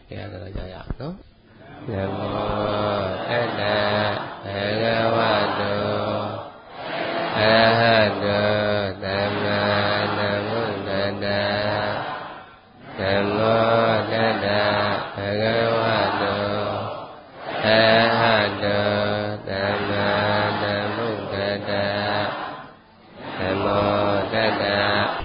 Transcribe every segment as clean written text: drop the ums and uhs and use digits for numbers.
တရားတော်ကြရအောင်နော်နမောတတ္တဘဂဝတောအရဟတောသမ္မာသမ္ဗုဒ္ဓတ္တနမောတတ္တဘဂဝတောအရဟတောသမ္မာသမ္ဗုဒ္ဓတ္တနမောတတ္တ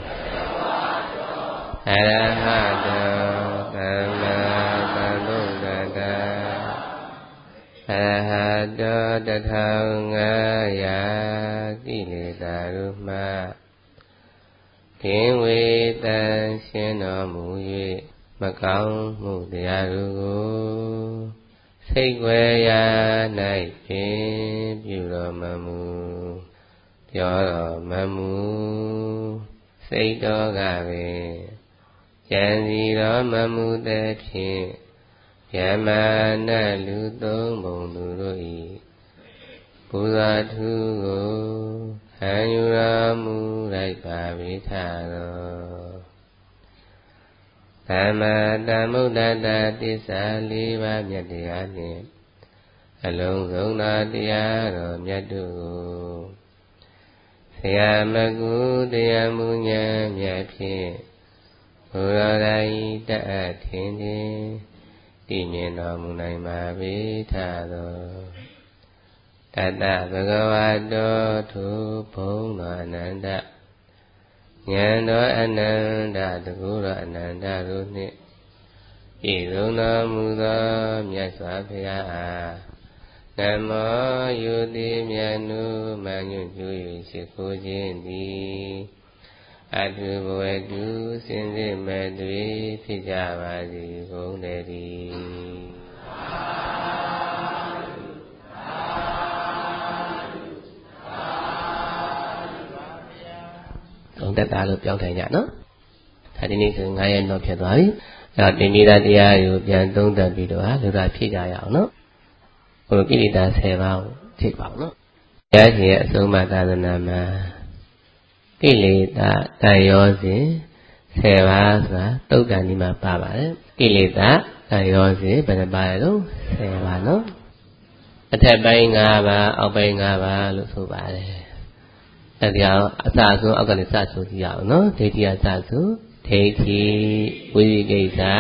အရဟတောသမ္မာသမ္ဗုဒ္ဓတ္တအရဟတောတထောင်500ကိလေသာတို့မှကင်းဝေးတန်ရှင်းတော်မူ၍မကောင်းမှုတရားတို့ကိုစိတ်ွယ်ရာ၌ပင်ပြုတော်မမူပြောတော်မမူစိတ်တော်ကပင်ကြံစီတော်မမူတဲ့ဖြင့်ယမနာလူသုံးပုံသူတို့၏ပူဇော်ထူးကိုခံယူတော်မူလိုက်ပါပြီထာတော်သမ္မာသမ္ဗုဒ္ဓတ္တသစ္စာ4ပါးမြတ်တရားနှင့်အလုံးစုံသောတရားတော်မြတ်တို့ကိုဆရာမကုတရားမူဉာဏ်မြတ်ဖြင့်ဘုရားတိုင်းတတ်ထင်ထင်တည်မြင်တော်မူနိုင်ပါပေထာတော်တတ္တဘဂဝတောထုဘုံတော်အနန္တဉာဏ်တော်အနန္တတကူတော်အနန္တတို့နှင့်ဤသုံးတော်မူသောမြတ်စွာဘုရားအားနမောယုတိမြတ်နုမညွညွ၍ရှိခိုးခြင်းသည်အထုဘဝတုစင်စစ်မဲ့တွေဖြစ်ကြပါစေကုန်တည်းကောင်းတတ်တာလို့ပြောင်းထိုင်ကြနော်ဒါဒီနေ့ဆို9ရက်တော့ဖြစ်သွားပြီအဲ့တော့တင်မိတာတရားကိုပြန်သုံးသပ်ပြီးတော့လူသားဖြည့်ကြရအောင်နော်ဘုလိုကိလေသာ10ပါးကိုဖြည့်ပါအောင်နော်ဘုရားရှင်ရဲ့အဆုံးအမသာသနာမှာကိလေသာတန်ရောစဉ်10ပါးဆိုတာသုတ်တန်ဒီမှာပါပါတယ်ကိလေသာတန်ရောစဉ်ဘယ်နှပါလဲတော့10ပါးနော်အထက်ပိုင်း5ပါးအောက်ပိုင်း5ပါးလို့ဆိုပါတယ်အဲ့ဒီအောင်အစဆုံးအောက်ကနေစဆိုကြည့်ရအောင်နော်ဒိဋ္ဌိအစဆိုဒိဋ္ဌိဝိသိကိစ္စ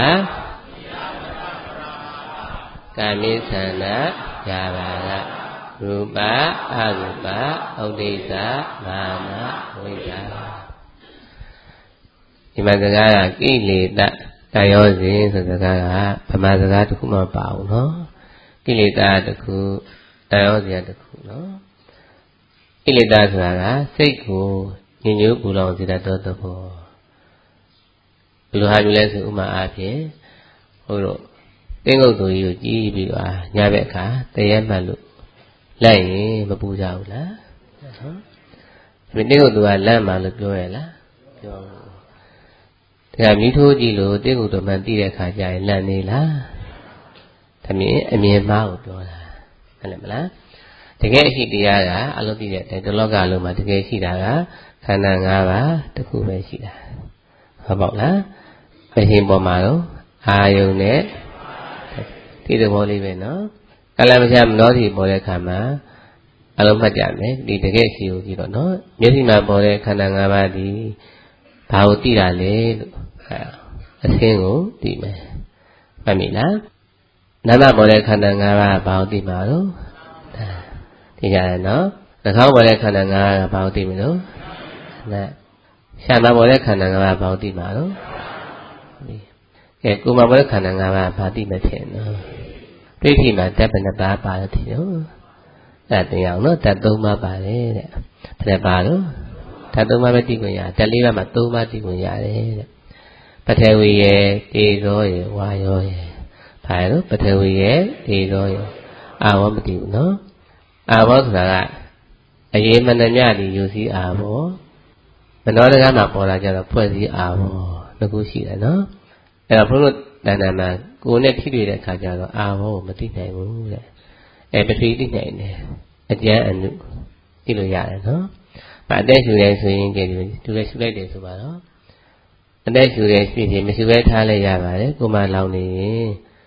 ကာမိသန္တာယာဘာရရူပအရူပဥဒိစ္စမာနဝိဇ္ဇာဒီမှာစကားကကိလေသာတန်ရောစဉ်ဆိုစကားကဗမာစကားတစ်ခုမှမပါဘူးနော်ကိလေသာတစ်ခုတန်ရောစဉ်တစ်ခုနော်ကိလေသာဆိုတာကစိတ်ကိုညှဉ်းညူးပူလောင်စေတတ်သောသဘောဘယ်လိုဟာမျိုးလဲဆိုဥမာအားဖြင့်ဟိုတို့တင်းငုတ်သူကြီးကိုကြည့်ပြီးတော့ညဘက်အခါတရက်မှတ်လို့လိုက်ရင်မပူကြဘူးလားဟုတ်ဒီတင်းငုတ်သူကလန့်မှလို့ပြောရလားပြောဒါကမိထိုးကြည့်လို့တင်းငုတ်သူမှန်သိတဲ့အခါကျရင်လန့်နေလားဒါမြင်အမြင်မှားကိုပြောတာဟုတ်တယ်မလားတကယ်အရှိတရားကအလုံးသိတဲ့တလောကလုံးမှာတကယ်ရှိတာကခန္ဓာ၅ပါးတစ်ခုပဲရှိတာဟုတ်ပေါ့လားမရှင်ပေါ်မှာတော့အာယုန်နဲ့ဒီသဘောလေးပဲနော်ကလမချမနောတိပေါ်တဲ့ခါမှာအလုံးမှတ်ကြမယ်ဒီတကယ်ရှိကိုကြည့်တော့နော်မျက်စိမှာပေါ်တဲ့ခန္ဓာ၅ပါးဒီဘာကိုသိတာလဲလို့အသင်းကိုသိမယ်မှတ်မိလားနာမပေါ်တဲ့ခန္ဓာ၅ပါးဘာကိုသိမှာတော့သိကြတယ်နော်နှာခေါင်းပေါ်တဲ့ခန္ဓာ၅ပါးကဘာကိုသိမလို့နဲ့ရှာမပေါ်တဲ့ခန္ဓာ၅ပါးဘာကိုသိမှာတော့ကဲကိုယ်မှာပေါ်တဲ့ခန္ဓာ၅ပါးဘာသိမဖြစ်နော်ဒိဋ္ဌိမှာဓာတ်ဘယ်နှပါးပါတယ်ဒီနော်အဲ့တင်အောင်နော်ဓာတ်3ပါးပါတယ်တဲ့ဘယ်နှပါးတော့ဓာတ်3ပါးပဲသိခွင့်ရဓာတ်4ပါးမှာ3ပါးသိခွင့်ရတယ်တဲ့ပထဝီရဲ့တေဇောရဲ့ဝါယောရဲ့ဘာလဲပထဝီရဲ့တေဇောရဲ့အာဝမသိဘူးနော်အာဘောဆိုတာကအရေးမနှမြဒီယူစည်းအာဘောမနောတကမှာပေါ်လာကြတော့ဖွဲ့စည်းအာဘောနှစ်ခုရှိတယ်နော်အဲ့တော့ဘုန်းတို့တဏ္ဍာမှာကိုယ်နဲ့ထိတွေ့တဲ့အခါကျတော့အာဘောကိုမသိနိုင်ဘူးတဲ့ပထဝီသိနိုင်တယ်အကျဉ်းအနုသိလို့ရတယ်နော်အသက်ရှူရဲဆိုရင်ကြည့်သူလည်းရှူလိုက်တယ်ဆိုပါတော့အသက်ရှူရဲရှိရင်မရှိဘဲထားလိုက်ရပါတယ်ကိုယ်မှလောင်နေရင်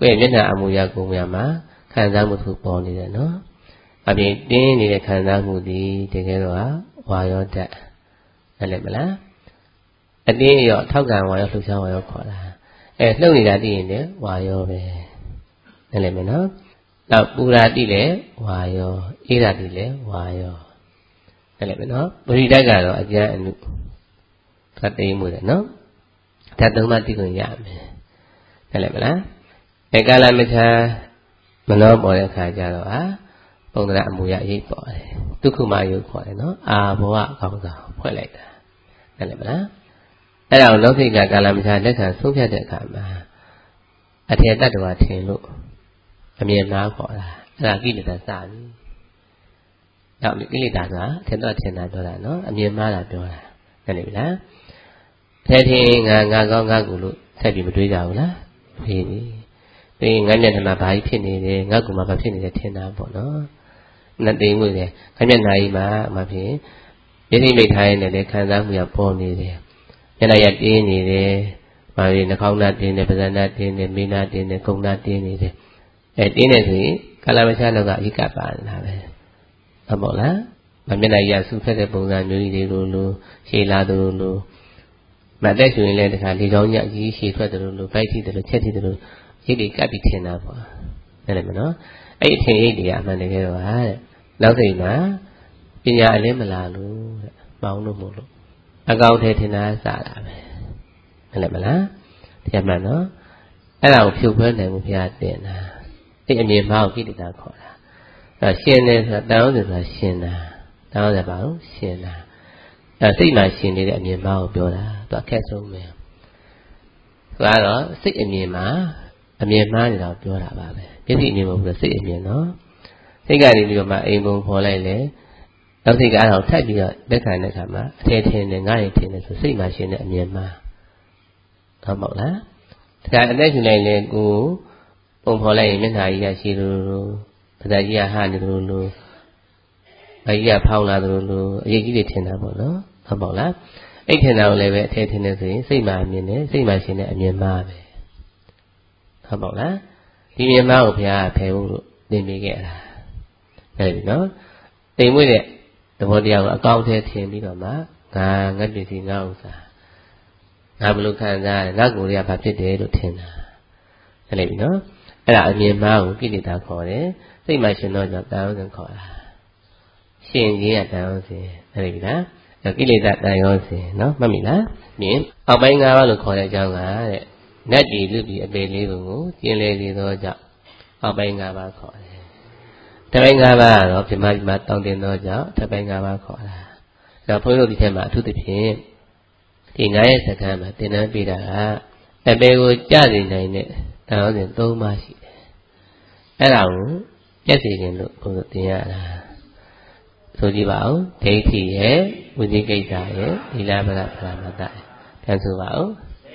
ကိုယ့်ရဲ့မျက်နှာအမူအရာကိုယ်များမှာခံစားမှုတစ်ခုပေါ်နေတယ်နော်အပြင်တင်းနေတဲ့ခံစားမှုဒီတကယ်တော့ဝါရောဓာတ်နားလည်မလားအတင်းရောထောက်ကံဝါရောလှုပ်ရှားဝါရောခေါ်တာလှုပ်နေတာသိရင်လည်းဝါရောပဲနားလည်မယ်နော်နောက်ပူရာတိလည်းဝါရောအေးရာတိလည်းဝါရောနားလည်မယ်နော်ပရိဒတ်ကတော့အကျဉ်းအနုသတ်သိမ်းမှုတယ်နော်ဓာတ်သုံးပါးသိခွင့်ရမယ်နားလည်မလားကာလမချာမနှောပေါ်တဲ့အခါကျတော့ပုံသဏ္ဍာန်အမူအရာရိပ်ပေါ်တယ်ဒုက္ခမယုတ်ခေါ်တယ်နော်အာဘောအကောင်းဆောင်ဖွဲ့လိုက်တာနားလည်မလားအဲ့ဒါကိုလောကိကကာလမချာလက်ခံဆုံးဖြတ်တဲ့အခါမှာအထေတ္တဝါထင်လို့အမြင်မှားခေါ်တာအဲ့ဒါကိလေသာစပြီနောက်ကိလေသာဆိုတာအထေတ္တထင်တာပြောတာနော်အမြင်မှားတာပြောတာနားလည်ပြီလားထဲထင်ငါကောင်းငါကူလို့ဆက်ပြီးမတွေးကြဘူးလားဖြေးပြီပြီးငါမျက်နှာမှာဘာကြီးဖြစ်နေတယ်ငါကူမှာဘာဖြစ်နေတယ်ထင်တာပေါ့နော်နှစ်သိမ့်မှုတယ်ခမျက်နှာကြီးမှာမဖြစ်ရင်းနှီးမိထားရင်လည်းခံစားမှုရပေါ်နေတယ်မျက်နှာရတင်းနေတယ်ဘာလို့နှာခေါင်းသားတင်းတယ်ပါးစပ်သားတင်းတယ်မေးနာတင်းတယ်ကုံသားတင်းနေတယ်တင်းနေဆိုရင်ကာလမချတော့ကအဓိကပါနေတာပဲဟုတ်ပေါ့လားမျက်နှာရဆူဖက်တဲ့ပုံစံမျိုးကြီးတွေလိုရှည်လာသလိုမတက်ဆိုရင်လည်းတခါလေချောင်းညအကြီးရှည်ထွက်တယ်လို့ဗိုက်ထိတယ်လို့ချက်ထိတယ်လို့ရိပ်တွေကပ်ပြီးထင်တာပေါ့နားလည်မနော်အဲ့ဒီထင်ရိပ်တွေကအမှန်တကယ်တော့တဲ့နောက်စိတ်မှာပညာအလင်းမလာလို့တဲ့မောင်းလို့မို့လို့အကောင်ထဲထင်တာစတာပဲနားလည်မလားတရားမှန်နော်အဲ့ဒါကိုဖြုတ်ခွဲနိုင်မှုဘုရားတင်တာအဲ့အမြင်မှားကိုကိလေသာခေါ်တာအဲ့ရှင်တယ်ဆိုတာတောင်းတယ်ဆိုတာရှင်တာတောင်းတယ်ပါလို့ရှင်တာအဲ့စိတ်မှာရှင်နေတဲ့အမြင်မှားကိုပြောတာသူအခက်ဆုံးပဲဆိုတော့စိတ်အမြင်မှာအမြင်မှားနေတာကိုပြောတာပါပဲမျက်စိအမြင်မဟုတ်ဘူးစိတ်အမြင်နော်စိတ်ကနေပြီးတော့မှအိမ်ပုံဖော်လိုက်လေနောက်စိတ်ကအဲ့ဒါကိုထပ်ပြီးတော့လက်ခံတဲ့အခါမှာအထဲထင်တယ်ငါ့ရဲ့ထင်တယ်ဆိုစိတ်မှာရှင်တဲ့အမြင်မှားဟုတ်မဟုတ်လားဒါအသက်ရှင်လိုက်လေကိုပုံဖော်လိုက်ရင်မျက်နှာကြီးကရှိလို့ပါးစပ်ကြီးကဟနေလို့ဘာကြီးကဖောင်းလာလို့အရေးကြီးတွေထင်တာပေါ့နော်ဟုတ်မဟုတ်လားအဲ့ထင်တာကိုလည်းပဲအထဲထင်တယ်ဆိုရင်စိတ်မှာမြင်တယ်စိတ်မှာရှင်တဲ့အမြင်မှားပဲဟုတ်ပါ့လားဒီမြင်မှားကိုဘုရားဖယ်ဖို့လို့သင်ပေးခဲ့တာအဲ့ဒီနော်တိမ်မွေ့တဲ့သဘောတရားကိုအကောင့်ထဲထင်ပြီးတော့မှငါပစ္စည်းငါဥစ္စာငါဘယ်လိုခံစားရလဲငါကိုယ်တွေကဘာဖြစ်တယ်လို့ထင်တာအဲ့ဒီနော်အဲ့ဒါအမြင်မှားကိုကိလေသာခေါ်တယ်စိတ်မှရှင်တော့ကြောင့်တန်ရုံးစင်ခေါ်တာရှင်ကြီးကတန်ရုံးစင်အဲ့ဒီလားကိလေသာတန်ရုံးစင်နော်မှတ်မိလားမြင်အောက်ပိုင်း၅ပါးလို့ခေါ်တဲ့အကြောင်းကတဲ့နတ်ပြည်လူပြည်အပေလေးကိုကျင်လေစေသောကြောင့်အောက်ပိုင်း၅ပါးခေါ်တယ်။တပိုင်း၅ပါးကတော့ပြမကြီးမှာတောင်းတင်သောကြောင့်တပိုင်း၅ပါးခေါ်တာ။ဒါဘုန်းကြီးတို့ဒီထဲမှာအထူးသဖြင့်ဒီ9ရက်စခန်းမှာသင်တန်းပေးတာကအပေကိုကြစေနိုင်တဲ့တန်ရုံးစဉ်3ပါးရှိတယ်။အဲ့ဒါကိုပြည့်စေခြင်းလို့ဘုန်းကြီးသင်ရတာ။ဆိုကြည့်ပါဦးဒိဋ္ဌိရဲ့ဝိသိကိစ္စရဲ့သီလပရပရမတ္တပြန်ဆိုပါဦး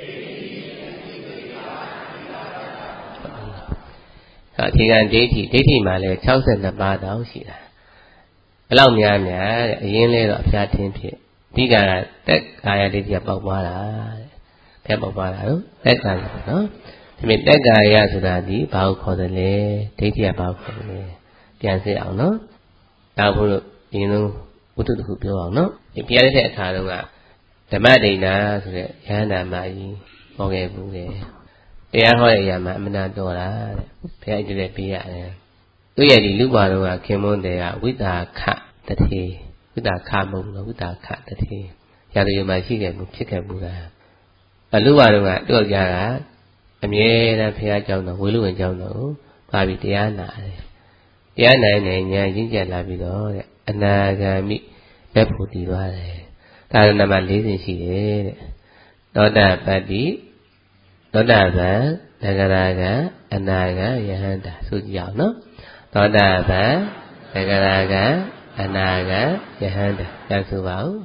အခြေခံဒိဋ္ဌိမှာလည်း62ပါးတောင်ရှိတာဘယ်လောက်များတဲ့အရင်လဲတော့အဖျားထင်းဖြစ်အဓိကကတက်ကာယဒိဋ္ဌိကပေါက်ပွားတာတဲ့ပေါက်ပွားတာနော်တက်ကာယနော်ဒီမဲ့တက်ကာယဆိုတာဒီဘာကိုခေါ်တယ်လဲဒိဋ္ဌိကဘာကိုခေါ်တယ်လဲပြန်စစ်အောင်နော်ဒါဘုလို့ဒီလိုဝတ္ထုတစ်ခုပြောအောင်နော်ဒီပြရတဲ့အခါတုန်းကဓမ္မဒိဋ္ဌာဆိုတဲ့ယဟန္တာမကြီးဟောခဲ့ဘူးတယ်တရားဟောတဲ့အရာမှာအမှန်တော်တာတဲ့ဘုရားကြည့်တဲ့ပေးရတယ်သူရဲ့ဒီလူ့ဘာတော်ကခင်မွန်းတယ်ကဝိတာခတတိဝိတာခမဟုတ်ဘူးဝိတာခတတိရာဇဝမှာရှိခဲ့မှုဖြစ်ခဲ့မှုလားလူ့ဘာတော်ကသူ့ကြကအမြဲတမ်းဘုရားကြောင်းတော်ဝေလူဝင်ကြောင်းတော်ကိုပါပြီးတရားနာတယ်တရားနိုင်ဉာဏ်ရင့်ကျက်လာပြီးတော့တဲ့အနာဂါမိလက်ဖို့တည်သွားတယ်ဒါရဏမှာ၄ဆင့်ရှိတယ်တဲ့သောတာပတ္တိသောတာပန်သဂရကံအနာကံယဟန္တာဆိုကြည့်အောင်နော်သောတာပန်သဂရကံအနာကံယဟန္တာပြန်ဆိုပါဦး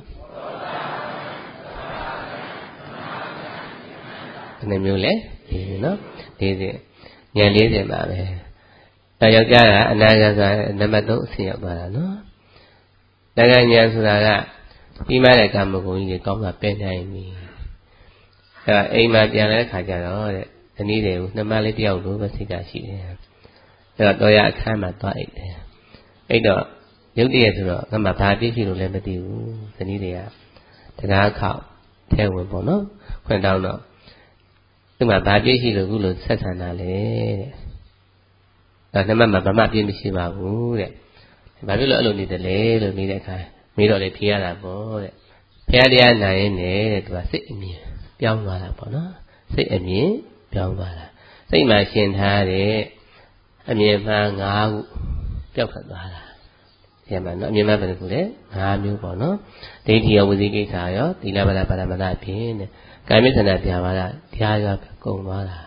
ဘယ်နှမျိုးလဲဒီနော်၄ဆင့်ဉာဏ်40ပါပဲဒါယောက်ျားကအနာဂတ်ဆိုတာနံပါတ်3အဆင့်ရောက်သွားတာနော်တက္ကဉာဏ်ဆိုတာကပြီးမှတဲ့ကာမဂုဏ်ကြီးတွေကောင်းတာပယ်နိုင်ပြီအိမ်မှာပြန်တဲ့ခါကျတော့တဲ့နီးတွေကိုနှမလေးတယောက်လိုပဲစိတ်ကရှိတယ်အဲ့တော့တော်ရအခန်းမှာသွားအိတ်တယ်အဲ့တော့ရုပ်တရက်ဆိုတော့ငါမှဘာပြည့်ရှိလို့လည်းမသိဘူးဇနီးတွေကတကားခောက်ထဲဝင်ပေါ့နော်ခွင့်တောင်းတော့သူမှဘာပြည့်ရှိလို့ခုလိုဆက်ဆံတာလေတဲ့နှမမှာဘာမှပြည့်မရှိပါဘူးတဲ့ဘာဖြစ်လို့အဲ့လိုနေတယ်လဲလို့နေတဲ့အခါမေးတော့လေဖြေရတာပေါ့တဲ့ဘုရားတရားနာရင်တဲ့သူကစိတ်အမြင်ပြောင်းသွားတာပေါ့နော်စိတ်အမြင်ပြောင်းသွားတာစိတ်မှာရှင်ထားတဲ့အမြင်မှန်၅ခုပျောက်ထွက်သွားတာဒီမှာနော်အမြင်မှန်ဘယ်လိုခုလဲ၅မျိုးပေါ့နော်ဒိဋ္ဌိရောဝစီကိစ္စရောသီလပါဒပါရမတဖြင့်တဲ့ကာမိသနာပြပါဒတရားရောကုန်သွားတာ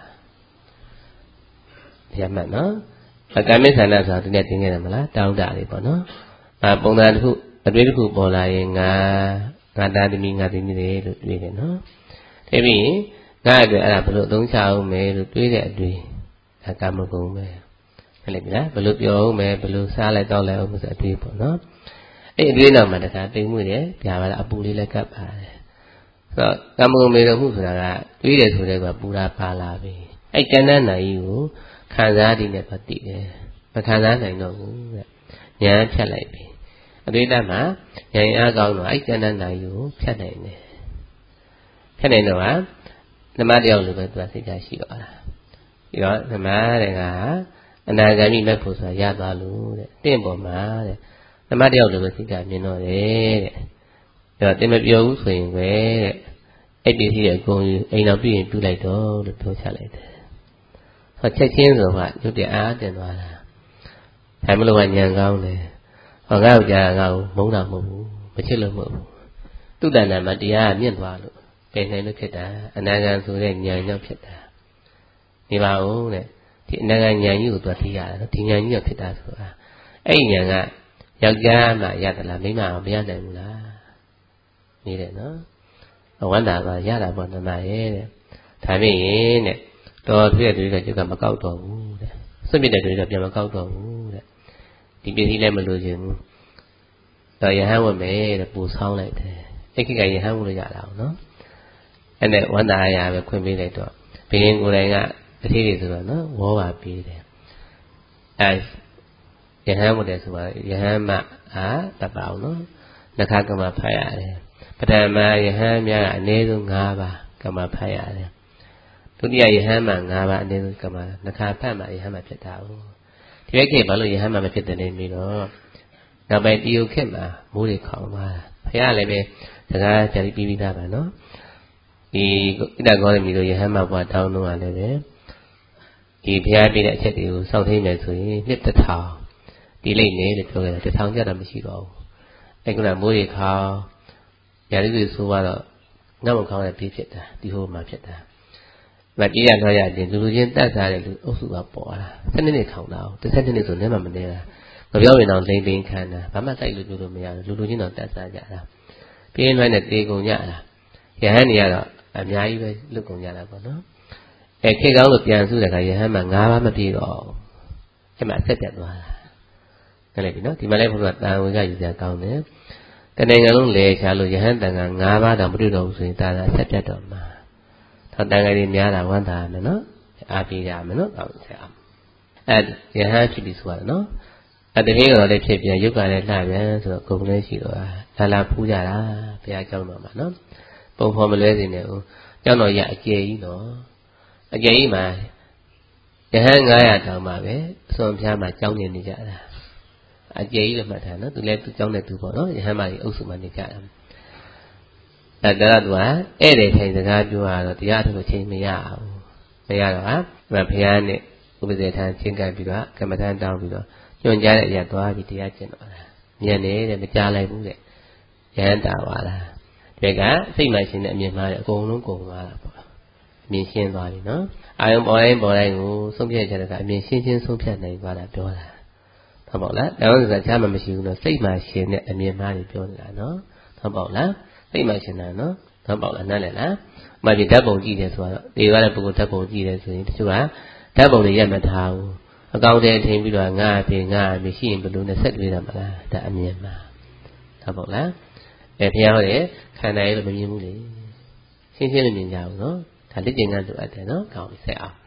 ဒီမှာနော်ကာမိသနာဆိုတာဒီနေ့သင်ခဲ့တယ်မလားတောင်းတလေးပေါ့နော်ပုံစံတစ်ခုအတွေ့တစ်ခုပေါ်လာရင်ငါသားသမီးငါသမီးတွေလို့တွေ့တယ်နော်ဒါပြီးရင်ငါအတွက်အဲ့ဒါဘယ်လိုအသုံးချအောင်မယ်လို့တွေးတဲ့အတွေ့ဒါကာမဂုဏ်ပဲဟုတ်လေပြီလားဘယ်လိုပြောအောင်မယ်ဘယ်လိုစားလိုက်တော့လဲအောင်ဆိုအတွေ့ပေါ့နော်အဲ့အတွေ့နောက်မှာတခါတိမ်မှုတယ်ပြာပါလားအပူလေးလည်းကပ်ပါတယ်ဆိုတော့ကာမဂုဏ်မေတော်မှုဆိုတာကတွေးတယ်ဆိုတဲ့ကပူတာပါလာပြီအဲ့ကဏ္ဍနိုင်ကြီးကိုခံစားသည်နဲ့ပတ်တည်တယ်မခံစားနိုင်တော့ဘူးတဲ့ဉာဏ်ဖြတ်လိုက်ပြီအတွေ့အကြုံမှာဉာဏ်အားကောင်းတော့အဲ့ကဏ္ဍနိုင်ကြီးကိုဖြတ်နိုင်တယ်ဖြတ်နိုင်တော့ကဓမ္မတယောက်လိုပဲသူကစိတ်ဓာတ်ရှိတော့တာပြီးတော့ဓမ္မတွေကအနာဂါမိမဲ့ဖို့ဆိုတာရသွားလို့တဲ့တင့်ပေါ်မှာတဲ့ဓမ္မတယောက်လိုပဲစိတ်ဓာတ်မြင်တော့တယ်တဲ့ဒါတော့တင်မပြောဘူးဆိုရင်ပဲတဲ့အဲ့ဒီရှိတဲ့အကုန်ယူအိမ်တော်ပြည့်ရင်ပြုလိုက်တော့လို့ပြောချလိုက်တယ်ဟောချက်ချင်းဆိုကရုပ်တအားတင်သွားတာဒါမလို့ကညံကောင်းတယ်ဟောငါ့ကိုကြားငါ့ကိုမုန်းတာမဟုတ်ဘူးမချစ်လို့မဟုတ်ဘူးသူ့တဏ္ဍာမှာတရားမြင့်သွားလို့ပင်နိုင်လို့ဖြစ်တာအနာဂံဆိုတဲ့ဉာဏ်ကြောင့်ဖြစ်တာဒီပါဦးတဲ့ဒီအနာဂံဉာဏ်ကြီးကိုသူသိရတယ်နော်ဒီဉာဏ်ကြီးကဖြစ်တာဆိုတာအဲ့ဒီဉာဏ်ကယောက်ျားမှရသလားမိန်းမမရနိုင်ဘူးလားနေတယ်နော်ဝန္တာကရတာပေါ့နမရဲ့တဲ့ဒါပြင်ရင်တဲ့တော်ပြည့်တွေကကျုပ်ကမကောက်တော့ဘူးတဲ့စွန့်ပြစ်တဲ့တွေကပြန်မကောက်တော့ဘူးတဲ့ဒီပစ္စည်းလည်းမလိုချင်ဘူးတော့ယဟန်ဝတ်မယ်တဲ့ပူဆောင်းလိုက်တယ်အဲ့ဒီကယဟန်ဝတ်လို့ရတာအောင်နော်အဲ့နဲ့ဝန္တာရပဲခွင့်ပေးလိုက်တော့ဘုရင်ကိုယ်တိုင်ကအသေးတွေဆိုတော့နော်ဝေါ်ပါပေးတယ်အဲယဟန်ဝတ်တယ်ဆိုတော့ယဟန်မတတ်ပါအောင်နော်နှခါကမဖတ်ရတယ်ပထမယဟန်များကအနည်းဆုံး၅ပါးကမဖတ်ရတယ်ဒုတိယယဟန်မှာ၅ပါးအနည်းဆုံးကမနှခါဖတ်မှယဟန်မှာဖြစ်တာဟုတ်ဒီဘက်ခေတ်ဘာလို့ယဟန်မှာမဖြစ်တယ်လဲပြီးတော့နောက်ပိုင်းတည်ယုတ်ခေတ်မှာမိုးတွေခေါင်သွားတာဖះလည်းပဲစကားကြပြီးပြီးသားပါနော်ဒီဣဒ္ဓဂေါရမီတို့ယဟန်မှာဘွားတောင်းတော့လည်းပဲဒီဖះပြတဲ့အချက်တွေကိုစောင့်သိနေဆိုရင်နှစ်1000ဒီလိမ့်နေလို့ပြောခဲ့တာ1000ကျတော့မရှိတော့ဘူးအဲ့ကမိုးတွေခေါင်ရာသီတွေဆိုတော့ငတ်မခေါင်းနဲ့ပြေးဖြစ်တာဒီဟိုမှာဖြစ်တာမပြေးရတော့ရရင်လူချင်းတတ်စားတဲ့လူအုပ်စုကပေါ်လာ12နှစ်ခေါင်တာ12နှစ်ဆိုလည်းမနေတာမပြောရင်တော့လိမ့်သိမ်းခံတာဘာမှစိုက်လို့ပြောလို့မရဘူးလူချင်းတော့တတ်စားကြတာပြင်းလွှဲနဲ့တေကုန်ကြတာယဟန်တွေကတော့အများကြီးပဲလွတ်ကုန်ကြတာပေါ့နော်ခေတ်ကောင်းလို့ပြန်စုတဲ့အခါယဟန်မှာ၅ပါးမပြည့်တော့အဲ့မှာဆက်ပြတ်သွားတာဟုတ်လေပြီနော်ဒီမှာလည်းဘုရားတန်ဝေကယူကြကောင်းတယ်တနိုင်ငံလုံးလေချာလို့ယဟန်တန်က၅ပါးတောင်မတွေ့တော့ဘူးဆိုရင်ဒါသာဆက်ပြတ်တော့မှာတော့တန်ခါးတွေများတာဝမ်းသာမယ်နော်အားပေးကြမယ်နော်အောင်ဆက်အောင်ယဟန်ဖြစ်ပြီးဆိုရနော်တပည့်တော်လည်းဖြစ်ပြန်ရုပ်ကလည်းလှပြန်ဆိုတော့ကိုယ်ကလေးရှိတော့လာဖူးကြတာဘုရားကျောင်းတော်မှာနော်ပုံဖော်မလွဲစေနဲ့ဦးကျောင်းတော်ရအကျယ်ကြီးနော်အကျယ်ကြီးမှာယဟန်900တောင်မှပဲအစွန်ဖျားမှာကျောင်းနေကြတာအကျယ်ကြီးလည်းမှတ်ထားနော်သူလည်းသူကျောင်းတဲ့သူပေါ့နော်ယဟန်မကြီးအုပ်စုမှနေကြတာဒါတော့သူကဧည့်သည်ထိုင်စကားပြောရတော့တရားထုတ်ချင်းမရဘူးမရတော့ဘုရားနဲ့ဥပဇေထံချင်းကပ်ပြီးတော့ကမ္မထံတောင်းပြီးတော့ညွှန်ကြားတဲ့အရာသွားပြီးတရားကျင့်တော့တာညံနေတဲ့မကြားလိုက်ဘူးတဲ့ရဟန္တာပါလားဒီကစိတ်မှရှင်တဲ့အမြင်မှားတယ်အကုန်လုံးကုန်သွားတာပေါ့အမြင်ရှင်းသွားပြီနော်အာယုံပေါ်တိုင်းကိုဆုံးဖြတ်ချက်ကအမြင်ရှင်းဆုံးဖြတ်နိုင်သွားတာပြောတာဟုတ်ပေါ့လားဒါမှမဟုတ်ချာမှမရှိဘူးနော်စိတ်မှရှင်တဲ့အမြင်မှားတွေပြောနေတာနော်ဟုတ်ပေါ့လားစိတ်မှရှင်တာနော်ဟုတ်ပေါ့လားနားလည်လားမှဒီဓာတ်ပုံကြည့်တယ်ဆိုတော့ဒီကလည်းပုဂ္ဂိုလ်ဓာတ်ပုံကြည့်တယ်ဆိုရင်တချို့ကဓာတ်ပုံတွေရက်မထားဘူးအကောင့်ထဲထင်ပြီးတော့ငါအပြင်ငါမရှိရင်ဘယ်လိုနဲ့ဆက်တွေ့ရမလားဒါအမြင်မှာဟုတ်ပေါ့လားဘုရားဟောတယ်ခန္ဓာရဲ့လို့မမြင်ဘူးလေရှင်းရှင်းမမြင်ကြဘူးနော်ဒါလက်ကျင်ကလိုအပ်တယ်နော်ကောင်းပြီဆက်အောင်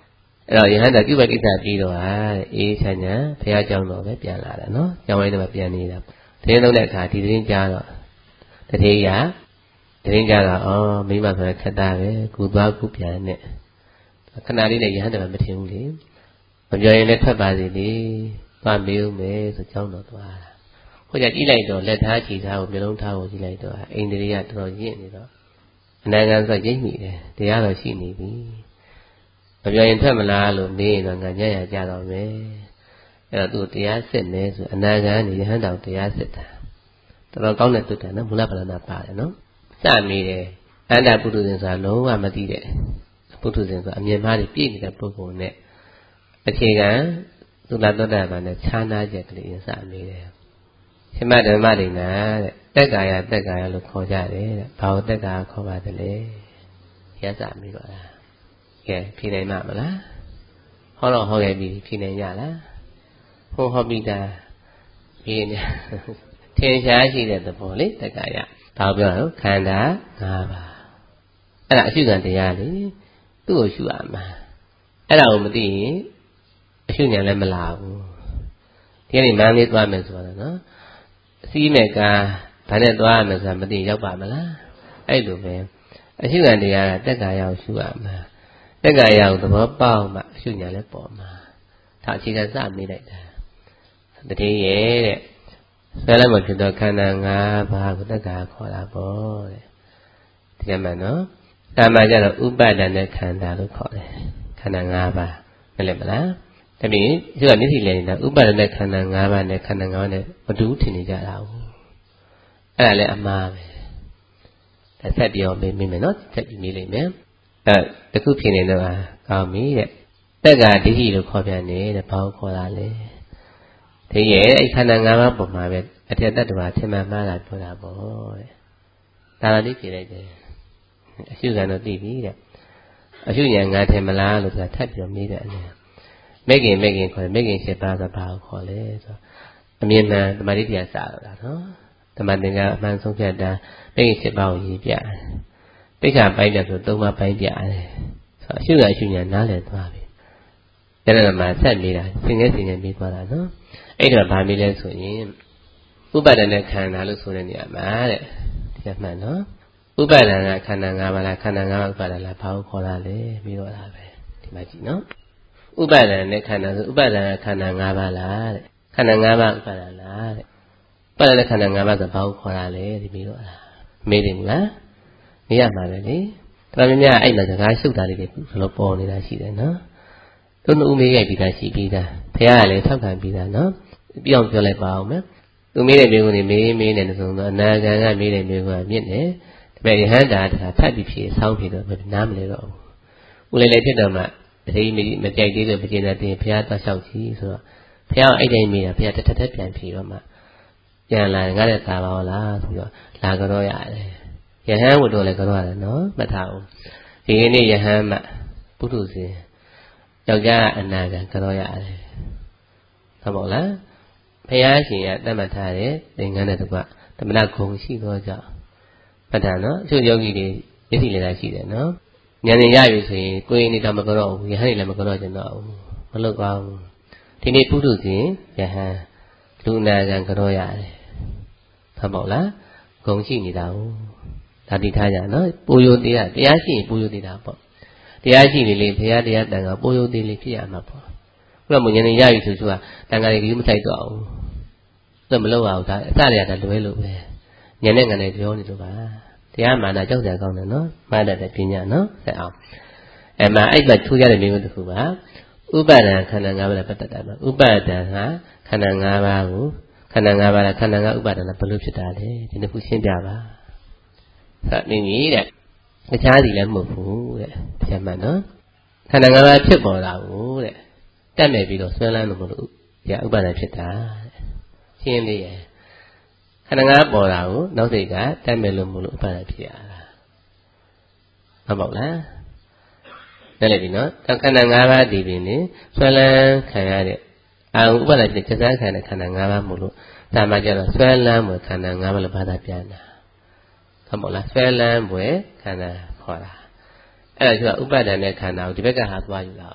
အဲ့တော့ယဟန်တာပြုတ်ကိစ္စပြီးတော့အေးချမ်းချမ်းဘုရားကျောင်းတော်ပဲပြန်လာတယ်နော်ကျောင်းဝိုင်းထဲမှာပြန်နေတာသတင်းသုံးတဲ့အခါဒီသတင်းကြားတော့တတိယသတင်းကြားတော့မိမဆိုတဲ့ခက်တာပဲကူသွားကူပြန်နဲ့ခဏလေးနဲ့ယဟန်တာမထင်ဘူးလေမပြောရင်လည်းထွက်ပါစေလေသွားမေးဦးမယ်ဆိုကျောင်းတော်သွားတာဟိုကြကြည့်လိုက်တော့လက်သားခြေသားကိုမျိုးလုံးထားကိုကြည့်လိုက်တော့အိန္ဒြေယတော်တော်ရင့်နေတော့အနာဂတ်ဆိုရိပ်မိတယ်တရားတော်ရှိနေပြီမပြောရင်ထွက်မလားလို့မေးရင်တော့ငါညံ့ရကြတော့မယ်အဲ့တော့သူတရားစစ်နေဆိုအနာဂတ်နေယဟန်တော်တရားစစ်တာတော်တော်ကောင်းတဲ့တုတ်တယ်နော်မူလပလနာပါတယ်နော်စမေးတယ်အန္တပုထုဇဉ်ဆိုတာလုံးဝမသိတဲ့ပုထုဇဉ်ဆိုအမြင်မှားတွေပြည့်နေတဲ့ပုဂ္ဂိုလ်နဲ့အခြေခံသုလသောတာပန်နဲ့ခြားနာချက်ကလေးစမေးတယ်ရှင်မဓမ္မဒိဏတဲ့တက်ကာယလို့ခေါ်ကြတယ်တဲ့ဘာလို့တက်ကာယခေါ်ပါတယ်လဲရစမေးတော့လားကဲဖြေနိုင်မှာမလားဟောတော့ဟောခဲ့ပြီဖြေနိုင်ကြလားဟောပြီးသားဖြေနေထင်ရှားရှိတဲ့သဘောလေတက်ကာယဘာပြောတော့ခန္ဓာ၅ပါးအဲ့ဒါအရှုခံတရားလေသူ့ကိုရှုရမှာအဲ့ဒါကိုမသိရင်အရှုဉာဏ်လည်းမလာဘူးဒီနေ့မန်းလေးသွားမယ်ဆိုတော့နော်အစည်းမဲ့ကဘာနဲ့သွားရမယ်ဆိုတာမသိရောက်ပါမလားအဲ့လိုပဲအရှုခံတရားကတက်ကာယကိုရှုရမှာတက်ကာယကိုသဘောပေါက်မှအရှုဉာဏ်လည်းပေါ်မှာဒါအခြေခံစမေးလိုက်တာတတိယတဲ့ဆွဲလိုက်မှဖြစ်တော့ခန္ဓာ၅ပါးကိုတက်ကာယခေါ်တာပေါ့တဲ့ဒီကမှနော်တာမကြတော့ဥပါဒณะခန္ဓာလို့ခေါ်တယ်ခန္ဓာ၅ပါးမလဲမလားဒါပြင်ဒီကမျက်စိလဲနေတာဥပါဒณะခန္ဓာ၅ပါးနဲ့ခန္ဓာ၅ပါးနဲ့မတူထင်နေကြတာဘူးအဲ့ဒါလည်းအမှားပဲဒါဆက်ပြောမေးမယ်နော်ဆက်ပြီးမေးလိုက်မယ်တခုဖြစ်နေတော့ကောင်းပြီတဲ့တက်ကဒိဋ္ဌိလို့ခေါ်ပြန်နေတဲ့ဘာကိုခေါ်တာလဲဒီရဲ့အဲ့ခန္ဓာ၅ပါးပုံမှာပဲအထက်တ attva ထင်မှန်မှားတာပြောတာပေါ့တဲ့ဒါလည်းဖြေလိုက်တယ်အရှုခံတော့သိပြီတဲ့အရှုဉာဏ်ငါထင်မလားလို့ဆိုတာထပ်ပြောမေးတယ်အနေမဲခင်ခေါ်တယ်မဲခင်7ပါးဆိုဘာကိုခေါ်လဲဆိုအမြင်မှန်ဓမ္မတိတရားစတော့တာနော်ဓမ္မသင်္ကန်းအမှန်ဆုံးဖြတ်တာမဲခင်7ပါးကိုရေးပြတယ်တိခါပိုင်းတယ်ဆို3ပါးပိုင်းပြတယ်ဆိုအရှုဉာဏ်နားလည်သွားပြီအဲ့ဒါမှဆက်မေးတာစင်ငယ်မေးသွားတာနော်အဲ့တော့ဗာမေးလဲဆိုရင်ဥပါဒณะခန္ဓာလို့ဆိုတဲ့နေရာမှာတဲ့ဒီကမှန်နော်ဥပါဒณะခန္ဓာ၅ပါးလားခန္ဓာ၅ပါးဥပါဒလားဘာကိုခေါ်တာလဲပြီးတော့တာပဲဒီမှာကြည့်နော်ဥပါဒณะခန္ဓာဆိုဥပါဒณะခန္ဓာ၅ပါးလားတဲ့ခန္ဓာ၅ပါးဥပါဒလားတဲ့ဥပါဒณะခန္ဓာ၅ပါးဆိုဘာကိုခေါ်တာလဲဒီပြီးတော့တာမေးတယ်မလားမေးရမှာပဲလေဒါပေမဲ့အဲ့မှာစကားရှုပ်တာလေးတွေဘယ်လိုပေါ်နေတာရှိတယ်နော်သူ့ဦးမေးရိုက်ပြီးသားရှိပြီးသားဘုရားကလည်းထောက်ခံပြီးသားနော်ပြောင်းပြောလိုက်ပါအောင်မယ်သူမေးတဲ့မျိုးကိုမေးနေတယ်ဆိုတော့အနာဂံကမေးတဲ့မျိုးကမြင့်တယ်ဒါပေမဲ့ယဟန္တာတခါထပ်ပြီးဖြေဆောင်းဖြေတော့နားမလဲတော့ဘူးဦးလေးဖြစ်တော့မှတတိမကြိုက်သေးလို့မကျေနပ်သေးဘုရားသွားလျှောက်ကြည့်ဆိုတော့ဘုရားအဲ့တိုင်းမေးတာဘုရားတစ်ထပ်ပြန်ဖြေတော့မှပြန်လာငါလည်းသာပါလားဆိုတော့လာကြတော့ရတယ်ယဟန်ဝတ္တော်လည်းကြတော့ရတယ်နော်မှတ်ထားအောင်ဒီကနေ့ယဟန်မှပုထုဇဉ်ယောက်ျားအနာဂံကြတော့ရတယ်ဟုတ်ပါလားဘုရားရှင်ကတတ်မှတ်ထားတဲ့သင်္ကန်းတဲ့ကွသမဏဂုံရှိသောကြောင့်မှတ်ထားနော်အချို့ယောဂီတွေမျက်စိလည်းရှိတယ်နော်ဉာဏ်ရပြီဆိုရင်ကိုယ်ရင်တော့မကြတော့ဘူးယဟန်လည်းမကြတော့ကျင်တော့ဘူးမလုပ်ပါဘူးဒီနေ့ပုထုဇဉ်ယဟန်လူနာကံကြတော့ရတယ်ဟုတ်ပါလားဂုံရှိနေတာဟုတ်ဒါတိထားကြနော်ပိုယိုသေးတရားရှိရင်ပိုယိုသေးတာပေါ့တရားရှိနေလေဘုရားတရားတန်ခါပိုယိုသေးလေးဖြစ်ရမှာပေါ့ဘုရားမဉာဏ်ရပြီဆိုသူကတန်ခါတွေကြီးမဆိုင်တော့ဘူးသူမလုပ်အောင်ဒါအစရတာလွဲလို့ပဲဉာဏ်နဲ့ငါနဲ့ပြောနေလို့ပါတရားမှန်တာကြောက်ကြကောင်းတယ်နော်မှန်တဲ့ပညာနော်ဆက်အောင်အဲ့မှာအဲ့မှာထူးခြားတဲ့မျိုးတစ်ခုပါဥပါဒံခန္ဓာ၅ပါးနဲ့ပတ်သက်တာပါဥပါဒံဟာခန္ဓာ၅ပါးကိုခန္ဓာ၅ပါးလားခန္ဓာ၅ဥပါဒံလားဘယ်လိုဖြစ်တာလဲဒီတစ်ခုရှင်းပြပါဆက်နေကြီးတဲ့တခြားစီလည်းမဟုတ်ဘူးတဲ့ပြန်မှန်နော်ခန္ဓာ၅ပါးဖြစ်ပေါ်တာကိုတဲ့တက်မဲ့ပြီးတော့ဆွဲလန်းလို့မလို့ဒီဥပါဒံဖြစ်တာတဲ့ရှင်းသေးရဲ့ခန္ဓာ၅ပါးပေါ်တာကိုနောက်စိတ်ကတက်မဲ့လို့မလို့ဥပါဒံဖြစ်ရတာဟုတ်ပါ့လားနားလည်ပြီနော်ခန္ဓာ၅ပါးဒီပင်နေဆွဲလန်းခံရတဲ့အာဥပါဒဖြစ်ကျစားခံတဲ့ခန္ဓာ၅ပါးမို့လို့ဒါမှကျတော့ဆွဲလန်းမှုခန္ဓာ၅ပါးလို့ဘာသာပြန်တာဟုတ်ပါ့လားဆွဲလန်းမှုခန္ဓာခေါ်တာအဲ့ဒါကျတော့ဥပါဒနဲ့ခန္ဓာကိုဒီဘက်ကဟာသွားယူတာ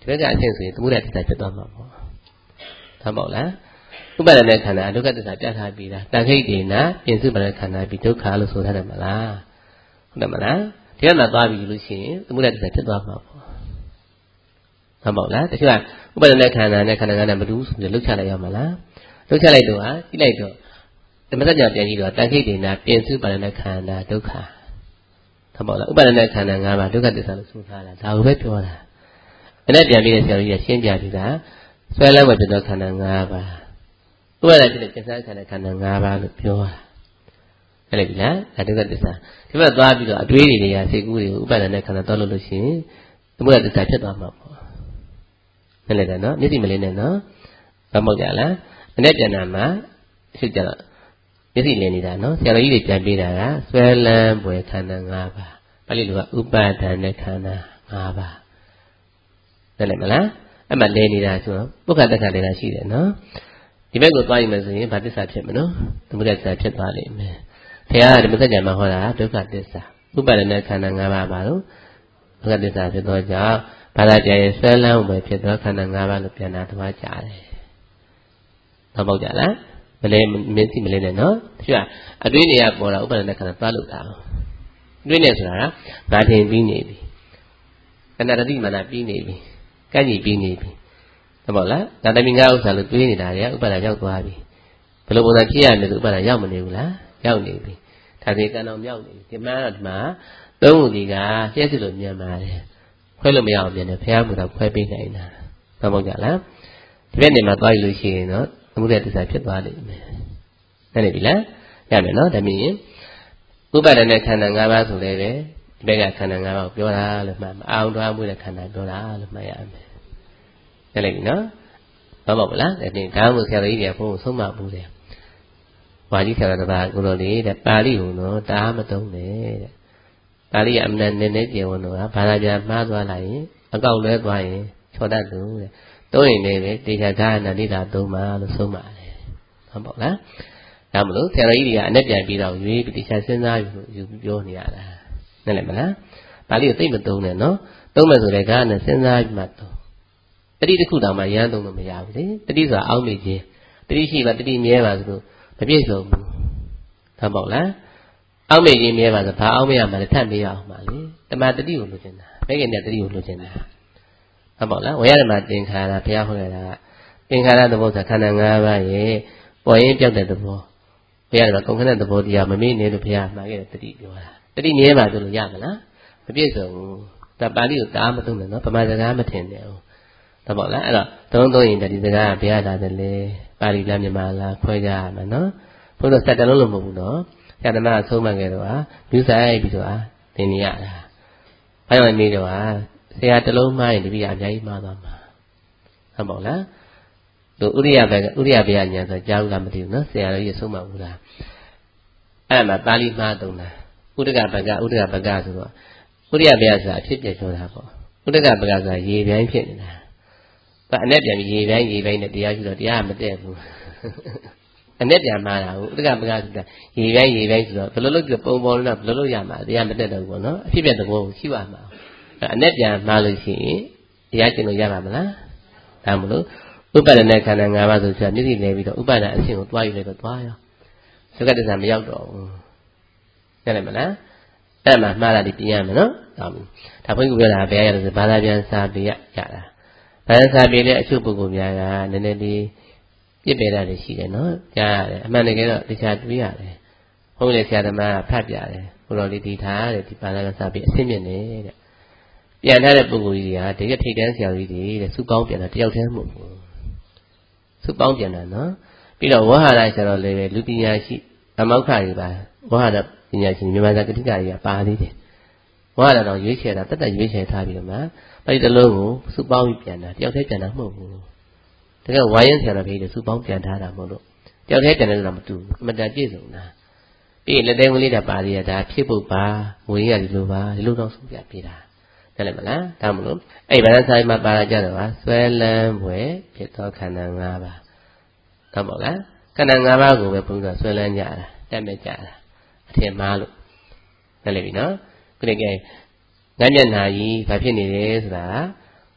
ဒီဘက်ကအချင်းဆိုရင်သမုဒယသစ္စာဖြစ်သွားမှာပေါ့ဟုတ်ပါ့လားဥပါဒณะခန္ဓာဒုက္ခသစ္စာပြတ်ထားပြီးတာတန်ခိတ်ဒေနာပြင်စုပါဒခန္ဓာပြီးဒုက္ခလို့ဆိုထားတယ်မလားဟုတ်တယ်မလားဒီကမှာသွားပြီးလို့ရှိရင်သမုဒယသစ္စာဖြစ်သွားမှာပေါ့ဟုတ်ပါ့လားတချို့ကဥပါဒณะခန္ဓာနဲ့ခန္ဓာကဏ္ဍမတူဘူးဆိုပြီးလှုပ်ချလိုက်ရမှာလားလှုပ်ချလိုက်တော့ဟာကြည့်လိုက်တော့သမထကြပြန်ကြည့်တော့တန်ခိတ်ဒေနာပြင်စုပါဒณะခန္ဓာဒုက္ခဟုတ်ပါ့လားဥပါဒณะခန္ဓာ၅ပါးဒုက္ခသစ္စာလို့ဆိုထားတာဒါကိုပဲပြောတာအဲ့ဒါပြန်ပြီးတဲ့ဆရာကြီးကရှင်းပြပြီးတာဆွဲလန်းဝတ္တခန္ဓာ၅ပါးဥပါဒဖြစ်တဲ့ကျက်စားခန္ဓာခန္ဓာ၅ပါးလို့ပြောတာအဲ့လေပြီလားဒါဒုက္ခသစ္စာဒီဘက်သွားပြီးတော့အတွေးတွေကစိတ်ကူးတွေကိုဥပါဒနဲ့ခန္ဓာတော်လို့ရှိရင်သမုဒယသစ္စာဖြစ်သွားမှာပေါ့နဲ့လေနော်မျက်စိမလေးနဲ့နော်ဘာမဟုတ်ကြလားအနဲ့ပြန်တာမှာရှိကြတော့မျက်စိလည်နေတာနော်ဆရာတော်ကြီးတွေပြန်ပေးတာကဆွဲလန်းပွေခန္ဓာ၅ပါးပါဠိလိုကဥပါဒနဲ့ခန္ဓာ၅ပါးနဲ့လေမလားအဲ့မှာလည်နေတာဆိုတော့ပုဂ္ဂတက္ခနေတာရှိတယ်နော်ဒီဘက်ကိုသွားရင်မယ်ဆိုရင်ဘာသစ္စာဖြစ်မလို့သမုဒယသစ္စာဖြစ်သွားလိမ့်မယ်ဘုရားကဒီမသက်ကြမှာဟောတာဒုက္ခသစ္စာဥပါဒณะခန္ဓာ၅ပါးပါလို့ဒုက္ခသစ္စာဖြစ်သောကြောင့်ဘာသာပြန်ရင်ဆွဲလန်းပဲဖြစ်သောခန္ဓာ၅ပါးလို့ပြန်တာတဘာကြတယ်တော့ပေါ့ကြလားမလဲမင်းစီမလဲနဲ့နော်တချို့ကအတွေးနေရပေါ်တာဥပါဒณะခန္ဓာသွားလို့တာအတွေးနေဆိုတာကငါထင်ပြီးနေပြီခန္ဓာတတိမာနပြီးနေပြီကန့်ကြီးပြီးနေပြီဟုတ်ပါလားဒါတမီငါဥစ္စာလို့တွေးနေတာတွေကဥပါဒရောက်သွားပြီဘယ်လိုပုံစံဖြစ်ရမလဲဆိုဥပါဒရောက်မနေဘူးလားရောက်နေပြီဒါဒီကံတော်မြောက်နေပြီဒီမှာတော့ဒီမှာသုံးခုဒီကကျက်စီလို့မြန်ပါတယ်ခွဲလို့မရအောင်မြန်တယ်ဘုရားမူတော့ခွဲပေးနိုင်တာဟုတ်ပါကြလားဒီဘက်နေမှာသွားလို့ရှိရင်တော့သမုဒယသစ္စာဖြစ်သွားလိမ့်မယ်ဟုတ်နေပြီလားရမယ်နော်ဒါမြင်ရင်ဥပါဒณะခန္ဓာ၅ပါးဆိုလည်းပဲဒီဘက်ကခန္ဓာ၅ပါးကိုပြောတာလို့မှတ်အောင်တွားမှုတဲ့ခန္ဓာပြောတာလို့မှတ်ရမယ်ဟုတ်လိုက်ပြီနော်ဘာပေါ့လားဒါပြင်ဒါမှမဟုတ်ဆရာတော်ကြီးတွေကဘုန်းကိုဆုံးမပူတယ်ဝါကြီးဆရာတော်ကကိုလိုလေးတဲ့ပါဠိကိုနော်တားမတုံးနဲ့တဲ့ပါဠိကအမှန်နဲ့နဲ့ကျေဝန်တော့ဘာသာပြန်မှားသွားလိုက်ရင်အကောက်လဲသွားရင်ချော်တတ်လို့တဲ့တုံးရင်လည်းပဲတေချာကာဏတိတာသုံးပါလို့ဆုံးပါတယ်ဟုတ်ပေါ့လားဒါမလို့ဆရာတော်ကြီးတွေကအနဲ့ပြန်ပြီးတော့ရွေးပြီးတေချာစဉ်းစားယူပြောနေရတာနဲ့လည်းမလားပါဠိကိုသိမတုံးနဲ့နော်သုံးမယ်ဆိုတဲ့ကာဏစဉ်းစားပြီးမှသုံးတတိတစ်ခုတောင်မှရမ်းသုံးလို့မရဘူးလေတတိဆိုတာအောက်မေ့ခြင်းတတိရှိပါတတိမြဲပါဆိုလို့မပြည့်စုံဘူးဟုတ်ပေါ့လားအောက်မေ့ခြင်းမြဲပါဆိုဘာအောက်မေ့ရမှာလဲထပ်မေ့ရအောင်ပါလေတမတတိကိုလိုချင်တာဘယ်ကနေတတိကိုလိုချင်တာဟုတ်ပေါ့လားဝေယဓမ္မသင်္ခါရဘုရားဟောရတာသင်္ခါရသဘောဆိုခန္ဓာ၅ပါးရဲ့ပေါ်ရင်ပြောက်တဲ့သဘောဘုရားကကုန်ခဏသဘောတရားမမေ့နေလို့ဘုရားမှာခဲ့တဲ့တတိပြောတာတတိမြဲပါဆိုလို့ရမလားမပြည့်စုံဘူးဒါပါဠိကိုတားမသုံးနဲ့နော်ဗမာစကားမထင်နဲ့ဟုတ်တော့ပေါ့လားအဲ့တော့သုံးရင်ဒီစကားကဘုရားလာတယ်လေပါဠိလားမြန်မာလားခွဲကြရမှာနော်ဘုရားစက်တလုံးလို့မဟုတ်ဘူးနော်ဆရာသမားအဆုံးမခဲ့တော့ဟာလူဆိုင်ပြီးတော့သင်နေရတာဘာကြောင့်နေတော့ဟာဆရာတလုံးမှားရင်တပည့်အများကြီးမှားသွားမှာဟုတ်ပေါ့လားသူဥရိယဘယညာဆိုကြားဘူးလားမသိဘူးနော်ဆရာတော်ကြီးဆုံးမဘူးလားအဲ့မှာပါဠိမှားသုံးတာဥဒကဘကဆိုတော့ဥရိယဘယဆိုတာအဖြစ်ပြပြောတာပေါ့ဥဒကဘကဆိုတာရေပြိုင်းဖြစ်နေတာအနဲ့ပြန်ပြီးရေပိုင်းနဲ့တရားရှိတော့တရားမတည့်ဘူးအနဲ့ပြန်မှားတာဟုတ်ဥဒကပကဆိုတာရေပိုင်းဆိုတော့ဘယ်လိုလုပ်ပြီးပုံပေါ်လို့ဘယ်လိုလုပ်ရမှာတရားမတည့်တော့ဘူးပေါ့နော်အဖြစ်ပြသဘောကိုရှိပါမှာအနဲ့ပြန်မှားလို့ရှိရင်တရားကျင့်လို့ရပါမလားဒါမလို့ဥပါဒณะခန္ဓာ၅ပါးဆိုဆိုတာမျက်စိလဲပြီးတော့ဥပါဒအဆင့်ကိုတွားယူလိုက်တော့တွားရောဒုက္ခသစ္စာမရောက်တော့ဘူးသိတယ်မလားအဲ့မှာမှားတာဒီပြင်ရမယ်နော်ဒါဘုန်းကြီးပြောတာဘယ်ရတယ်ဆိုဘာသာပြန်စာပေရတာဘာသာစာပေနဲ့အချို့ပုဂ္ဂိုလ်များကနည်းနည်းလေးပြစ်ပယ်တာတွေရှိတယ်နော်ကြားရတယ်အမှန်တကယ်တော့တခြားတွေးရတယ်ဟုတ်လေဆရာသမားကဖတ်ပြတယ်ဘုတော်လေးဒီထားတဲ့ဒီဘာသာစာပေအဆင့်မြင့်နေတဲ့ပြန်ထားတဲ့ပုဂ္ဂိုလ်ကြီးကတကယ်ထိတ်တန်းဆရာကြီးတွေတဲ့စုပေါင်းပြန်တာတယောက်တည်းမဟုတ်ဘူးစုပေါင်းပြန်တာနော်ပြီးတော့ဝဟာရဆိုတော့လည်းလူပညာရှိအမောက္ခတွေပါဝဟာရပညာရှင်မြန်မာစာကတိကတွေကပါသေးတယ်ဝဟာရတော့ရွေးချယ်တာတက်ရွေးချယ်ထားပြီးတော့မှအဲ့ဒီတလုံးကိုစုပေါင်းပြီးပြန်တာတယောက်တည်းပြန်တာမဟုတ်ဘူးတကယ်ဝါရင်ဆရာတော်ကြီးတွေစုပေါင်းပြန်ထားတာမဟုတ်လို့တယောက်တည်းပြန်တယ်ဆိုတာမတူဘူးအမှန်တန်ပြည့်စုံတာပြီးရင်လက်သေးဝင်လေးတာပါသေးတာဒါဖြစ်ဖို့ပါငွေရဒီလိုပါဒီလိုတော့ဆုံးပြပေးတာတယ်လေမလားဒါမလို့အဲ့ဗန္ဒဆိုင်မှာပါလာကြတော့ဆွဲလန်းွယ်ဖြစ်သောခန္ဓာ၅ပါးဟုတ်ပါလားခန္ဓာ၅ပါးကိုပဲဘုရားဆွဲလန်းကြတာတက်မဲ့ကြတာအထင်မှားလို့တယ်လေပြီနော်ခုနကငါမျက်နာကြီးဘာဖြစ်နေလဲဆိုတာ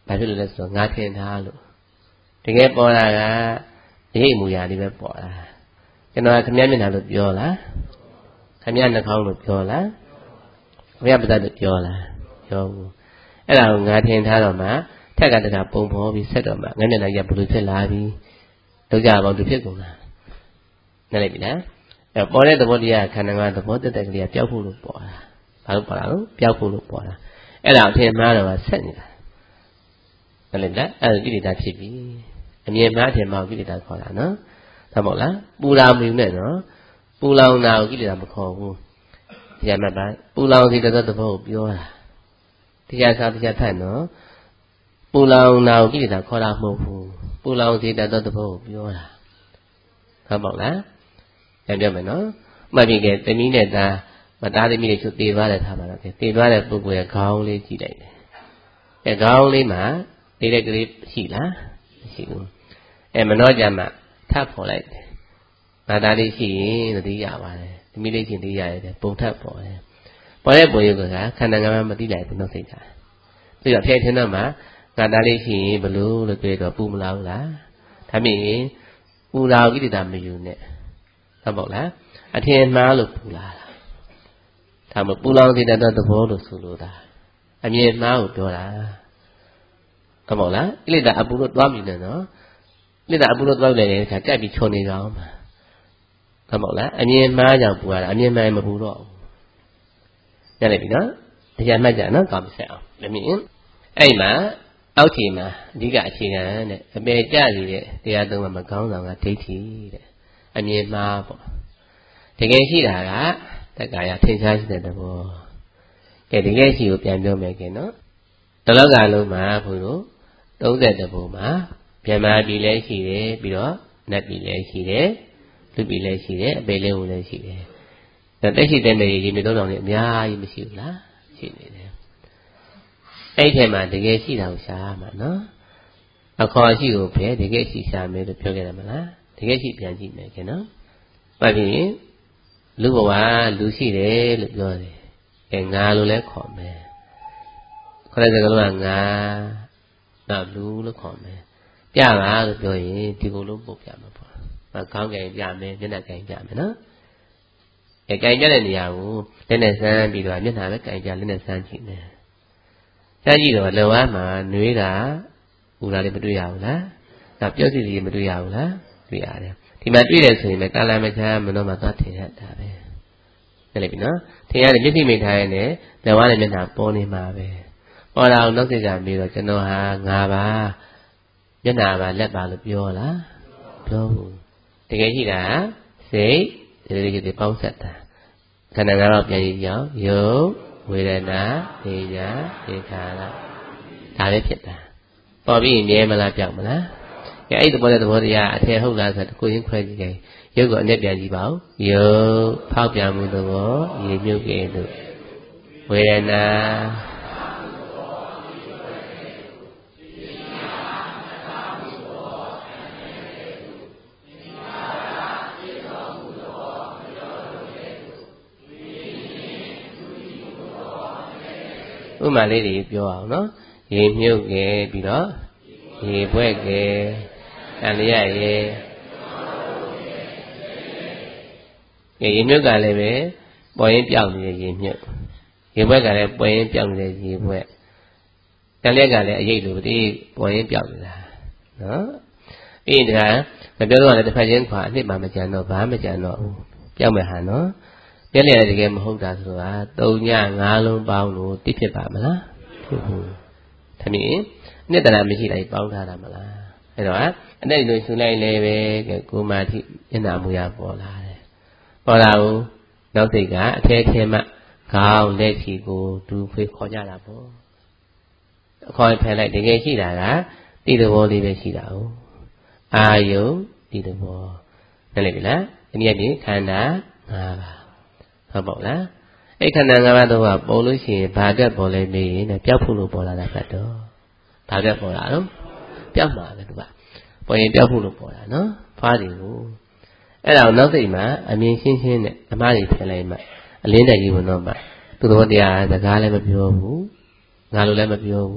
ဘာဖြစ်လို့လဲဆိုတော့ငါထင်ထားလို့တကယ်ပေါ်လာကရိပ်မူရာလေးပဲပေါ်လာကျွန်တော်ကခမည်းမျက်နှာလို့ပြောလားခမည်းနှာခေါင်းလို့ပြောလားခမည်းပါးစပ်လို့ပြောလားပြောဘူးအဲ့ဒါကိုငါထင်ထားတော့မှထက်ကတကပုံပေါ်ပြီးဆက်တော့မှငါမျက်နှာကြီးဘယ်လိုဖြစ်လာပြီလောက်ကြပါဘူးဖြစ်ကုန်လားနားလည်ပြီလားအဲ့ပေါ်တဲ့သဘောတရားခန္ဓာငါးသဘောတက်ကလေးကပျောက်ဖို့လို့ပေါ်လာဘာလို့ပေါ်လာလို့ပျောက်ဖို့လို့ပေါ်လာအဲ့ဒါအထင်မှားတော့ဆက်နေတာနားလည်လားအဲ့ဒါကိလေသာဖြစ်ပြီအမြင်မှားအထင်မှားကိလေသာခေါ်တာနော်ဒါမဟုတ်လားပူလောင်မှုနဲ့နော်ပူလောင်တာကိုကိလေသာမခေါ်ဘူးတရားမှတ်ပါပူလောင်စီတဲ့သဘောကိုပြောတာတရားစားတရားဖတ်နော်ပူလောင်တာကိုကိလေသာခေါ်တာမဟုတ်ဘူးပူလောင်စီတဲ့သဘောကိုပြောတာဟုတ်ပါ့လားပြန်ပြောမယ်နော်မှတ်ပြီကဲသမီးနဲ့သားမသားသမီးတွေချုပ်တည်သွားတယ်ထားပါတော့ကဲတည်သွားတဲ့ပုဂ္ဂိုလ်ရဲ့ခေါင်းလေးကြည့်လိုက်တယ်အဲခေါင်းလေးမှာတည်တဲ့ကလေးရှိလားမရှိဘူးအဲမနှောကြမှာထပ်ပေါ်လိုက်တယ်မသားလေးရှိရင်သတိရပါတယ်သမီးလေးချင်းသိရတယ်ပုံထပ်ပေါ်တယ်ပေါ်တဲ့ပုံရုပ်ကခန္ဓာငါးမသိလိုက်ဘူးနှုတ်စိတ်ကသူကဖျက်ထင်းတော့မှငါသားလေးရှိရင်ဘလို့လို့ပြောတော့ပူမလားဘူးလားဒါမြင်ပူလာကိလေသာမယူနဲ့ဟုတ်ပါ့လားအထင်မှားလို့ပူလာတာဒါမှပူလောင်စေတတ်တဲ့သဘောလို့ဆိုလိုတာအမြင်မှားကိုပြောတာဟုတ်ပါ့လားကိလေသာအပူလို့တွားမိနေနော်ကိလေသာအပူလို့တွားလိုက်တဲ့အခါကြက်ပြီးခြုံနေကြအောင်မှာဟုတ်ပါ့လားအမြင်မှားကြောင့်ပူရတာအမြင်မှန်မပူတော့ဘူးညနေပြီနော်တရားမှတ်ကြနော်ကောင်းဆက်အောင်မမြင်အဲ့မှာအောက်ခြေမှာအဓိကအခြေခံတဲ့အပေကြစီတဲ့တရားသုံးပါးမကောင်းဆောင်ကဒိဋ္ဌိတဲ့အမြင်မှားပေါ့တကယ်ရှိတာကတက္ကာယထင်ရှားရှိတဲ့သဘောကဲတကယ်ရှိကိုပြန်ပြောမယ်ကဲနော်တလောကလုံးမှာဘုလို့30ဘုံမှာဗြဟ္မာပြည်လည်းရှိတယ်ပြီးတော့နတ်ပြည်လည်းရှိတယ်လူပြည်လည်းရှိတယ်အပေလေးဝင်လည်းရှိတယ်တက်ရှိတဲ့နေကြီးမြေ3000နဲ့အများကြီးမရှိဘူးလားရှိနေတယ်အဲ့ထဲမှာတကယ်ရှိတာကိုရှားမှာနော်အခေါ်ရှိကိုပဲတကယ်ရှိရှားမယ်လို့ပြောခဲ့တယ်မလားတကယ်ရှိပြန်ကြည့်မယ်ကဲနော်ဘာဖြစ်ရင်လူဘဝလူရှိတယ်လို့ပြောတယ်အဲငါလို့လည်းခေါ်မယ်ခေါ်တဲ့စကားလုံးကငါတော့လူလို့ခေါ်မယ်ပြပါလို့ပြောရင်ဒီကုလုံးပုတ်ပြမှာပေါ့ခေါင်းကင်ပြမယ်မျက်နှာကင်ပြမယ်နော်အဲကင်ပြတဲ့နေရာကိုလက်နဲ့ဆန်းပြီးတော့မျက်နှာပဲကင်ပြလက်နဲ့ဆန်းကြည့်မယ်ဆန်းကြည့်တော့လောကမှာနှွေးတာဥလာလေးမတွေ့ရဘူးလားဒါပြောစီစီမတွေ့ရဘူးလားတွေ့ရတယ်ဒီမှာတွေ့တယ်ဆိုရင်လည်းကာလမချာမနောမှာသွားထင်ရတာပဲသိလိုက်ပြီနော်ထင်ရတယ်မျက်စိမိထားရင်လည်းလက်ဝါးနဲ့မျက်နှာပေါ်နေမှာပဲပေါ်လာအောင်နောက်စိတ်ကပြီးတော့ကျွန်တော်ဟာငါပါမျက်နှာပါလက်ပါလို့ပြောလားပြောဘူးတကယ်ရှိတာစိတ်ဒီပေါင်းဆက်တာခန္ဓာငါးပါးပြန်ကြည့်ကြအောင်ယုတ်ဝေဒနာပညာသင်္ခါရဒါပဲဖြစ်တာပေါ်ပြီးရင်မြဲမလားပြောက်မလားအဲ့ဒီသဘောတရားအထည်ဟုတ်လားဆိုတော့ကိုရင်းခွဲကြည့်တယ်ရုပ်ကိုအနဲ့ပြန်ကြည့်ပါဦးရုပ်ဖောက်ပြန်မှုသဘောရေမြုပ်ကဲ့သို့ဝေဒနာဥမာလေးတွေပြောအောင်နော်ရေမြုပ်ကဲ့ပြီးတော့ရေဘွဲ့ကဲတန်လျက်ရေရေမြုပ်ကလည်းပဲပေါ်ရင်ပြောက်နေတဲ့ရေမြုပ်ရေဘွဲ့ကလည်းပေါ်ရင်ပြောက်နေတဲ့ရေဘွဲ့တန်လျက်ကလည်းအရေးလိုဒီပေါ်ရင်ပြောက်နေတာနော်ပြီးရင်ဒါမပြောတော့လည်းတစ်ဖက်ချင်းခွာအနှစ်မှမကြံတော့ဘာမှမကြံတော့ဘူးပြောက်မဲ့ဟာနော်ပြည့်လည်တကယ်မဟုတ်တာဆိုတာ3ည5လုံးပေါင်းလို့တိဖြစ်ပါမလားဖြစ်ဘူးဒါမြင်နှစ်တရာမရှိလိုက်ပေါင်းထားတာမလားအဲ့တော့အနဲ့လိုရှုလိုက်လဲပဲကိုမာတိမျက်နှာမူရပေါ်လာတယ်ပေါ်လာဘူးနောက်စိတ်ကအထဲထဲမှခေါင်းလက်ချီကိုဒူဖွေးခေါ်ကြတာပေါ့အခေါ်ဖယ်လိုက်တကယ်ရှိတာကတိသဘောလေးပဲရှိတာဟုတ်အာယုတိသဘောနားလည်ပြီလားဒီနေ့ပြင်ခန္ဓာ5ပါးဟုတ်ပါ့လားအဲ့ခန္ဓာ5ပါးတော့ပေါ်လို့ရှိရင်ဘာတက်ပေါ်လဲမေးရင်ပျောက်ဖို့လို့ပေါ်လာတာဖတ်တော့ဘာတက်ပေါ်လာတော့ပျောက်မှာပဲသူကပေါ်ရင်ပျောက်ဖို့လို့ပေါ်တာနော်ဖွားတယ်ကိုအဲ့ဒါကိုနောက်စိတ်မှာအမြင်ရှင်းရှင်းနဲ့အမှားတွေဖယ်လိုက်မှအလင်းတဲ့ကြီးဝင်တော့မှသူတော်တရားစကားလည်းမပြောဘူးငါလိုလည်းမပြောဘူး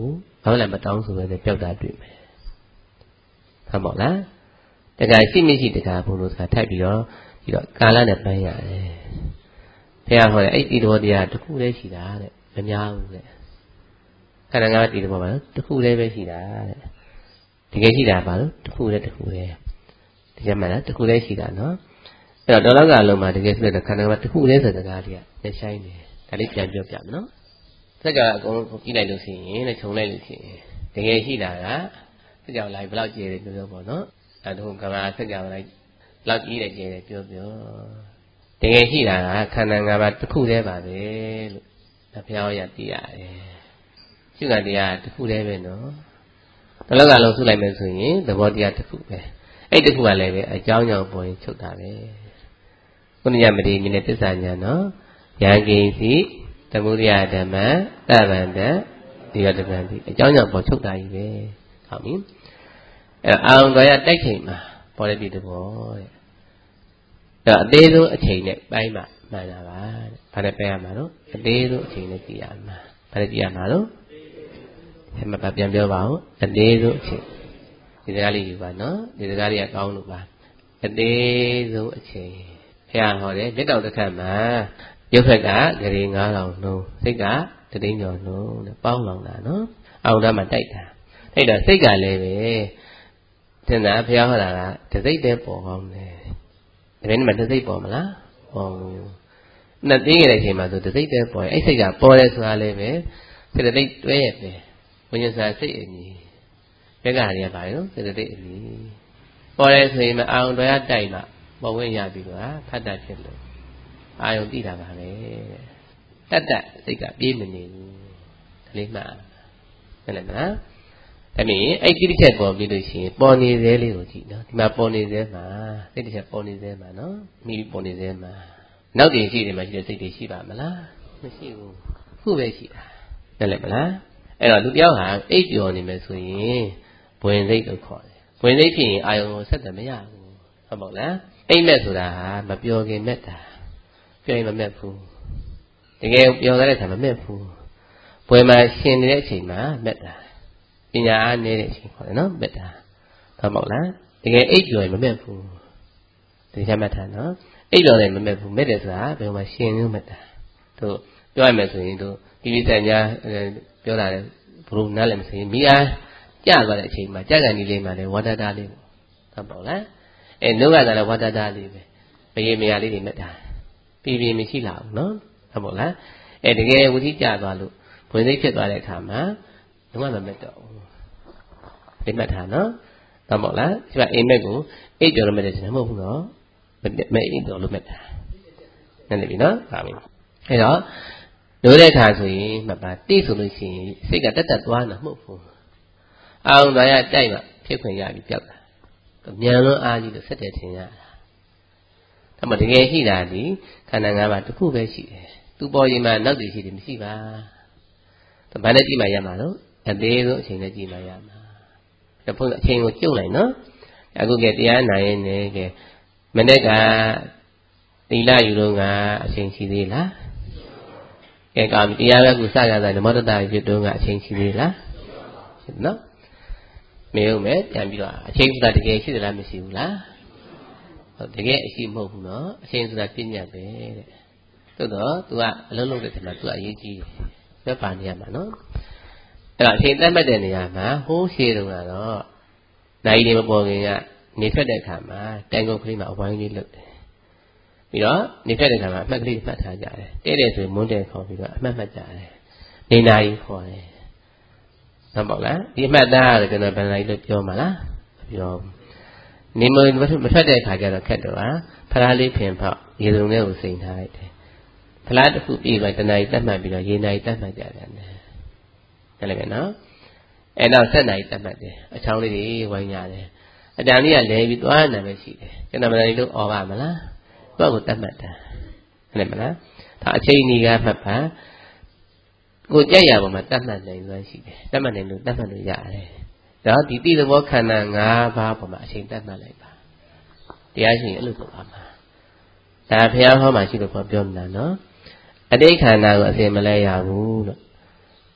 ဘာလဲမတောင်းဆိုပဲပြောက်တာတွေ့မယ်ဟုတ်ပါလားတခါရှိမရှိတခါဘုလို့တခါထိုက်ပြီးတော့ဒီတော့ကာလနဲ့ပိုင်းရတယ်ဘုရားဟောတယ်အဲ့ဒီတော်တရားတစ်ခုတည်းရှိတာတဲ့မများဘူးတဲ့ခန္ဓာငါးပါးဒီတော်ပါလို့တစ်ခုတည်းပဲရှိတာတဲ့တကယ်ရှိတာပါလို့တစ်ခုတည်းဒီကြမှာလားတစ်ခုတည်းရှိတာနော်အဲ့တော့ဒေါလောကလုံးမှာတကယ်ဆိုတဲ့ခန္ဓာငါးပါးတစ်ခုတည်းဆိုတဲ့စကားလေးကလက်ဆိုင်တယ်ဒါလေးပြန်ပြောပြမယ်နော်စက္ကအကုန်လုံးကြည့်လိုက်လို့ရှိရင်လည်းခြုံလိုက်လို့ရှိရင်တကယ်ရှိတာကစက္ကလိုက်ဘယ်လောက်ကျယ်တယ်ပြောပေါ့နော်အဲဒါကဘာစက္ကလိုက်ဘယ်လောက်ကြီးတယ်ကျယ်တယ်ပြောတကယ်ရှိတာကခန္ဓာ၅ပါးတစ်ခုတည်းပါပဲလို့ဘုရားရသိရတယ်ရှုခတရားတစ်ခုတည်းပဲနော်တလောကလုံးဆုလိုက်မယ်ဆိုရင်သဘောတရားတစ်ခုပဲအဲ့တစ်ခုကလည်းပဲအကြောင်းကြောင့်ပေါ်ရင်ချုပ်တာပဲခုနကမတိမြင်တဲ့သစ္စာညာနော်ယံကိစီသမုဒယဓမ္မသဗ္ဗန္တဒီရတပံဒီအကြောင်းကြောင့်ပေါ်ချုပ်တာကြီးပဲဟုတ်ပြီအဲ့အာရုံတော်ရတိုက်ချိန်မှာပေါ်တဲ့ဒီသဘောတဲ့အဲ့အသေးဆုံးအချိန်နဲ့ပိုင်းမှမှန်တာပါတဲ့ဘာနဲ့ပိုင်းရမှာတော့အသေးဆုံးအချိန်နဲ့ကြည့်ရမှာဘာနဲ့ကြည့်ရမှာတော့အဲ့မှာပြန်ပြောပါဦးအသေးဆုံးအချိန်ဒီစကားလေးယူပါနော်ဒီစကားလေးကကောင်းလို့ပါအသေးဆုံးအချိန်ဘုရားဟောတယ်လက်တော်တစ်ခါမှာရုပ်ဖက်ကဂရေ9000လုံးစိတ်ကတသိန်းကျော်လုံးတဲ့ပေါင်းလောင်တာနော်အောင်သားမှာတိုက်တာစိတ်ကလည်းပဲသင်္သာဘုရားဟောတာကတစိတ်တည်းပေါ်ကောင်းတယ်ဒါပေမဲ့တစိတ်ပေါ်မလားပေါ်ဘူးနှစ်သိခဲ့တဲ့အချိန်မှာဆိုတစိတ်တည်းပေါ်ရင်အဲ့စိတ်ကပေါ်တယ်ဆိုတာလည်းပဲစေတသိက်တွဲရပဲဝိညာဉ်စာစိတ်အမြင်ဘက်ကရပါရောစေတသိက်အမြင်ပေါ်တယ်ဆိုရင်မအောင်တော်ရတိုက်မှပေါ်ဝင်ရပြီးတော့ဖတ်တတ်ဖြစ်လို့အာယုံသိတာပါပဲတတ်စိတ်ကပြေးမနေဘူးဒါလေးမှဟုတ်လားနော်ဒါမြင်အဲ့ဒီတစ်ချက်ပေါ်ပြီးလို့ရှိရင်ပေါ်နေသေးလေးကိုကြည့်နော်ဒီမှာပေါ်နေသေးမှာစိတ်တစ်ချက်ပေါ်နေသေးမှာနော်မိပေါ်နေသေးမှာနောက်တည်ရှိတယ်မှာရှိတဲ့စိတ်တွေရှိပါမလားမရှိဘူးခုပဲရှိတာဟုတ်လားမလားအဲ့တော့လူတယောက်ဟာအိပ်ပျော်နေမယ်ဆိုရင်ဘဝင်စိတ်လို့ခေါ်တယ်ဘဝင်စိတ်ဖြစ်ရင်အာယုံကိုဆက်တယ်မရဘူးဟုတ်ပါ့လားအိပ်မက်ဆိုတာဟာမပျော်ခင်မက်တာပြောရင်မမက်ဘူးတကယ်ပျော်တဲ့အခါမမက်ဘူးဘွယ်မှာရှင်နေတဲ့အချိန်မှာမက်တာပညာအားနည်းတဲ့အချိန်ခေါ်တယ်နော်မက်တာဟုတ်ပါ့လားတကယ်အိပ်ပျော်ရင်မမက်ဘူးဒီချက်မှတ်ထားနော်အိပ်ပျော်ရင်မမက်ဘူးမက်တယ်ဆိုတာဘယ်မှာရှင်နေမက်တာတို့ပြောရမယ်ဆိုရင်တို့ဒီပိစံညာပြောတာလေဘုရုနားလည်းမစင်မိအားကြသွားတဲ့အချိန်မှာကြက်ကန်ကြီးလေးမှလည်းဝါဒတာလေးဟုတ်ပါ့လားနှုတ်ကသာလည်းဝါဒတာလေးပဲမရေမရလေးတွေမက်တာပြင်းမရှိလာဘူးနော်ဟုတ်ပါ့လားတကယ်ဝိသိကြသွားလို့ဝင်သိဖြစ်သွားတဲ့အခါမှာလုံးဝမမက်တော့ဘူးဒီမှတ်ထားနော်ဟုတ်ပါ့လားဒီကအိမ်မက်ကိုအိတ်ကြော်လို့မက်တယ်မဟုတ်ဘူးနော်မအိတ်ကြော်လို့မက်တာနည်းနည်းပြီနော်ဟာပြီအဲ့တော့တို့တဲ့အခါဆိုရင်မှတ်ပါတိဆိုလို့ရှိရင်စိတ်ကတက်သွားတာမဟုတ်ဘူးအောင်တော်ရတိုက်မှဖြစ်ခွင့်ရပြီးပြောက်တာမြန်လွန်းအားကြီးလို့ဆက်တယ်ထင်ရတာဒါမှတကယ်ရှိတာဒီခန္ဓာ၅ပါးတစ်ခုပဲရှိတယ်သူပေါ်ရင်မှနောက်တည်ရှိတယ်မရှိပါဒါဘာနဲ့ကြည့်မှရမှာလို့အသေးဆုံးအချိန်နဲ့ကြည့်မှရမှာဒါဘုန်းအချိန်ကိုကျုပ်လိုက်နော်အခုကတရားနာရင်လည်းကမနေ့ကသီလယူတော့ကအချိန်ရှိသေးလားကဲကောင်းတရားပဲခုစရတာဓမ္မတတရွတ်တော့ကအချိန်ရှိသေးလားနော်မေးဦးမယ်ပြန်ပြီးတော့အချိန်ဆိုတာတကယ်ရှိသလားမရှိဘူးလားဟုတ်တကယ်အရှိမဟုတ်ဘူးနော်အချိန်ဆိုတာပြည့်ညတ်ပဲတဲ့သို့တော့ तू ကအလုံးလုံးတဲ့ထင်မှာ तू အရေးကြီးတယ်ပဲပါနေရမှာနော်အဲ့တော့အချိန်သတ်မှတ်တဲ့နေရာမှာဟိုးရှည်တုန်းကတော့နိုင်နေမပေါ်ခင်ကနေထွက်တဲ့အခါမှာတိုင်ကုန်ကလေးမှာအဝိုင်းလေးလုပ်တယ်ပြီးတော့နေထွက်တဲ့အခါမှာအမှတ်ကလေးမှတ်ထားကြတယ်တဲ့ဆိုရင်မွန်းတယ်ခေါ်ပြီးတော့အမှတ်မှတ်ကြတယ်နေနာရီခေါ်တယ်ဟုတ်ပါ့လားဒီအမှတ်သားရတယ်ကျွန်တော်ဗန်လိုက်လို့ပြောမှာလားပြောနေမထွက်တဲ့အခါကျတော့ခက်တော့ဖလားလေးဖင်ဖောက်ရေစုံလေးကိုစိန်ထားလိုက်တယ်ဖလားတစ်ခုပြီးမှတနားရီတတ်မှတ်ပြီးတော့ရေနာရီတတ်မှတ်ကြတယ်တယ်လည်းပဲနော်အဲ့တော့7နာရီတတ်မှတ်တယ်အချောင်းလေးတွေဝိုင်းရတယ်အတန်လေးကလဲပြီးသွားနေမှရှိတယ်ကျွန်တော်ဗန်လိုက်လို့អော်ပါမလားဘက်ကိုတတ်မှတ်တာဟုတ်မလားဒါအချိန်ကြီးကမှတ်ပါကိုကြက်ရပေါ်မှာတတ်မှတ်နိုင်လို့ရှိတယ်တတ်မှတ်နိုင်လို့တတ်မှတ်လို့ရတယ်ဒါဒီတိသဘောခန္ဓာ၅ပါးပေါ်မှာအချိန်တတ်မှတ်လိုက်ပါတရားရှိရင်အဲ့လိုလုပ်ပါမှာဒါဘုရားဟောမှာရှိလို့ပြောနေတာနော်အတိတ်ခန္ဓာကိုအစဉ်မလဲရဘူးလို့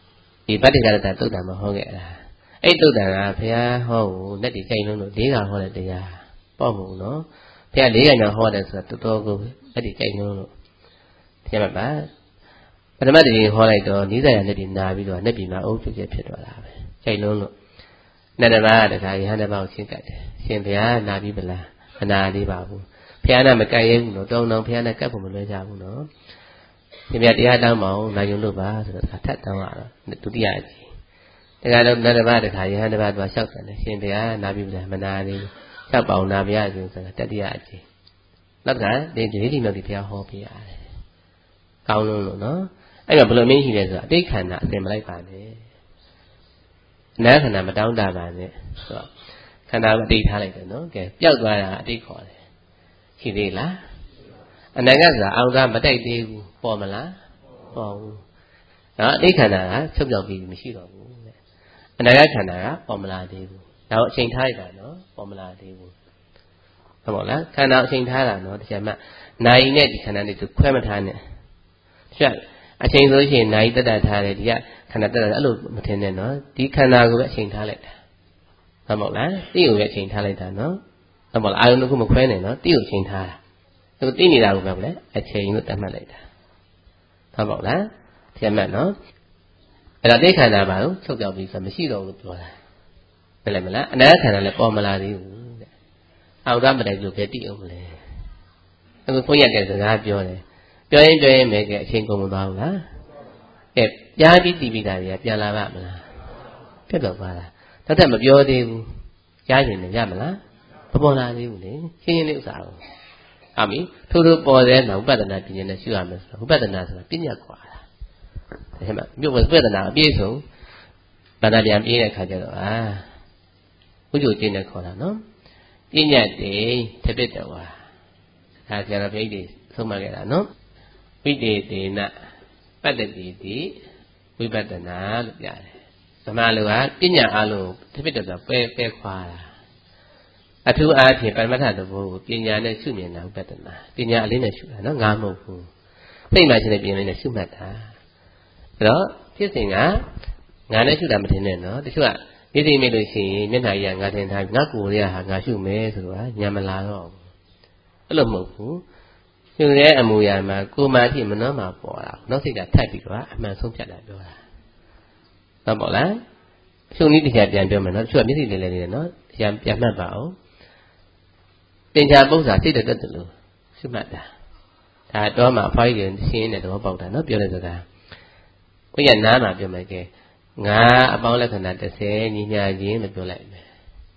ဒီဗတ္တိကရတတုတ်တံမှာဟောခဲ့တာအဲ့တုတ်တံကဘုရားဟောကိုလက်တွေကြိုက်လုံးလို့၄ခါဟောတဲ့တရားပေါ့မို့နော်ဘုရား၄ခါညဟောတယ်ဆိုတာတော်တော်ကိုလက်တွေကြိုက်လုံးလို့သိရမှာပါပထမတည်းဟောလိုက်တော့နိစ္စရလက်တွေနာပြီးတော့လက်ပြီမှာအုပ်ချုပ်ချက်ဖြစ်သွားတာပဲကြိုက်လုံးလို့နှစ်တပါးတခါယဟန်တစ်ပါးကိုရှင်းကတ်တယ်ရှင်ဘုရားနာပြီးပလားမနာသေးပါဘူးဘုရားနဲ့မကတ်ရဲဘူးနော်တောင်းတောင်းဘုရားနဲ့ကတ်ဖို့မလွယ်ကြဘူးနော်ရှင်ဘုရားတရားတောင်းပါအောင်နာယုံလို့ပါဆိုတော့ထပ်တောင်းရတော့ဒုတိယအကြိမ်တခါတော့နှစ်တပါးတခါယဟန်တစ်ပါးသွားလျှောက်တယ်ရှင်ဘုရားနာပြီးပလားမနာသေးဘူးလျှောက်ပါအောင်နာပြရစီဆိုတာတတိယအကြိမ်နောက်ကဒီတိမြောက်ဒီဘုရားဟောပြရတယ်ကောင်းလို့နော်အဲ့တော့ဘယ်လိုမင်းရှိလဲဆိုတော့အတိတ်ခန္ဓာအစင်မလိုက်ပါနဲ့အနာခန္ဓာမတောင်းတပါနဲ့ဆိုတော့ခန္ဓာကိုအတိတ်ထားလိုက်တယ်နော်ကဲပျောက်သွားတာအတိတ်ခေါ်တယ်ရှိသေးလားအနာဂတ်ဆိုတာအောင်သားမတိုက်သေးဘူးပေါ်မလားပေါ်ဘူးနော်အတိတ်ခန္ဓာကချုပ်ပြောက်ပြီးမရှိတော့ဘူးတဲ့အနာဂတ်ခန္ဓာကပေါ်မလာသေးဘူးဒါကိုအချိန်ထားလိုက်တာနော်ပေါ်မလာသေးဘူးဟုတ်ပါလားခန္ဓာအချိန်ထားတာနော်တရားမှနိုင်နဲ့ဒီခန္ဓာနဲ့သူခွဲမထားနဲ့ချက်အချိန်ဆိုရှင်နိုင်တက်တာထားတယ်ဒီကခန္ဓာတက်တာအဲ့လိုမထင်နဲ့နော်ဒီခန္ဓာကိုပဲအချိန်ထားလိုက်တာဟုတ်ပါလားတိကိုပဲအချိန်ထားလိုက်တာနော်ဟုတ်ပါလားအာယုန်ကမခွဲနဲ့နော်တိကိုအချိန်ထားတာသူတိနေတာကိုပဲလေအချိန်လို့တတ်မှတ်လိုက်တာဟုတ်ပါလားတရားမှတ်နော်အဲ့ဒါတိခန္ဓာပါလို့ချုပ်ပြောက်ပြီးဆိုမရှိတော့ဘူးပြောတာဘယ်လဲမလားအနာခန္ဓာလည်းပေါ်မလာသေးဘူးတဲ့အောက်သားမတိုင်လို့ပဲတိအောင်မလဲအခုဘုန်းကြီးကစကားပြောတယ်ပြောရင်မယ်ကအချိန်ကုန်မသွားဘူးလားကဲကြားပြီးတည်ပြီးတာတွေကပြန်လာပါမလားပြတ်တော့ပါလားနောက်ထပ်မပြောသေးဘူးကြားရင်လည်းရမလားမပေါ်လာသေးဘူးလေရှင်းရှင်းလေးဥစ္စာကိုဟုတ်ပြီထို့ပေါ်တဲ့မှာဥပဒနာပညာနဲ့ရှုရမယ်ဆိုတော့ဥပဒနာဆိုတာပညာကွာတာဒါမှမဟုတ်ဥပဒနာအပြည့်စုံဘာသာပြန်ပြည့်တဲ့အခါကျတော့ဥကြိုကျင်းနဲ့ခေါ်တာနော်ပညာတည်တပိတ္တဝါဒါကျတော့ဘိဋ္ဌိဆုံးမခဲ့တာနော်ဝိတေတေနပတ္တတိတိဝိပဿနာလို့ပြတယ်ဓမ္မလိုကပညာအလုံးတပိတ္တဆိုပဲခွာတာအထူးအားဖြင့်ပရမတ္ထသဘောကိုပညာနဲ့ရှုမြင်တာဝိပဿနာပညာအလေးနဲ့ရှုတာနော်ငါမဟုတ်ဘူးစိတ်မှရှင်တဲ့ပညာလေးနဲ့ရှုမှတ်တာအဲ့တော့ဖြစ်စဉ်ကငါနဲ့ရှုတာမတင်နဲ့နော်တချို့ကဒီသိမိလို့ရှိရင်မျက်နှာကြီးကငါတင်ထားငါကိုယ်လေးကငါရှုမယ်ဆိုတော့ညံမလာတော့ဘူးအဲ့လိုမဟုတ်ဘူးရှုတဲ့အမူအရာမှာကိုယ်မှဖြစ်မနှောမှာပေါ်တာနောက်စိတ်ကထပ်ပြီးတော့အမှန်ဆုံးဖြတ်တာပြောတာဟုတ်ပါလားရှုနည်းတရားပြန်ပြောမယ်နော်တချို့ကမျက်စိလေးလေးနေတယ်နော်ပြန်မှတ်ပါအောင်တင်ချာပု္ပ္ပာစိတ်တက်တယ်လို့ရှုမှတ်တာဒါတော့မှအဖိုးကြီးရှင်းတဲ့သဘောပေါက်တာနော်ပြောတဲ့စကားဘုရားနားမှာပြောမယ်ကဲငါအပေါင်းလက္ခဏာ30ညီညာခြင်းလို့ပြောလိုက်မယ်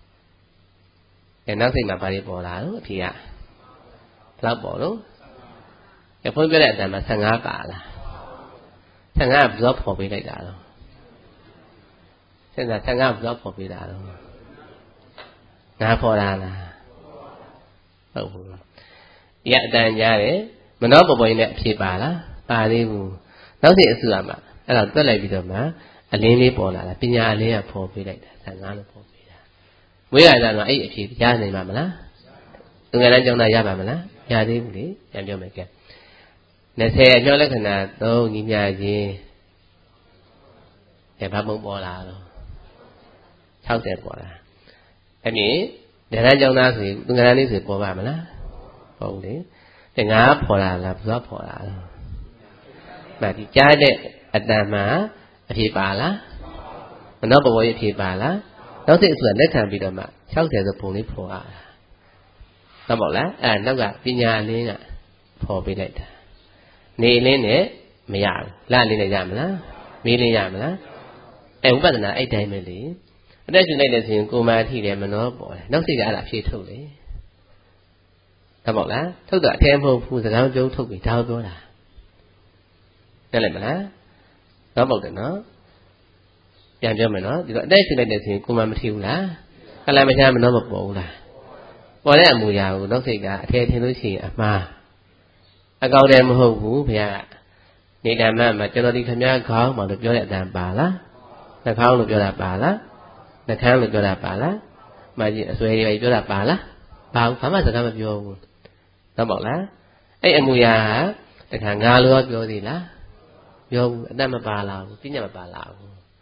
နောက်စိတ်မှာဘာတွေပေါ်လာတော့အဖြေကဘယ်လောက်ပေါ်တော့ဘုန်းကြီးပြောတဲ့အတန်မှာ15ပါလား15ကဘယ်တော့ပေါ်ပေးလိုက်တာတော့15ဘယ်တော့ပေါ်ပေးတာတော့ငါပေါ်လာလားဟုတ်ဘူးရအတန်ကြားတယ်မနှောပေါ်ပေါ်နဲ့အဖြေပါလားပါသေးဘူးနောက်စိတ်အစုအမှာအဲ့ဒါတွက်လိုက်ပြီးတော့မှအလင်းလေးပေါ်လာတာပညာအလင်းကပေါ်ပေးလိုက်တာ15လို့ပေါ်ပေးတာဝိရဒကအဲ့အဖြေရနိုင်မှာမလားသူငယ်တန်းကျောင်းသားရပါမလားရသေးဘူးလေပြန်ပြောမယ်ကဲ20အညောလက္ခဏာ3ညီညာခြင်းဘာပုံပေါ်လာတော့60ပေါ်လာအဲ့ဒီငယ်တန်းကျောင်းသားဆိုသူငယ်တန်းလေးဆိုပေါ်ပါမလားပေါ်ဘူးလေငါပေါ်လာလားဘယ်တော့ပေါ်လာတော့မဒီကြားတဲ့အတန်မှာအဖြေပါလားမနှောပေါ်ပေါ်အဖြေပါလားနောက်စိတ်အစုကလက်ခံပြီးတော့မှ60ဆိုပုံလေးပေါ်လာတာဟုတ်ပါလားအဲ့နောက်ကပညာလင်းကပေါ်ပေးလိုက်တာနေလင်းနဲ့မရဘူးလလင်းနဲ့ရမလားမေးလင်းရမလားအဲ့ဥပဒနာအဲ့တိုင်းပဲလေအသက်ရှင်လိုက်တဲ့ဆိုရင်ကိုမာထိတယ်မနှောပေါ်တယ်နောက်စိတ်ကအဲ့ဒါဖြေထုတ်လေဟုတ်ပါလားထုတ်တော့အထဲမဟုတ်ဘူးစကားပြောထုတ်ပြီးဒါပြောတာသိလိုက်မလားတော့ပေါ့တယ်နော်ပြန်ပြောမယ်နော်ဒီတော့အသက်ရှင်လိုက်တဲ့ဆိုရင်ကိုမာမထိဘူးလားခလာမချာမနှောမပေါ်ဘူးလားပေါ်တဲ့အမူအရာကိုနောက်စိတ်ကအထဲထင်လို့ရှိရင်အမှားအကောက်တယ်မဟုတ်ဘူးဘုရားနေဓမ္မမှာကျွန်တော်ဒီခမည်းခေါင်းမှာလို့ပြောတဲ့အတန်ပါလားနှာခေါင်းလို့ပြောတာပါလားနှာခမ်းလို့ပြောတာပါလားမကြီးအစွဲတွေပြောတာပါလားဘာဘူးဘာမှစကားမပြောဘူးတော့ပေါ့လားအဲ့အမူအရာတခါငါလို့ပြောသေးလားပြောဘူးအတတ်မပါလာဘူးပညာမပါလာဘူး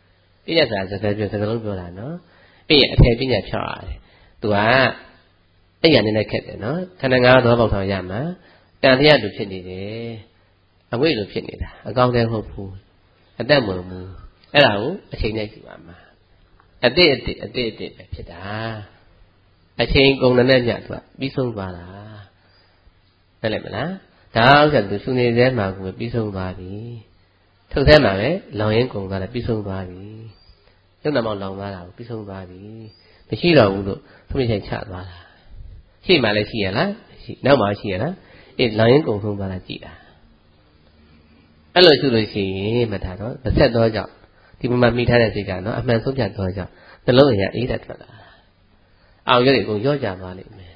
ပညာဆိုတာစကားပြောစကားလုံးပြောတာနော်ပြီးရင်အထည်ပညာဖြောက်ရတယ်သူကအဲ့ရနေခက်တယ်နော်ခန္ဓာငါးတော့ပေါက်ဆောင်ရမှာတန်တရားလိုဖြစ်နေတယ်အငွေ့လိုဖြစ်နေတာအကောင်းတဲ့မဟုတ်ဘူးအသက်မဝင်ဘူးအဲ့ဒါကိုအချိန်နဲ့ရှိပါမှာအတိတ်ပဲဖြစ်တာအချိန်ကုန်တဲ့ညသူကပြီးဆုံးသွားတာဟုတ်တယ်မလားဒါဥစ္စာသူရှင်နေသေးမှာကိုပြီးဆုံးသွားပြီထုတ်သေးမှာပဲလောင်ရင်းကုန်သွားတယ်ပြီးဆုံးသွားပြီရုပ်နာမောင်လောင်သွားတာကိုပြီးဆုံးသွားပြီမရှိတော့ဘူးလို့သူမိဆိုင်ချသွားတာရှိမှလည်းရှိရလားရှိနောက်မှရှိရလားအေးလောင်ရင်းကုန်ဆုံးသွားတာကြည်တာအဲ့လိုရှိလို့ရှိရင်မထားတော့တစ်ဆက်တော့ကြောင့်ဒီမှာမိထားတဲ့စိတ်ကနော်အမှန်ဆုံးဖြတ်တော့ကြောင့်နှလုံးအရာအေးတတ်ထွက်လာအောင်ရွက်တွေကုန်ရော့ကြသွားလိမ့်မယ်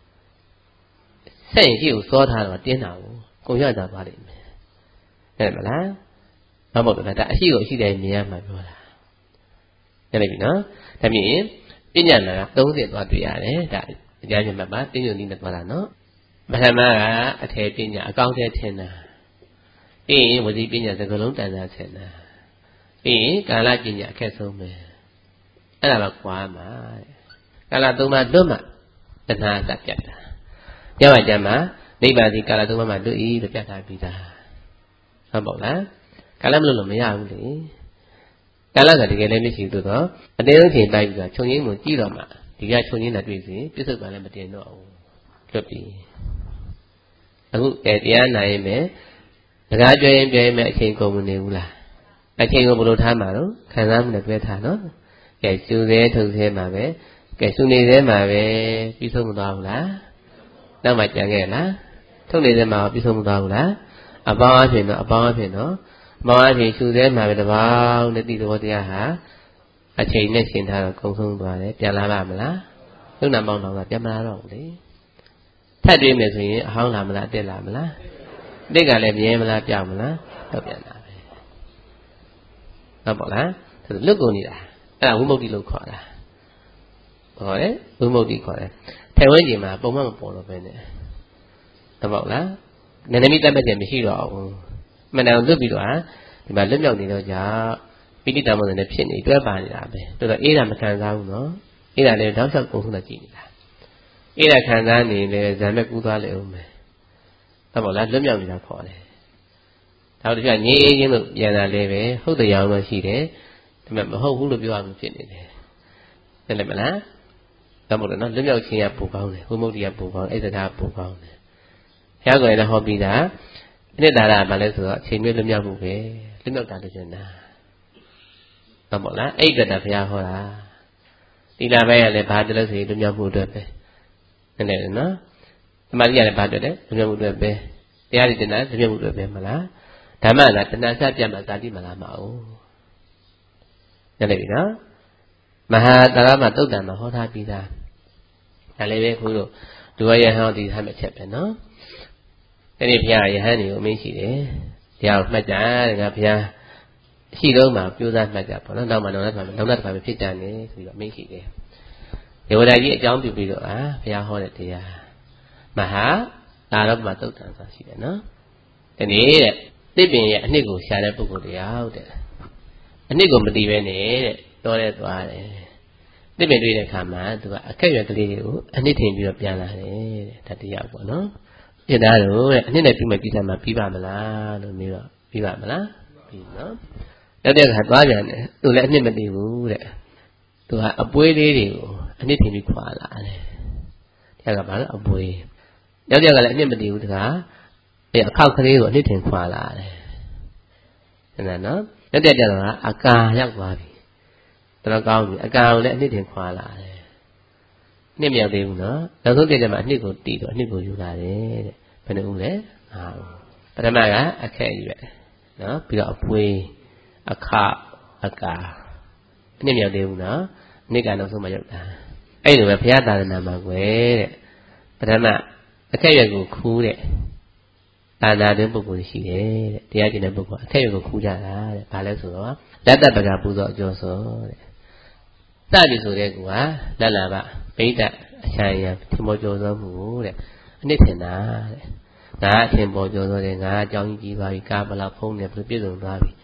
ဆက်ရင်ရှိကိုစောထားတော့တင်းတာကိုကုန်ရော့ကြသွားလိမ့်မယ်ဟုတ်မလားမဟုတ်ဘူးလားဒါအရှိကိုအရှိတိုင်းမြင်ရမှာပြောတာဟုတ်ပြီနော်ဒါပြင်ပညာနာက30သွားတွေ့ရတယ်ဒါအကြမ်းမြတ်ပါတင်းညွန်နည်းနဲ့သွားတာနော်ပထမကအထေပညာအကောင်းတဲ့ထင်တာပြီးရင်ဝစီပညာစကလုံးတန်တာထင်တာပြီးရင်ကာလပညာအခက်ဆုံးပဲအဲ့ဒါတော့ကွာမှာကာလသုံးပါးလွတ်မှတဏှာတတ်ပြတ်တာညမကြမှာနိဗ္ဗာန်ဒီကာလသုံးပါးမှာလွတ်ဤလို့ပြတ်ထားပြီးသားဟုတ်ပေါ့လားကာလမလွတ်လို့မရဘူးလေကာလကတကယ်လည်းမရှိဘူးတော့အတင်းဆုံးချိန်တိုက်ပြီးတော့ခြုံငင်းမှုကြည့်တော့မှဒီကခြုံငင်းတာတွေ့စီပြစ္ဆုတ်ကလည်းမတင်တော့ဘူးလွတ်ပြီအခုတရားနိုင်ရင်ပဲစကားပြောရင်မဲ့အချိန်ကုန်မနေဘူးလားအချိန်ကိုဘယ်လိုထားမှာတော့ခံစားမှုနဲ့တွဲထားနော်ကဲရှူသေးထုတ်သေးမှာပဲကဲရှူနေသေးမှာပဲပြီးဆုံးမသွားဘူးလားနောက်မှကြံခဲ့လားထုတ်နေသေးမှာပြီးဆုံးမသွားဘူးလားအပေါင်းအဖြစ်နော်အပေါင်းအဖြစ်နော်အပေါင်းအဖြစ်ရှူသေးမှာပဲတပေါင်းနဲ့ဒီသဘောတရားဟာအချိန်နဲ့ရှင်းထားတော့ကုန်ဆုံးသွားတယ်ပြန်လာပါမလားလုံနာမောင်းတော့ပြန်မလာတော့ဘူးလေထပ်တွေးမယ်ဆိုရင်အဟောင်းလာမလားတက်လာမလားတိတ်ကလည်းမြဲမလားပြောင်းမလားတော့ပြန်လာပဲဟုတ်ပါလားလွတ်ကုန်နေတာအဲ့ဒါဝိမု ക്തി လို့ခေါ်တာဟောတယ်ဝိမု ക്തി ခေါ်တယ်ထိုင်ဝန်းကျင်မှာပုံမှန်မပေါ်တော့ပဲနဲ့ဟုတ်ပါလားနည်းနည်းတတ်မဲ့ချက်မရှိတော့ဘူးမှန်တယ်လွတ်ပြီးတော့ဒီမှာလွတ်မြောက်နေတော့ကြောင့်ပိဋိတမောနဲ့ဖြစ်နေတွဲပါနေတာပဲတော်တော်အေးတာမခံစားဘူးနော်အေးတာလည်းတောက်လျှောက်ကုန်ဆုံးတာကြည့်နေတာအေးတာခံစားနေလေဇံမဲ့ကူးသွားလေဦးမယ်ဟုတ်ပါလားလွတ်မြောက်နေတာခေါ်တယ်ဒါတို့ကငြိမ်းအေးခြင်းလို့ပြန်လာလဲပဲဟုတ်တရားမှရှိတယ်ဒါပေမဲ့မဟုတ်ဘူးလို့ပြောရမှဖြစ်နေတယ်သိတယ်မလားဒါမို့လို့နော်လွတ်မြောက်ခြင်းကပိုကောင်းတယ်ဝိမု ക്തി ကပိုကောင်းအဲ့စကားပိုကောင်းတယ်ဘုရားကိုယ်လည်းဟောပြီးတာအနှစ်သာရမှလည်းဆိုတော့အချိန်မျိုးလွတ်မြောက်မှုပဲလွတ်မြောက်တာလို့ပြောတာဟုတ်ပါလားအဲ့ဒါဘုရားဟောတာဒီလာပိုင်းကလည်းဘာတလို့ဆိုရင်လွတ်မြောက်မှုအတွက်ပဲနည်းနည်းနော်သမာဓိကလည်းဘာအတွက်လဲလွတ်မြောက်မှုအတွက်ပဲတရားရည်တင်တာလွတ်မြောက်မှုအတွက်ပဲမလားဓမ္မလားတဏှာစပြတ်မှဇာတိမလားမအောင်နည်းနည်းပြီနော်မဟာတာရမသုတ်တံမှာဟောထားပြီးသားဒါလည်းပဲခုတို့ဒုဝရဟောဒီထားမဲ့ချက်ပဲနော်ဒီနေ့ဘုရားယဟန်တွေကိုအမင်းရှိတယ်တရားကိုမှတ်ကြတဲ့ငါဘုရားရှိတော့မှပြိုးစားမှတ်ကြပေါ့နော်နောက်မှနောက်တစ်ခါပဲဖြစ်ကြတယ်ဆိုပြီးတော့အမင်းရှိတယ်ဒေဝဒာကြီးအကြောင်းပြုပြီးတော့ဘုရားဟောတဲ့တရားမဟာတာရမသုတ်တံဆိုတာရှိတယ်နော်ဒီနေ့တဲ့သစ်ပင်ရဲ့အနှစ်ကိုရှာတဲ့ပုဂ္ဂိုလ်တရားတဲ့အနှစ်ကိုမတည်ပဲနဲ့တဲ့တော်တဲ့သွားတယ်သစ်ပင်တွေ့တဲ့အခါမှာသူကအခက်ရွက်ကလေးတွေကိုအနှစ်ထင်ပြီးတော့ပြန်လာတယ်တဲ့ဒါတရားပေါ့နော်ပြတာတော့တဲ့အနှစ်နဲ့ပြီးမှကိစ္စမှာပြီးပါမလားလို့မေးတော့ပြီးပါမလားပြီးနော်နောက်တဲ့အခါသွားပြန်တယ်သူလည်းအနှစ်မတည်ဘူးတဲ့သူကအပွေးလေးတွေကိုအနှစ်ထင်ပြီးခွာလာတယ်တရားကဘာလို့အပွေးနောက်တဲ့ကလည်းအနှစ်မတည်ဘူးတခါအခောက်ကလေးကိုအနှစ်ထင်ခွာလာတယ်ဟုတ်လားနော်နောက်တဲ့ကျတော့အကာရောက်သွားပြီတော်ကောင်းပြီအကာကိုလည်းအနှစ်တင်ခွာလာတယ်နှစ်မြောက်သေးဘူးနော်နောက်ဆုံးပြည့်တယ်မှာအနှစ်ကိုတီးတော့အနှစ်ကိုယူလာတယ်တဲ့ဘယ်နှဦးလဲ5ဦးပထမကအခက်ရွက်နော်ပြီးတော့အပွေးအခအကာအနှစ်မြောက်သေးဘူးနော်အနှစ်ကနောက်ဆုံးမှရောက်တာအဲ့လိုပဲဘုရားသာသနာမှာကွယ်တဲ့ပထမအခက်ရွက်ကိုခူးတဲ့သာနာတွင်ပုဂ္ဂိုလ်ရှိတယ်တဲ့တရားကျင့်တဲ့ပုဂ္ဂိုလ်အခက်ရွက်ကိုခူးကြတာတဲ့ဘာလဲဆိုတော့လက်တပကပူဇော်အကျော်စောတဲ့စပြီဆိုတဲ့ကူကလက်လာပဗိဒ္ဓအချမ်းရံထင်ပေါ်ကျော်စောမှုတဲ့အနှစ်ထင်တာတဲ့ငါအထင်ပေါ်ကျော်စောတယ်ငါအကြောင်းကြီးသွားပြီကားဘလောက်ဖုံးတယ်ဘယ်လိုပြည့်စုံသွားပြီ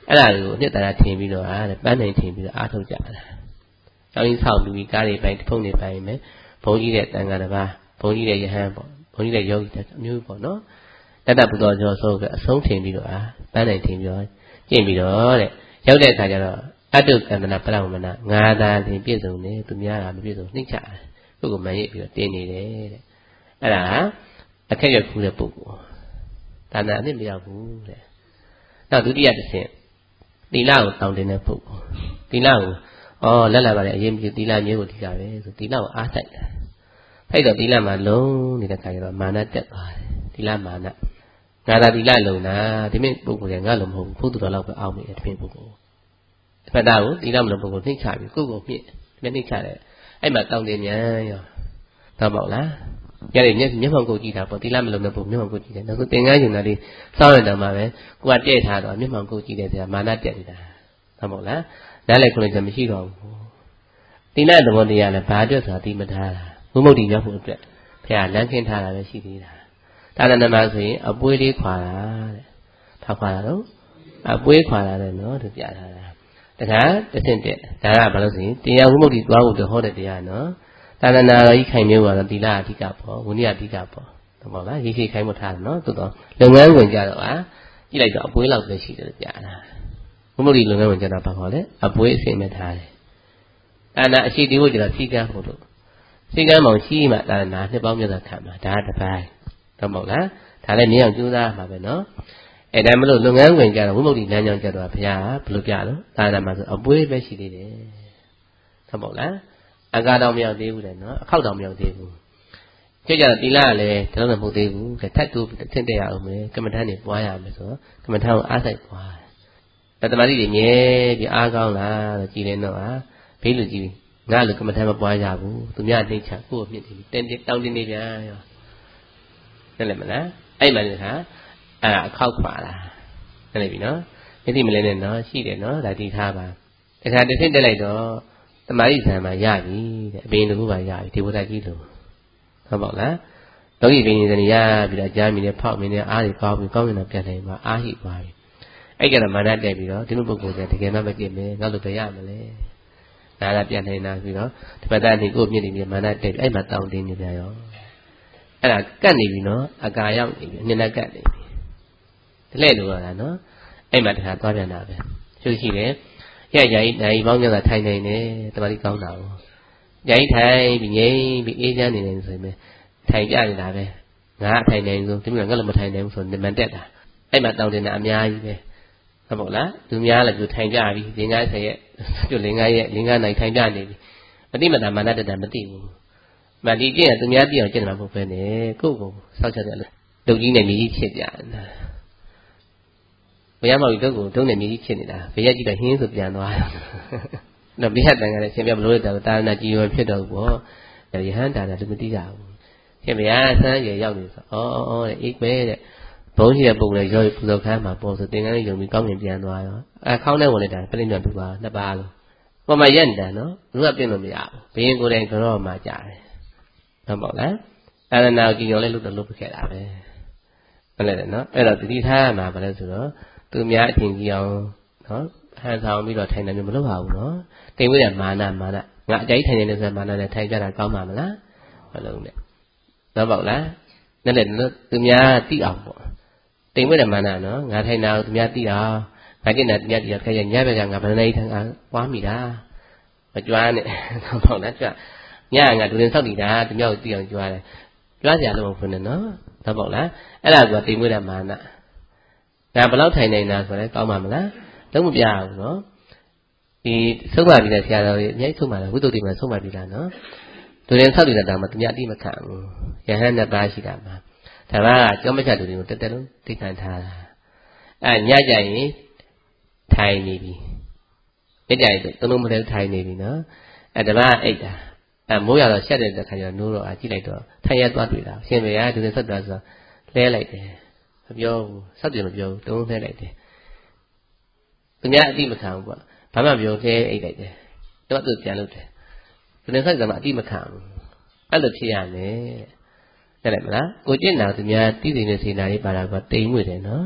အဲ့ဒါကိုနှစ်သာရထင်ပြီးတော့ပန်းနိုင်ထင်ပြီးတော့အားထုတ်ကြတာ။ကျောင်းကြီးဆောက်ပြီးကားတွေပိုင်းဖုန်းတွေပိုင်းမယ်ဘုန်းကြီးတဲ့တန်ခါတစ်ပါးဘုန်းကြီးတဲ့ယဟန်ပေါ့ဘုန်းကြီးတဲ့ယောဂီတက်အမျိုးပေါ့နော်တတ္တပူတော်ကျော်ဆိုကအဆုံးထင်ပြီးတော့ပန်းနိုင်ထင်ပြီးတော့ကျင့်ပြီးတော့တဲ့ရောက်တဲ့အခါကျတော့အတုကန္တနာပရမဏငါသာသင်ပြည့်စုံတယ်သူများကမပြည့်စုံနှိမ့်ချတယ်သူ့ကိုမှန်ရိပ်ပြီးတော့တင်းနေတယ်တဲ့အဲ့ဒါအခက်ရခူးတဲ့ပုဂ္ဂိုလ်ဒါနအနည်းမရောက်ဘူးတဲ့နောက်ဒုတိယတစ်ဆင့်သီလကိုတောင်းတင်တဲ့ပုဂ္ဂိုလ်သီလကိုလက်လာပါလေအရင်သီလမျိုးကိုဒီကပဲဆိုသီလကိုအားဆိုင်တာအဲ့တော့သီလမှာလုံးနေတဲ့ခါကျတော့မာနတက်သွားတယ်သီလမာနငါသာသီလလုံတာဒီမြင့်ပုဂ္ဂိုလ်ကငါလုံးမဟုတ်ဘူးဘုသူတော်လောက်ပဲအောက်နေတယ်ဒီမြင့်ပုဂ္ဂိုလ်ဖတ်တာကိုသီလမလုံပုဂ္ဂိုလ်နှိမ့်ချပြီးကိုယ့်ကိုမြင့်နှိမ့်ချတယ်အဲ့မှာတောင်းတင်မြန်ရောတော့ပေါ့လားညနေမျက်မှောက်ကိုကြည့်တာပေါ့သီလမလုံတဲ့ပုဂ္ဂိုလ်မျက်မှောက်ကိုကြည့်တယ်နောက်သင်္ကန်းရှင်သားလေးစောင်းရတာမှာပဲကိုကတဲ့ထားတော့မျက်မှောက်ကိုကြည့်တယ်ဆိုတာမာနတက်နေတာဟုတ်မို့လားနားလည်းခုလည်းจะမရှိတော့ဘူးသီလသဘောတရားလည်းဘာအတွက်ဆိုတာသိမထားတာဘုမုတ်တိရောက်ဖို့အတွက်ဘုရားလမ်းခင်းထားတာပဲရှိသေးတာသာသနာမှာဆိုရင်အပွေးလေးခွာတာတဲ့ထောက်ခွာတာတော့အပွေးခွာတာလည်းနော်သူပြထားတာတခါတစ်ဆင့်တက်ဒါကဘာလို့ဆိုရင်တရားဘုမုတ်တိသွားဖို့ဟောတဲ့တရားနော်သာသနာတော်ကြီးခိုင်မြဲသွားတော့သီလအဓိကပေါ့ဝိနည်းအဓိကပေါ့ဟုတ်ပါလားရေးရှိခိုင်မထားတယ်နော်သို့တော့လုပ်ငန်းဝင်ကြတော့ကြည့်လိုက်တော့အပွေးလောက်ပဲရှိတယ်ပြတာဘုမုတ်တိလုပ်ငန်းဝင်ကြတော့ဘာခေါ်လဲအပွေးအစိမ့်မဲ့ထားတယ်အဲ့ဒါအရှိတီးဖို့ကျတော့စီကံဖို့လို့စီကံမောင်ရှိမှဒါနာနှစ်ပေါင်းမြတ်စွာခံမှာဒါတစ်ပိုင်းဟုတ်မဟုတ်လားဒါလည်းမြင်အောင်ကြိုးစားမှာပဲနော်အဲ့ဒါမလို့လုပ်ငန်းဝင်ကြတော့ဝိမု ക്തി လမ်းကြောင်းကြတော့ဘုရားဘယ်လိုပြလို့သာသနာမှာဆိုအပွေးပဲရှိသေးတယ်ဟုတ်မဟုတ်လားအကာတော်မရောက်သေးဘူးလေနော်အခောက်တော်မရောက်သေးဘူးကြည့်ကြတော့သီလကလည်းတလုံးမဟုတ်သေးဘူးထပ်တူထင့်တက်ရအောင်မယ်ကမ္မဋ္ဌာန်းတွေပွားရမယ်ဆိုတော့ကမ္မဋ္ဌာန်းကိုအားစိုက်ပွားတယ်တမာတိတွေမြဲပြီးအားကောင်းလားလို့ကြည်နေတော့ဘေးလူကြီးငါလူကမ္မဋ္ဌာန်းမပွားကြဘူးသူများနှိမ့်ချကိုယ့်ကိုမြင့်တယ်တောင်းတင်းနေပြန်ရောသိတယ်မလားအဲ့မှလည်းဟာအခောက်ပါလားသိပြီနော်မျက်စိမလဲနဲ့နော်ရှိတယ်နော်ဒါတည်ထားပါတခါတစ်ဆင့်တက်လိုက်တော့တမာတိဇံမှာရပြီတဲ့အပင်တကူပါရပြီဒီဘုရားကြီးလို့ဟုတ်ပါ့လားလောကီပင်ဇံရပြီးတော့ကြားမိနေဖောက်မိနေအားတွေကောင်းပြီးကောင်းနေတာပြန်နိုင်မှာအားဟိသွားပြီအဲ့ကြတော့မာနတက်ပြီးတော့ဒီလိုပုဂ္ဂိုလ်ကတကယ်မှမကြည့်မယ်ငါတို့ပဲရမလဲဒါကပြန်နိုင်တာပြီးတော့ဒီပတ်သားနေကိုမြင့်နေပြီမာနတက်ပြီးအဲ့မှာတောင်းတင်းနေပြန်ရောအဲ့ဒါကတ်နေပြီနော်အကာရောက်နေပြီအနှစ်နဲ့ကတ်နေပြီတလဲလို့ရတာနော်အဲ့မှာတခါသွားပြန်တာပဲရှိတယ်ရိုက်နိုင်ပေါင်းကြတာထိုင်နေတယ်တမာတိကောင်းတာကိုရိုက်ထိုင်ပြီးငြိမ်ပြီးအေးချမ်းနေတယ်ဆိုရင်ထိုင်ပြနေတာပဲငါထိုင်နေဆိုဒီမှာငါလည်းမထိုင်နိုင်ဘူးဆိုနမန်တက်တာအဲ့မှာတောင်းတင်တာအများကြီးပဲဟုတ်ပါ့လားသူများလည်းသူထိုင်ကြပြီလင်္ကာ10ရက်သူလင်္ကာနိုင်ထိုင်ကြနေပြီမတိမတာမာနတက်တာမသိဘူးမဒီကျင့်ရသူများသိအောင်ကျင့်မှာမဟုတ်ပဲနဲ့ကိုယ့်ကိုစောက်ချက်တယ်လူကြီးနဲ့မြေကြီးချစ်ကြတာဘုရားမောင်ကြီးတို့ကိုဒုံနဲ့မြေကြီးချစ်နေတာဘယ်ရက်ကြည့်တော့ဟင်းဆိုပြန်သွားတယ်နော်ဘိဟတ်တန်ကလည်းရှင်ပြမလို့တဲ့တာနာကြည်ဝင်ဖြစ်တော့ဘောယဟန်တာလည်းသူမသိကြဘူးရှင်ဗျာဆန်းရေရောက်နေဆိုတဲ့အေးပဲတဲ့ဘုန်းကြီးရဲ့ပုံလည်းရောပူဇော်ခန်းမှာပေါ်ဆိုသင်္ကန်းလေးယုံပြီးကောင်းမြင်ပြန်သွားရောခေါင်းထဲဝင်လိုက်တာပြိဋ္ဌာန်ပြပါနှစ်ပါးလို့ပေါ်မှာရက်နေတာနော်လူကပြင်လို့မရဘူးဘယင်ကိုယ်တိုင်ကြောမှကြားတယ်ဟုတ်ပါ့လားသာသနာကြည်ရောလည်းလုပ်တော့လုပ်ခဲ့တာပဲဟုတ်တယ်နော်အဲ့တော့တတိထားမှာဘာလဲဆိုတော့သူများအထင်ကြီးအောင်နော်ဟန်ဆောင်ပြီးတော့ထိုင်တယ်မျိုးမလုပ်ပါဘူးနော်တိမ်ဝိရမာနငါအကြိုက်ထိုင်နေတဲ့ဆိုမာနနဲ့ထိုင်ကြတာကောင်းပါမလားမလုံးနဲ့တော့ပေါ့လားနဲ့လည်းသူများသိအောင်ပေါ့တိမ်ဝိရမာနနော်ငါထိုင်တာကိုသူများသိအောင်ငါကျင့်တာသူများသိအောင်ခက်ရညဘက်ကငါဗန္ဒနေထိုင်ပွားမိတာမကြွားနဲ့တော့ပေါ့လားကြွညငါဒူရင်ဆောက်တည်တာသူများကိုသိအောင်ကြွားတယ်ကြွားစရာလုံးမဖွင့်နဲ့နော်တော့ပေါ့လားအဲ့ဒါကတိမ်ဝိရမာနဒါဘယ်လောက်ထိုင်နေတာဆိုလဲကောင်းပါမလားလုံးမပြဘူးနော်ဒီဆုံးမပြီးတဲ့ဆရာတော်ကြီးအများကြီးဆုံးမလာဝိသုဒ္ဓိမှာဆုံးမပြီးတာနော်သူရင်ဆောက်တည်တာမှသူများအတိမခံဘူးယဟန်နှစ်ပါးရှိတာမှာဒါကကြောမချသူတွေကိုတက်တက်လုံးသိခံထားတာညကြရင်ထိုင်နေပြီညကြရင်သုံးလုံးမလဲထိုင်နေပြီနော်ဒါမှအိတ်တာမိုးရတော့ရှက်တဲ့ခါကျတော့နိုးတော့ကြည့်လိုက်တော့ထိုင်ရသွားတွေ့တာရှင်ဘယ်ကသူရင်ဆောက်တာဆိုလဲလိုက်တယ်မပြောဘူးဆောက်တယ်မပြောဘူးတုံးလှဲလိုက်တယ်သူများအတိမခံဘူးပေါ့ဘာမှပြောသေးအိတ်လိုက်တယ်တော့သူပြန်လုပ်တယ်သူလည်းဆောက်ကမှအတိမခံဘူးအဲ့လိုဖြစ်ရမယ်တဲ့တယ်မလားကိုကျင့်တာသူများသိသိနဲ့စေနာလေးပါတာကတိမ်မွေ့တယ်နော်သူ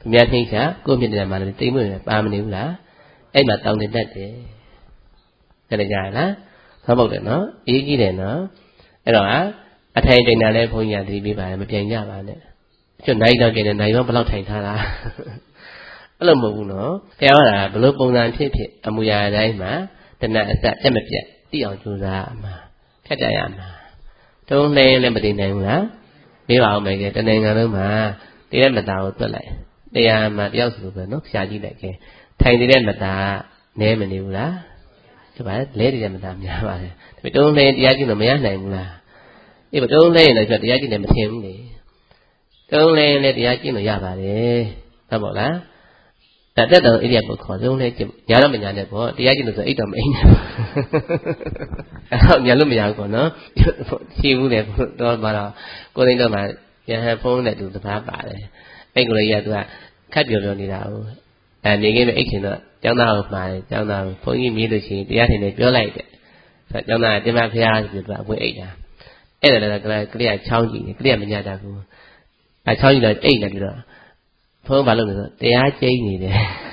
များနှိမ့်ချကိုမြင့်တယ်မှာလည်းတိမ်မွေ့နေပါမနေဘူးလားအဲ့မှာတောင်းတင်တတ်တယ်တဲ့ကြရလားသဘောပေါက်တယ်နော်အရေးကြီးတယ်နော်အဲ့တော့အထိုင်တိန်တာလည်းဘုန်းကြီးကသတိပေးပါတယ်မပြိုင်ကြပါနဲ့ကျွတ်နိုင်တော့ကျင်တယ်နိုင်တော့ဘယ်လောက်ထိုင်ထားတာအဲ့လိုမဟုတ်ဘူးနော်တရားဟောတာဘလို့ပုံစံဖြစ်ဖြစ်အမူအရာတိုင်းမှာတဏှာအစတက်မပြတ်တိအောင်ကြိုးစားအမှာခက်ကြရမှာတုံးလှင်းလည်းမတည်နိုင်ဘူးလားမေးပါအောင်မယ်ကဲတဏှာငံလုံးမှာတည်တဲ့မသားကိုတွက်လိုက်တရားမှာတယောက်ဆိုပဲနော်ရှားကြည့်လိုက်ကဲထိုင်တဲ့မသားနဲမနေဘူးလားဒီပါလဲတဲ့မသားများပါတယ်ဒါတုံးလှင်းတရားကြည့်လို့မရနိုင်ဘူးလားအေးတုံးလှင်းလည်းတရားကြည့်တယ်မထင်ဘူးလေတုံးလှင်းလည်းတရားကြည့်လို့ရပါတယ်ဟုတ်ပါလားဒါတက်တော့အိရိယာပုခေါ်တုံးလှင်းကြည့်ညာတော့မညာနဲ့ပေါ့တရားကြည့်လို့ဆိုအိတ်တော့မအိမ်နဲ့အဲ့တော့ညာလို့မရဘူးပေါ့နော်ရှိဘူးလေတော့မှာတော့ကိုယ်သိတော့မှရဟန်းဖုံးတဲ့သူတစ်ပါးပါတယ်အဲ့ကိုလေးကသူကခက်ပြောနေတာဟုတ်နေခင်းမဲ့အိတ်ချင်တော့ကျောင်းသားကိုမှာတယ်ကျောင်းသားဘုန်းကြီးမြည်လို့ရှိရင်တရားထင်တယ်ပြောလိုက်တယ်ဆိုတော့ကျောင်းသားကတင်မဖျားဆိုပြီးသူကအဝတ်အိတ်တာအဲ့ဒါလည်းကလေးကချောင်းကြည့်တယ်ကလေးကမညတာဘူးအဲချောင်းကြည့်တော့အိတ်နေပြီးတော့ဖုံးဘာလို့လဲဆိုတရားကျိန်းနေတယ်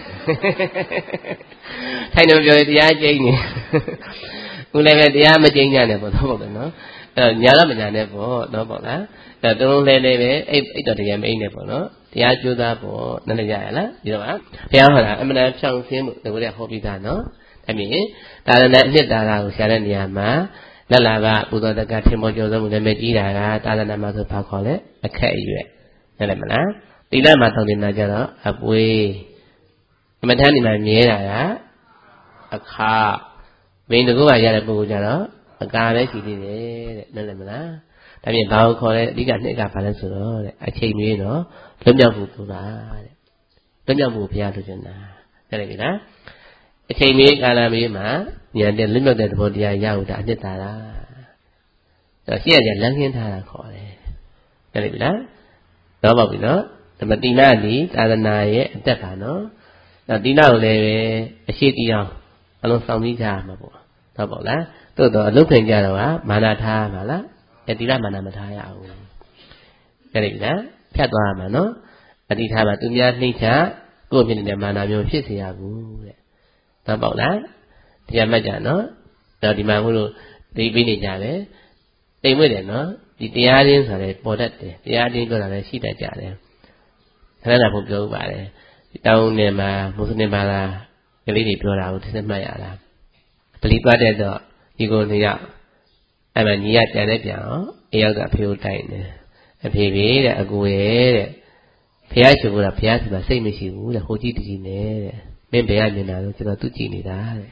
ထိုင်တယ်ပြောရင်တရားကျိန်းနေဦးလည်းပဲတရားမကျိန်းကြနဲ့ပေါ့တော့ပေါ့နော်အဲ့ညာတော့မညာနဲ့ပေါ့တော့ပေါ့လားအဲ့တုံးလဲလဲပဲအိတ်တော်တရားမအိတ်နဲ့ပေါ့နော်တရားကျိုးသားပေါ့နားလည်ကြရလားဒီတော့ဘုရားဟောတာအမှန်တန်ဖြောင်းဆင်းမှုတကယ်ဟောပြီးသားနော်အဲ့မြင်ဒါရဏအနှစ်သာရကိုရှာတဲ့နေရာမှာလက်လာကပူဇော်တကထင်ပေါ်ကျော်ဆုံးမှုနာမည်ကြီးတာကသာသနာမှာဆိုဘာခေါ်လဲအခက်အရွယ်နားလည်မလားတိလမှာတောင်းတင်တာကြတော့အပွေးအမထမ်းနေမှာမြဲတာကအခါမင်းတကူကရတဲ့ပုဂ္ဂိုလ်ကြတော့အကာပဲရှိသေးတယ်တဲ့နားလည်မလားဒါပြင်ဘာကိုခေါ်လဲအဓိကနှစ်ကဘာလဲဆိုတော့တဲ့အချိန်မျိုးနော်လွတ်မြောက်မှုဆိုတာတဲ့လွတ်မြောက်မှုဘုရားလိုချင်တာနားလည်ပြီလားအချိန်မျိုးကာလမျိုးမှာညာတဲ့လွတ်မြောက်တဲ့သဘောတရားရဖို့ဒါအနှစ်သာရတော့ရှေ့ကလမ်းခင်းထားတာခေါ်တယ်နားလည်ပြီလားတော့ပေါ့ပြီနော်ဓမ္မတိနာဒီသာသနာရဲ့အသက်ပါနော်တော့တိနာကိုလည်းပဲအရှိတီအောင်အလုံးဆောင်ပြီးကြရမှာပေါ့တော့ပေါ့လားသို့တော့အလုတ်ခင်ကြတော့ကမာနထားမှာလားတိနာမာနမထားရဘူးနားလည်ပြီလားဖြတ်သွားရမှာနော်အတိထားမှာသူများနှိမ့်ချကိုယ့်ဖြစ်နေတဲ့မာနမျိုးဖြစ်စေရဘူးတဲ့တော့ပေါ့လားတရားမှတ်ကြနော်တော့ဒီမှာဘုလို့သိပြီးနေကြတယ်တိမ်မွေ့တယ်နော်ဒီတရားရင်းဆိုတယ်ပေါ်တတ်တယ်တရားရင်းပြောတာလည်းရှိတတ်ကြတယ်ခဏဘုံပြောဥပါတယ်တောင်းနေမှာမုစလင်ဘာသာကလေးတွေပြောတာကိုသိမှတ်ရတာပလီသွားတဲ့တော့ဒီကိုနေရအဲ့မှာညီရပြန်တဲ့ပြန်အောင်အယောက်ကဖေကိုတိုင်တယ်အဖေတဲ့အကူရဲ့တဲ့ဖះရှင်ကဘုရားစီမှာစိတ်မရှိဘူးတဲ့ဟိုကြည့်တကြည့်နဲ့တဲ့မင်းဘယ်ကမြင်တာလို့ကျွန်တော်သူကြည့်နေတာတဲ့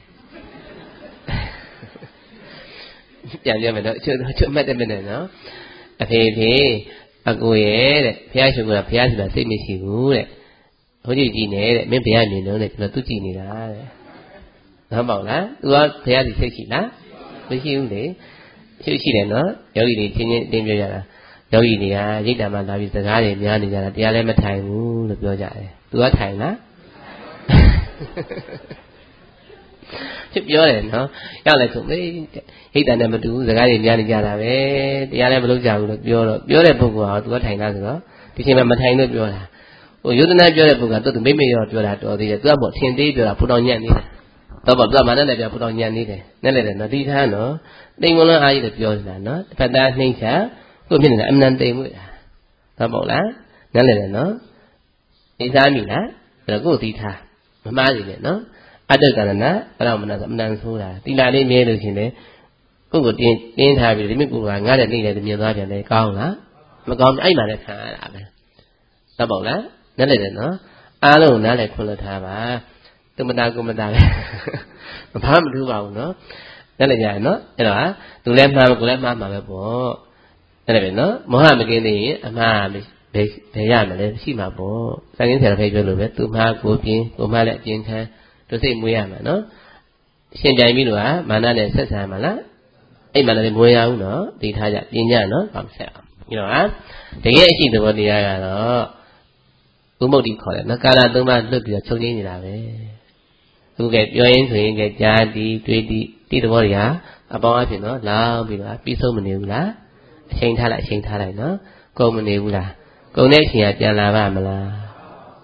ပြန်ပြမယ်နော်ကျွတ်မှတ်တယ်မနဲ့နော်အဖေအကူရဲ့တဲ့ဖះရှင်ကဘုရားစီမှာစိတ်မရှိဘူးတဲ့ဟိုကြည့်ကြည့်နဲ့တဲ့မင်းဘယ်ကမြင်လို့လဲကျွန်တော်သူကြည့်နေတာတဲ့ဟုတ်ပါ့လားသူကဘုရားစီစိတ်ရှိလားမရှိဘူးလေရှိတယ်နော်ယောဂီတွေချင်းချင်းအတင်းပြောကြတာယောဂီတွေကရိတ်တံမှာလာပြီးစကားတွေများနေကြတာတရားလည်းမထိုင်ဘူးလို့ပြောကြတယ်သူကထိုင်လားဖြစ်ပြောတယ်နော်ရောက်လဲဆိုမေးဟိတ်တန်နဲ့မတူဘူးစကားတွေများနေကြတာပဲတရားလည်းမလုပ်ကြဘူးလို့ပြောတော့ပြောတဲ့ပုဂ္ဂိုလ်ကသူကထိုင်လားဆိုတော့ဒီချိန်မှာမထိုင်လို့ပြောတာဟိုယုဒနာပြောတဲ့ပုဂ္ဂိုလ်ကသူမိရောပြောတာတော်သေးတယ်သူကပေါ့အထင်သေးပြောတာဘုတော်ညံ့နေတယ်တော့ပေါ့သူကမနဲ့လည်းပြဘုတော်ညံ့နေတယ်နဲ့လည်းနော်ဒီထားနော်တိမ်မလွန်အားကြီးလို့ပြောနေတာနော်တစ်ဖက်သားနှိမ့်ချကိုဖြစ်နေတာအမှန်တိမ်မွေ့တာတော့ပေါ့လားနဲ့လည်းနော်သိစားမိလားအဲ့တော့ကိုသိထားမမှားစီနဲ့နော်အတ္တကရဏအဲ့တော့မနာအမှန်ဆိုးတာတိလာလေးမြဲလို့ရှင်လေကိုယ်ကိုတင်းထားပြီးဒီမြစ်ကိုကငားတဲ့နေတယ်မြင်သွားပြန်တယ်ကောင်းလားမကောင်းအဲ့မှလည်းခံရတာပဲတော့ပေါ့လားနဲ့လည်းနော်အားလုံးနားလည်းခွင့်လွှတ်ထားပါသူမတာကိုမတာပဲဘာမှမထူးပါဘူးနော်နဲ့လည်းကြရနော်အဲ့တော့သူလည်းမှားကိုလည်းမှားမှာပဲပေါ့အဲ့ဒါပဲနော်မောဟမကင်းသေးရင်အမှားဘယ်ရမလဲရှိမှာပေါ့စံရင်းဆရာဖေးပြောလို့ပဲသူမှားကိုပြင်းကိုမှားလည်းအပြင်းခံတို့စိတ်မွေးရမှာနော်ရှင်ပြိုင်ပြီးတော့မာနနဲ့ဆက်ဆံမှာလားအဲ့မာနနဲ့မွေးရဘူးနော်သိထားကြပြင်းကြနော်ဘာမဆက်အောင်ပြီးတော့တကယ်အရှိသဘောတရားကတော့ဥမုတ်တိခေါ်တယ်နော်ကာလသုံးပါးလွတ်ပြီးတော့ချုပ်ငင်းနေတာပဲအခုကပြောရင်းဆိုရင်ကကြာတီတွေးတီသဘောတွေဟာအပေါင်းအဖြစ်နော်လောင်းပြီးတော့ပြီးဆုံးမနေဘူးလားအချိန်ထားလိုက်နော်ကုန်မနေဘူးလားကုန်တဲ့အချိန်ကပြန်လာပါမလား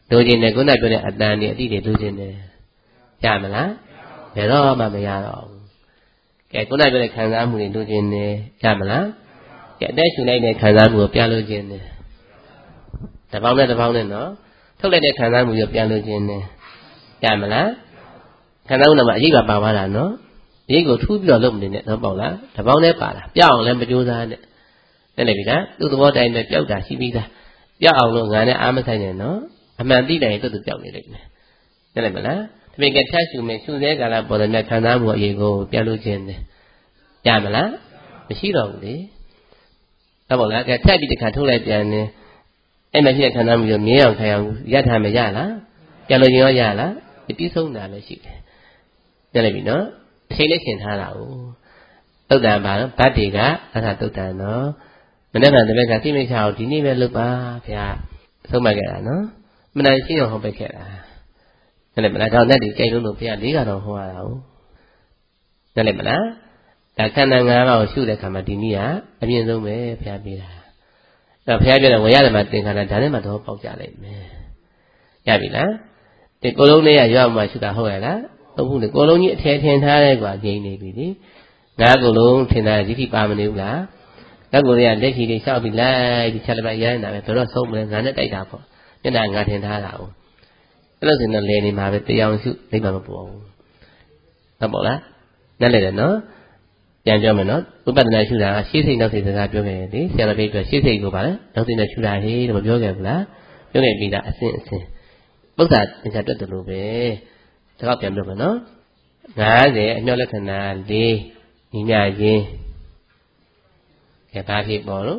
လိုချင်တယ်ခုနပြောတဲ့အတန်တွေအတိတွေလိုချင်တယ်ရမလားဘယ်တော့မှမရတော့ဘူးကဲခုနပြောတဲ့ခံစားမှုတွေလိုချင်တယ်ရမလားကဲအသက်ရှူလိုက်တဲ့ခံစားမှုကိုပြန်လိုချင်တယ်တစ်ပေါင်းနဲ့နော်ထုတ်လိုက်တဲ့ခံစားမှုကိုပြန်လိုချင်တယ်ရမလားခံစားမှုတော့မှအရေးပါသွားတာနော်အရေးကိုထူးပြီးတော့လုပ်မနေနဲ့တော့ပေါ့လားတစ်ပေါင်းနဲ့ပါလားပြောက်အောင်လည်းမကြိုးစားနဲ့နဲ့လေပြီလားသူ့သဘောတိုင်းနဲ့ပြောက်တာရှိပြီးသားပြောက်အောင်လို့ငါနဲ့အားမဆိုင်နဲ့နော်အမှန်သိတယ်သူ့ပြောက်နေလိမ့်မယ်နဲ့လေမလားတပည့်ကဖြတ်ရှူမယ်ရှူသေးကာလပေါ်တဲ့ခံစားမှုအရေးကိုပြန်လို့ခြင်းတယ်ရမလားမရှိတော့ဘူးလေဟုတ်ပါလားကဲဖြတ်ပြီးတခါထုတ်လိုက်ပြန်တယ်အဲ့မှာရှိတဲ့ခံစားမှုကိုမြင်အောင်ခိုင်အောင်ရထားမရလားပြန်လို့ခြင်းရောရလားပြီးဆုံးတာလည်းရှိတယ်နဲ့လေပြီနော်အချိန်နဲ့ရှင်းထားတာကိုသုတ်တန်ပါတော့ဗတ်တွေကအဲ့ဒါသုတ်တန်နော်မနေ့ကတပည့်ကသိမိချအောင်ဒီနေ့ပဲလုပ်ပါဗျာဆုံးမခဲ့တာနော်မနိုင်ရှင်းအောင်ဟောပေးခဲ့တာနဲ့လေမလားတော့နဲ့ဒီကြိုက်လို့ဘုရား၄ကတော့ဟောရတာဟုတ်နဲ့လေမလားဒါခန္ဓာ၅ပါးကိုရှုတဲ့ခါမှာဒီနည်းကအမြင့်ဆုံးပဲဘုရားပေးတာအဲ့ဘုရားပြောတယ်ဝေရတယ်မှာသင်္ခါရဒါနဲ့မှတော့ပေါက်ကြလိမ့်မယ်ရပြီလားဒီကိုယ်လုံးလေးရွာမှာရှုတာဟုတ်ရလားဟုတ်ဘူးလေကိုယ်လုံးကြီးအထည်ထင်ထားတဲ့ကွာငြိမ့်နေပြီလေငါကိုယ်လုံးထင်တာဒီတိပါမနေဘူးလားလက်ကိုယ်လေးကလက်ချီလေးလျှောက်ပြီးလိုက်ပြီးချက်လက်ပတ်ရိုင်းနေတာပဲဘယ်တော့ဆုံးမလဲငါနဲ့တိုက်တာပေါ့မျက်နှာငါထင်ထားတာ哦အဲ့လိုဆိုရင်လည်းနေမှာပဲတရားအောင်ရှုနိဗ္ဗာန်မပေါ်ဘူးဟုတ်ပါလားနားလည်တယ်နော်ပြန်ပြောမယ်နော်ဥပဒနာရှုတာရှေ့စိတ်နောက်စိတ်စကားပြောခဲ့တယ်လေဆရာတော်ပြေအတွက်ရှေ့စိတ်ကိုပါလေနောက်စိတ်နဲ့ရှုတာဟေးလို့မပြောခဲ့ဘူးလားပြောခဲ့ပြီးသားအစဉ်ပု္ပ္ပာသင်္ချာတွတ်တယ်လို့ပဲဒါကပြန်ပြောမယ်နော်90အညောလက္ခဏာ4ညီမျှခြင်းကဲဘာဖြစ်ပေါ်လို့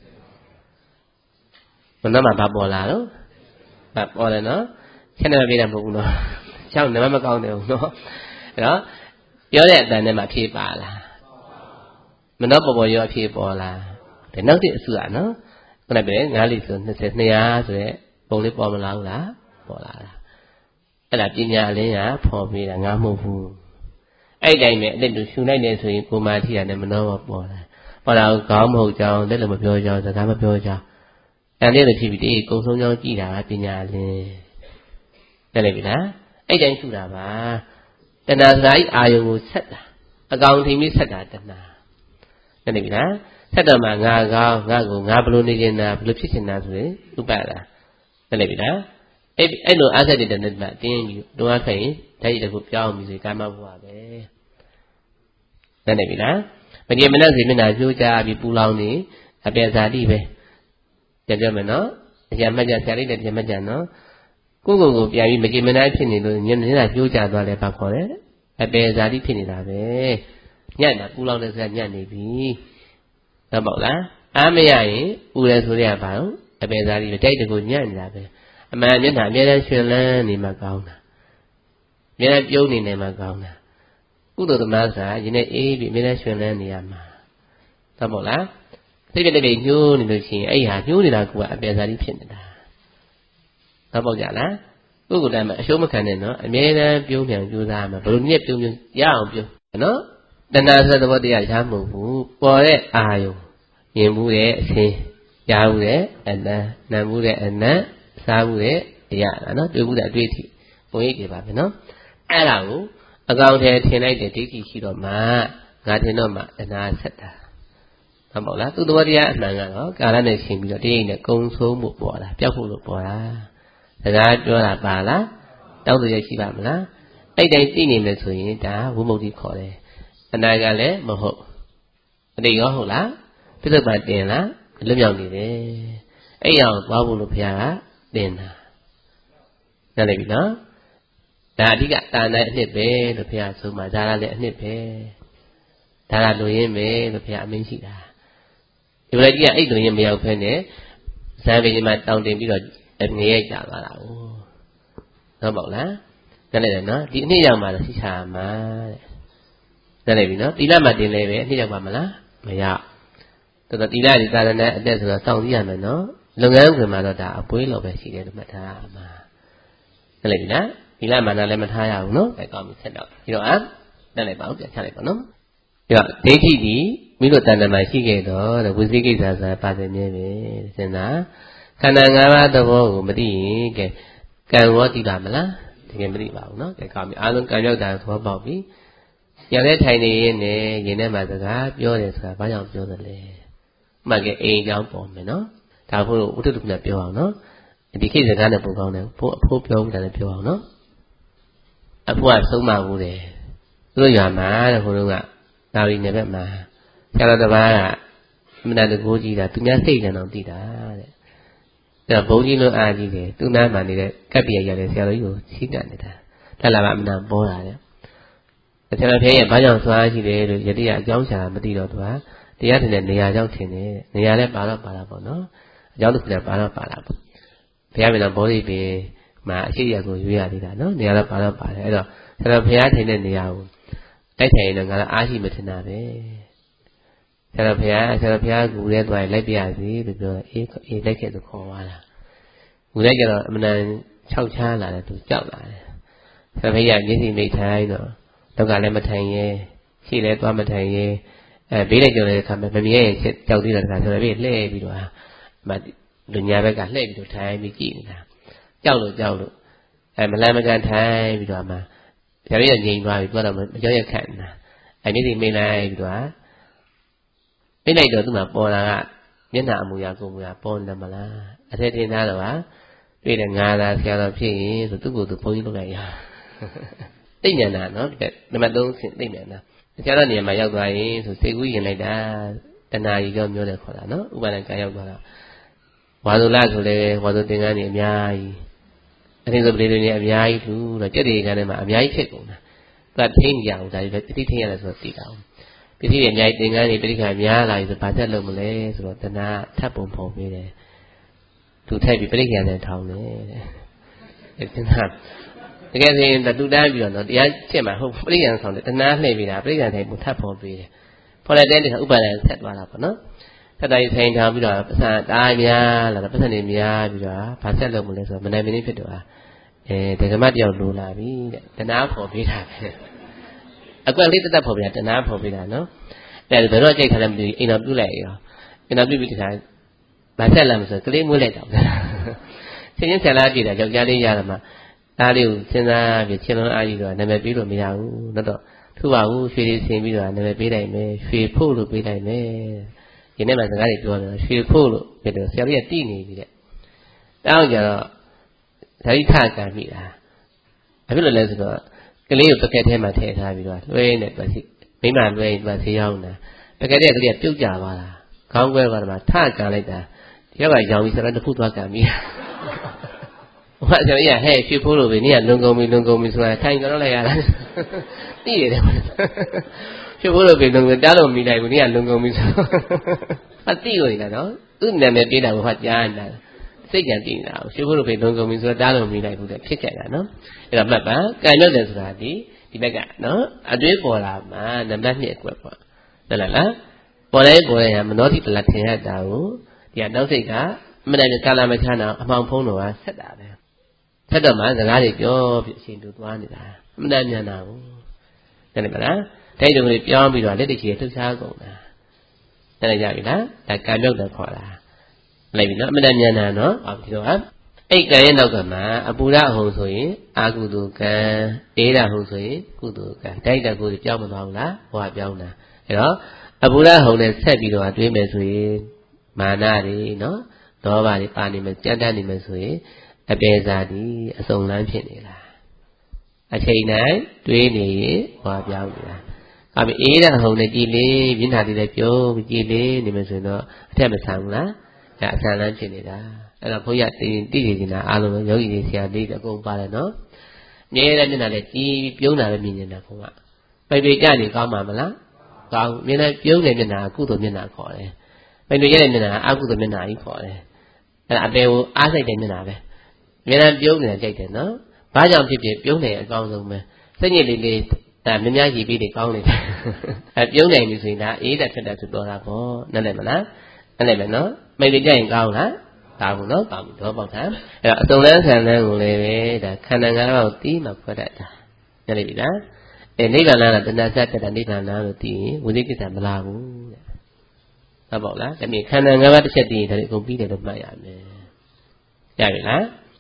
ဘယ်တော့မှဘာပေါ်လာတော့ဘာပေါ်တယ်နော်ဆက်နေပြေးတာမဟုတ်ဘူးနော်ချောင်းနမမကောင်းတယ်ဘူးနော်အဲ့တော့ပြောတဲ့အတန်နဲ့မှဖြေပါလားမနှောပေါ်ရောဖြေပေါ်လားဒါနောက်တစ်အစုอ่ะနော်ခုနကပဲ9လိဆို20 200ဆိုရဲပုံလေးပေါ်မလာဘူးလားပေါ်လာတာအဲ့ဒါပညာအလင်းကဖော်ပေးတာငါမဟုတ်ဘူးအဲ့တိုင်းပဲအတိတ်လူရှူလိုက်နေဆိုရင်ကိုမာထိရတယ်မနှောပေါ်လာပေါ်လာကောင်းမဟုတ်ကြောင်းလက်လည်းမပြောကြောင်းစကားမပြောကြောင်းအဲ့ဒီလိုဖြစ်ပြီးဒီကုံဆုံးကြောင်းကြည်တာပညာအလင်းတယ်လေပြီလားအဲ့တိုင်းရှုတာပါတဏှာစရာဤအာယုံကိုဆက်တာအကောင်ထိန်ပြီးဆက်တာတဏှာတယ်လေပြီလားဆက်တော့မှငါကောင်းငါကိုငါဘလို့နေနေတာဘလို့ဖြစ်နေတာဆိုရင်ဥပ္ပါဒတယ်လေပြီလားအဲ့လိုအားဆက်တဲ့တဏှာတင်းပြီးတွန်းအားခိုင်ဓာတ်ရည်တခုပြောင်းပြီးဆိုကာမဘဝပဲတယ်လေပြီလားမကြီးမနှက်စီမျက်နှာကျိုးကြပြီးပူလောင်နေအပြည့်ဇာတိပဲပြန်ပြောမယ်နော်အရာမှတ်ကြဆရာလေးတဲ့ပြန်မှတ်ကြနော်ကိုပြန်ပြီးမကြည်မနှက်ဖြစ်နေလို့ညနေကကျိုးကြသွားလဲပါခေါ်တယ်အပေဇာတိဖြစ်နေတာပဲညံ့တာပူလောင်တဲ့ဆရာညံ့နေပြီဟုတ်ပါ့လားအားမရရင်ပူတယ်ဆိုရပါတော့အပေဇာတိပဲတိုက်တကူညံ့နေတာပဲအမှန်မျက်နှာအမြဲတမ်းရှင်လန်းနေမှကောင်းတာအမြဲတမ်းပြုံးနေမှကောင်းတာကုသိုလ်သမားဆိုတာယနေ့အေးပြီးအမြဲတမ်းရှင်လန်းနေရမှာဟုတ်ပါ့လားစိတ်ပြည့်တဲ့ညှိုးနေလို့ရှိရင်အဲ့ဟာညှိုးနေတာကအပေဇာတိဖြစ်နေတာဟုတ်ပါ့ကြလားပုဂ္ဂိုလ်တိုင်းမှာအရှုံးမခံနဲ့နော်အမြဲတမ်းပြုံးပြန်ကြိုးစားမှာဘယ်လိုနည်းပြုံးရအောင်ပြုံးနော်တဏှာဆိုတဲ့သဘောတရားရမဟုတ်ဘူးပေါ်တဲ့အာယုံမြင်မှုရဲ့အခြင်းကြားမှုရဲ့အနံနာမှုရဲ့အနံစားမှုရဲ့အရာနော်တွေ့မှုတဲ့အတွေ့အထိပုံရိပ်တွေပါပဲနော်အဲ့ဒါကိုအကောင်ထဲထင်လိုက်တဲ့ဒိဋ္ဌိရှိတော့မှငါထင်တော့မှတဏှာဆက်တာဟုတ်ပါလားသူ့သဘောတရားအမှန်ကတော့ကာလနဲ့ရှင်ပြီးတော့တရားနဲ့ကုံဆုံးမှုပေါ်တာပျောက်ဖို့လို့ပေါ်တာစကားပြောတာပါလားတောင်းတရရှိပါမလားအဲ့တိုင်းသိနေမယ်ဆိုရင်ဒါဝိမု ക്തി ခေါ်တယ်အနာကလည်းမဟုတ်အတိတ်ရောဟုတ်လားပြစ္ဆုတ်ပါတင်လားလွတ်မြောက်နေတယ်အဲ့အောင်သွားဖို့လို့ဘုရားကတင်တာနားလည်ပြီနော်ဒါအဓိကတာနိုင်အနှစ်ပဲလို့ဘုရားဆိုမှဒါလည်းအနှစ်ပဲဒါကလူရင်းပဲလို့ဘုရားအမင်းရှိတာဒီလိုကြီးကအဲ့လူရင်းမရောက်ဖဲနဲ့ဇာပင်မှာတောင်းတင်ပြီးတော့ငရဲကြသွားတာ哦ဟုတ်ပါ့လားနားလည်တယ်နော်ဒီအနှစ်ရောက်မှတော့သိချာမှာတဲ့နားလည်ပြီနော်တိလမှာတင်လဲပဲအနှစ်ရောက်ပါမလားမရတော်တော်တိလဒီသာသနာအသက်ဆိုတော့စောင့်ကြည့်ရမယ်နော်လုပ်ငန်းခွင်မှာတော့ဒါအပွေးလို့ပဲရှိတယ်လို့မှတ်ထားမှာနားလည်ပြီလားတိလမှာလည်းမထားရဘူးနော်အဲကောင်းပြီဆက်တော့ဒီတော့နားလည်ပါဦးပြန်ချလိုက်ပါနော်ဒီတော့ဒိဋ္ဌိဒီမိတို့တဏ္ဍာမှာရှိခဲ့တော့ဝိသိကိစ္စဆိုတာပါတယ်မြဲပဲစဉ်းစားခန္ဓာ၅ပါးသဘောကိုမသိရင်ကဲကံရောတည်ပါမလားတကယ်မသိပါဘူးနော်ကဲကောင်းပြီအားလုံးကံရောက်တာသဘောပေါက်ပြီရတဲ့ထိုင်နေရင်လည်းရင်ထဲမှာစကားပြောတယ်ဆိုတာဘာကြောင့်ပြောသလဲမှကဲအိမ်အကြောင်းပေါ်မယ်နော်ဒါဖို့ဝိတ္တုကပြောအောင်နော်ဒီခေတ်စကားနဲ့ပုံကောင်းတယ်ဘိုးအဖိုးပြောတယ်လည်းပြောအောင်နော်အဖိုးကဆုံးမဘူးတယ်သူတို့ရွာမှာတဲ့ဟိုတုန်းကနာရီနယ်ဘက်မှာဆရာတော်တစ်ပါးကအမှန်တကူကြီးတာသူများစိတ်နဲ့တော့သိတာတဲ့အဲ့တော့ဘုန်းကြီးတို့အားကြီးတယ်သူနားမှာနေတဲ့ကပ်ပြရရတယ်ဆရာတော်ကြီးကိုချိကပ်နေတာတက်လာမှအမှန်ပေါ်တာတဲ့ဆရာတော်ဖေးရဲ့ဘာကြောင့်ဆွားရှိတယ်လို့ယတိကအကြောင်းရှာမသိတော့သူကတရားထင်တဲ့နေရာကြောင့်ထင်တယ်နေရာလည်းပါတော့ပါတာပေါ့နော်အကြောင်းတစ်ခုလည်းပါတော့ပါတာပေါ့ဘုရားမြင်တော့ဘောဓိပင်မှာအရှိရကိုရွေးရသေးတာနော်နေရာလည်းပါတော့ပါတယ်အဲ့တော့ဆရာတော်ဘုရားထင်တဲ့နေရာကိုတိုက်ထိုင်ရင်တော့ငါလည်းအားရှိမထင်တာပဲဆရာတော်ဘုရားကူရဲသွားရင်လိုက်ပြရစီလို့ပြောအေးလိုက်ခဲ့သူခေါ်သွားတာကူလိုက်ကြတော့အမှန်တန်၆ချားလာတယ်သူကြောက်လာတယ်ဆရာဘုရားမျက်စိမိတ်ထိုင်တော့တော့ကလည်းမထိုင်ရဲရှိလဲသွားမထိုင်ရဲဘေးလိုက်ကြတဲ့အခါမှာမမြဲရင်ကြောက်သေးတဲ့အခါဆိုတော့ဘေးလှည့်ပြီးတော့လူညာဘက်ကလှည့်ပြီးတော့ထိုင်ပြီးကြည့်နေတာကြောက်လို့မလန်မကန်ထိုင်ပြီးတော့မှဆရာကြီးကငြိမ်သွားပြီသူကတော့မကြောက်ရခန့်နေတာမျက်စိမိတ်လိုက်ပြီးတော့မိတ်လိုက်တော့သူ့မှာပေါ်လာကမျက်နှာအမူအရာကိုယ်မူအရာပေါ်နေမလားအထက်ထင်သားတော့ဟာတွေ့တယ်ငါသာဆရာတော်ဖြစ်ရင်ဆိုသူ့ကိုယ်သူဘုန်းကြီးလုပ်လိုက်ရသိဉာဏ်နာနော်နံပါတ်3ဆင့်သိဉာဏ်နာဆရာတော်နေရာမှာရောက်သွားရင်ဆိုစိတ်ကူးရင်လိုက်တာတဏှာကြီးကြောင့်မျိုးတယ်ခေါ်တာနော်ဥပါဒံကံရောက်သွားတာဝါဒုလဆိုလည်းဝါဒုသင်္ကန်းနေအများကြီးအထင်ဆိုပရိသေနေအများကြီးလူတော့ကြက်တွေကန်းထဲမှာအများကြီးဖြစ်ကုန်တာသူကထိန်းကြအောင်ဒါတွေပဲတိထိန်းရတယ်ဆိုတော့သိတာအောင်ပစ္စည်းတွေအများကြီးသင်္ကန်းတွေပရိက္ခာများလာပြီဆိုဘာသက်လို့မလဲဆိုတော့တဏှာထပ်ပုံဖော်ပေးတယ်သူထိုက်ပြီးပရိက္ခာနဲ့ထောင်းတယ်တဲ့တဏှာတကယ်ဆိုရင်တူတန်းပြီးတော့တရားချက်မှာဟုတ်ပရိက္ခာဆောင်းတယ်တဏှာလှည့်ပြီးတာပရိက္ခာထိုင်မှုထပ်ဖော်ပေးတယ်ဖော်လိုက်တဲ့အခါဥပါဒံဆက်သွားတာပေါ့နော်ဆက်တိုင်းထိုင်ထားပြီးတော့ပစံတားများလာတော့ပစံနေများပြီးတော့ဘာဆက်လို့မလဲဆိုတော့မနိုင်မနေဖြစ်တော့ဒကမတယောက်လိုလာပြီတဲ့တဏှာဖော်ပေးတာပဲအကွက်လေးတက်ဖော်ပေးတာတဏှာဖော်ပေးတာနော်အဲ့ဒါဘယ်တော့ကြိတ်ခါလဲမသိဘူးအိမ်တော်ပြုတ်လိုက်ရောအိမ်တော်ပြုတ်ပြီးတခါဘာဆက်လာမဆိုကလေးမွေးလိုက်တော့ချင်းချင်းဆရာလာကြည့်တာယောက်ျားလေးရတာမှသားလေးကိုစဉ်းစားပြီးချင်းလုံးအားကြီးတော့နာမည်ပေးလို့မရဘူးတော့ထူပါဘူးရွှေလေးဆင်ပြီးတော့နာမည်ပေးလိုက်မယ်ရွှေဖို့လို့ပေးလိုက်မယ်ဒီနေ့မှစကားတွေပြောတယ်ရွှေဖို့လို့ပြောတယ်ဆရာကြီးကတိနေပြီတဲ့တောင်းကြတော့ဓာတိထကံမိတာဘာဖြစ်လို့လဲဆိုတော့ကလေးကိုပကက်ထဲမှာထည့်ထားပြီးတော့လွှဲနေတယ်မိမလွှဲရင်သူကဆေးရောက်နေတာပကက်ထဲကလေးကပြုတ်ကြသွားတာခေါင်းကွဲသွားတယ်မှာထကံလိုက်တာဒီယောက်ကရောင်ပြီးဆိုတော့တစ်ခုသွားကံမိတာဟိုကကျွန်တော်ကြီးကဟဲ့ရွှေဖိုးလို့ပဲနင်ကလွန်ကုန်ပြီဆိုတာထိုင်ကြတော့လိုက်ရတာသိရတယ်ရွှေဖိုးလို့ပဲလွန်ကုန်တားလို့မိလိုက်ဘူးနင်ကလွန်ကုန်ပြီဆိုအသိကိုနေတာနော်သူ့နာမည်ပြေးတာကကြားနေတာစိတ်ကြံသိနေတာရွှေဖိုးလို့ပဲလွန်ကုန်ပြီဆိုတာတားလို့မိလိုက်ဘူးတဲ့ဖြစ်ခဲ့တာနော်အဲ့တော့မှတ်ပါကံရွတ်တယ်ဆိုတာဒီဘက်ကနော်အတွေးပေါ်လာမှာနံပါတ်2အကွက်ပေါ့ဟုတ်လားပေါ်လဲရမနောတိပလထင်ရတာကိုဒီကနောက်စိတ်ကအမှန်တကယ်ကာလမချမ်းတော့အမှောင်ဖုံးတော့ဆက်တာပဲဆက်တော့မှစကားတွေပြောပြီးအရှင်တို့သွားနေတာအမှန်တန်မြန်တာကိုတဲ့မလားတိုက်တုံတွေပြောင်းပြီးတော့လက်တချီလှုပ်ရှားကုန်တာတဲ့ကြပြီလားဒါကံမြုပ်တယ်ခေါ်တာလိုက်ပြီနော်အမှန်တန်မြန်တာနော်ဒီတော့အဲ့ကံရဲ့နောက်ကမှအပူရဟုံဆိုရင်အာကုသိုလ်ကံအေးရဟုံဆိုရင်ကုသိုလ်ကံတိုက်တကူပြောင်းမသွားဘူးလားဟောပြောင်းတာအဲ့တော့အပူရဟုံနဲ့ဆက်ပြီးတော့တွေးမယ်ဆိုရင်မာနတွေနော်ဒေါသတွေပါနေမယ်ကြမ်းတမ်းနေမယ်ဆိုရင်အပေစာဒီအစုံလန်းဖြစ်နေလားအချိန်တိုင်းတွေးနေရင်ဟောပြောင်းနေတာအမေအေးတဲ့ဟုံနဲ့ကြည်လေးမျက်နှာတွေလည်းပြုံးကြည်လေးနေမယ်ဆိုရင်တော့အထက်မဆန်ဘူးလားဒါအဆန်လန်းဖြစ်နေတာအဲ့တော့ဘုရားသိနေတာအားလုံးယောဂီတွေဆရာလေးတွေအကုန်ပါတယ်နော်မြဲတဲ့မျက်နှာလည်းကြည်ပြုံးတာပဲမြင်နေတာဘုရားပိတ်ကြနေကောင်းမှာမလားကောင်းမြင်တဲ့ပြုံးတဲ့မျက်နှာကုသိုလ်မျက်နှာခေါ်တယ်ပိတ်ရတဲ့မျက်နှာအကုသိုလ်မျက်နှာကြီးခေါ်တယ်အဲ့အပေကိုအားစိတ်တဲ့မျက်နှာပဲမြင်တဲ့ပြုံးနေတာကြိုက်တယ်နော်ဘာကြောင့်ဖြစ်ဖြစ်ပြုံးနေအကောင်းဆုံးပဲစိတ်ညစ်လေးဒါမြများကြီးပြီးနေကောင်းနေတယ်ပြုံးနေပြီဆိုရင်ဒါအေးတက်ထွက်တယ်ဆိုတော့တာပေါ့နားလည်မလားနားလည်မယ်နော်မိတ်ကြရင်ကောင်းလားကောင်းဘူးနော်ကောင်းပြီတော့ပေါ့ခါအဲ့တော့အစုံလန်းဆန်လန်းကိုလည်းပဲဒါခန္ဓာ၅ပါးကိုတီးမှဖွက်တတ်တာနားလည်ပြီလားနိဗ္ဗာန်လားတဏှာစက်တဲ့နိဗ္ဗာန်လားလို့တီးရင်ဝိသိကိစ္စမလာဘူးတဲ့ဟုတ်ပေါ့လားဒါမြင်ခန္ဓာ၅ပါးတစ်ချက်တည်ရင်ဒါတွေအကုန်ပြီးတယ်လို့မှတ်ရမယ်ရပြီလား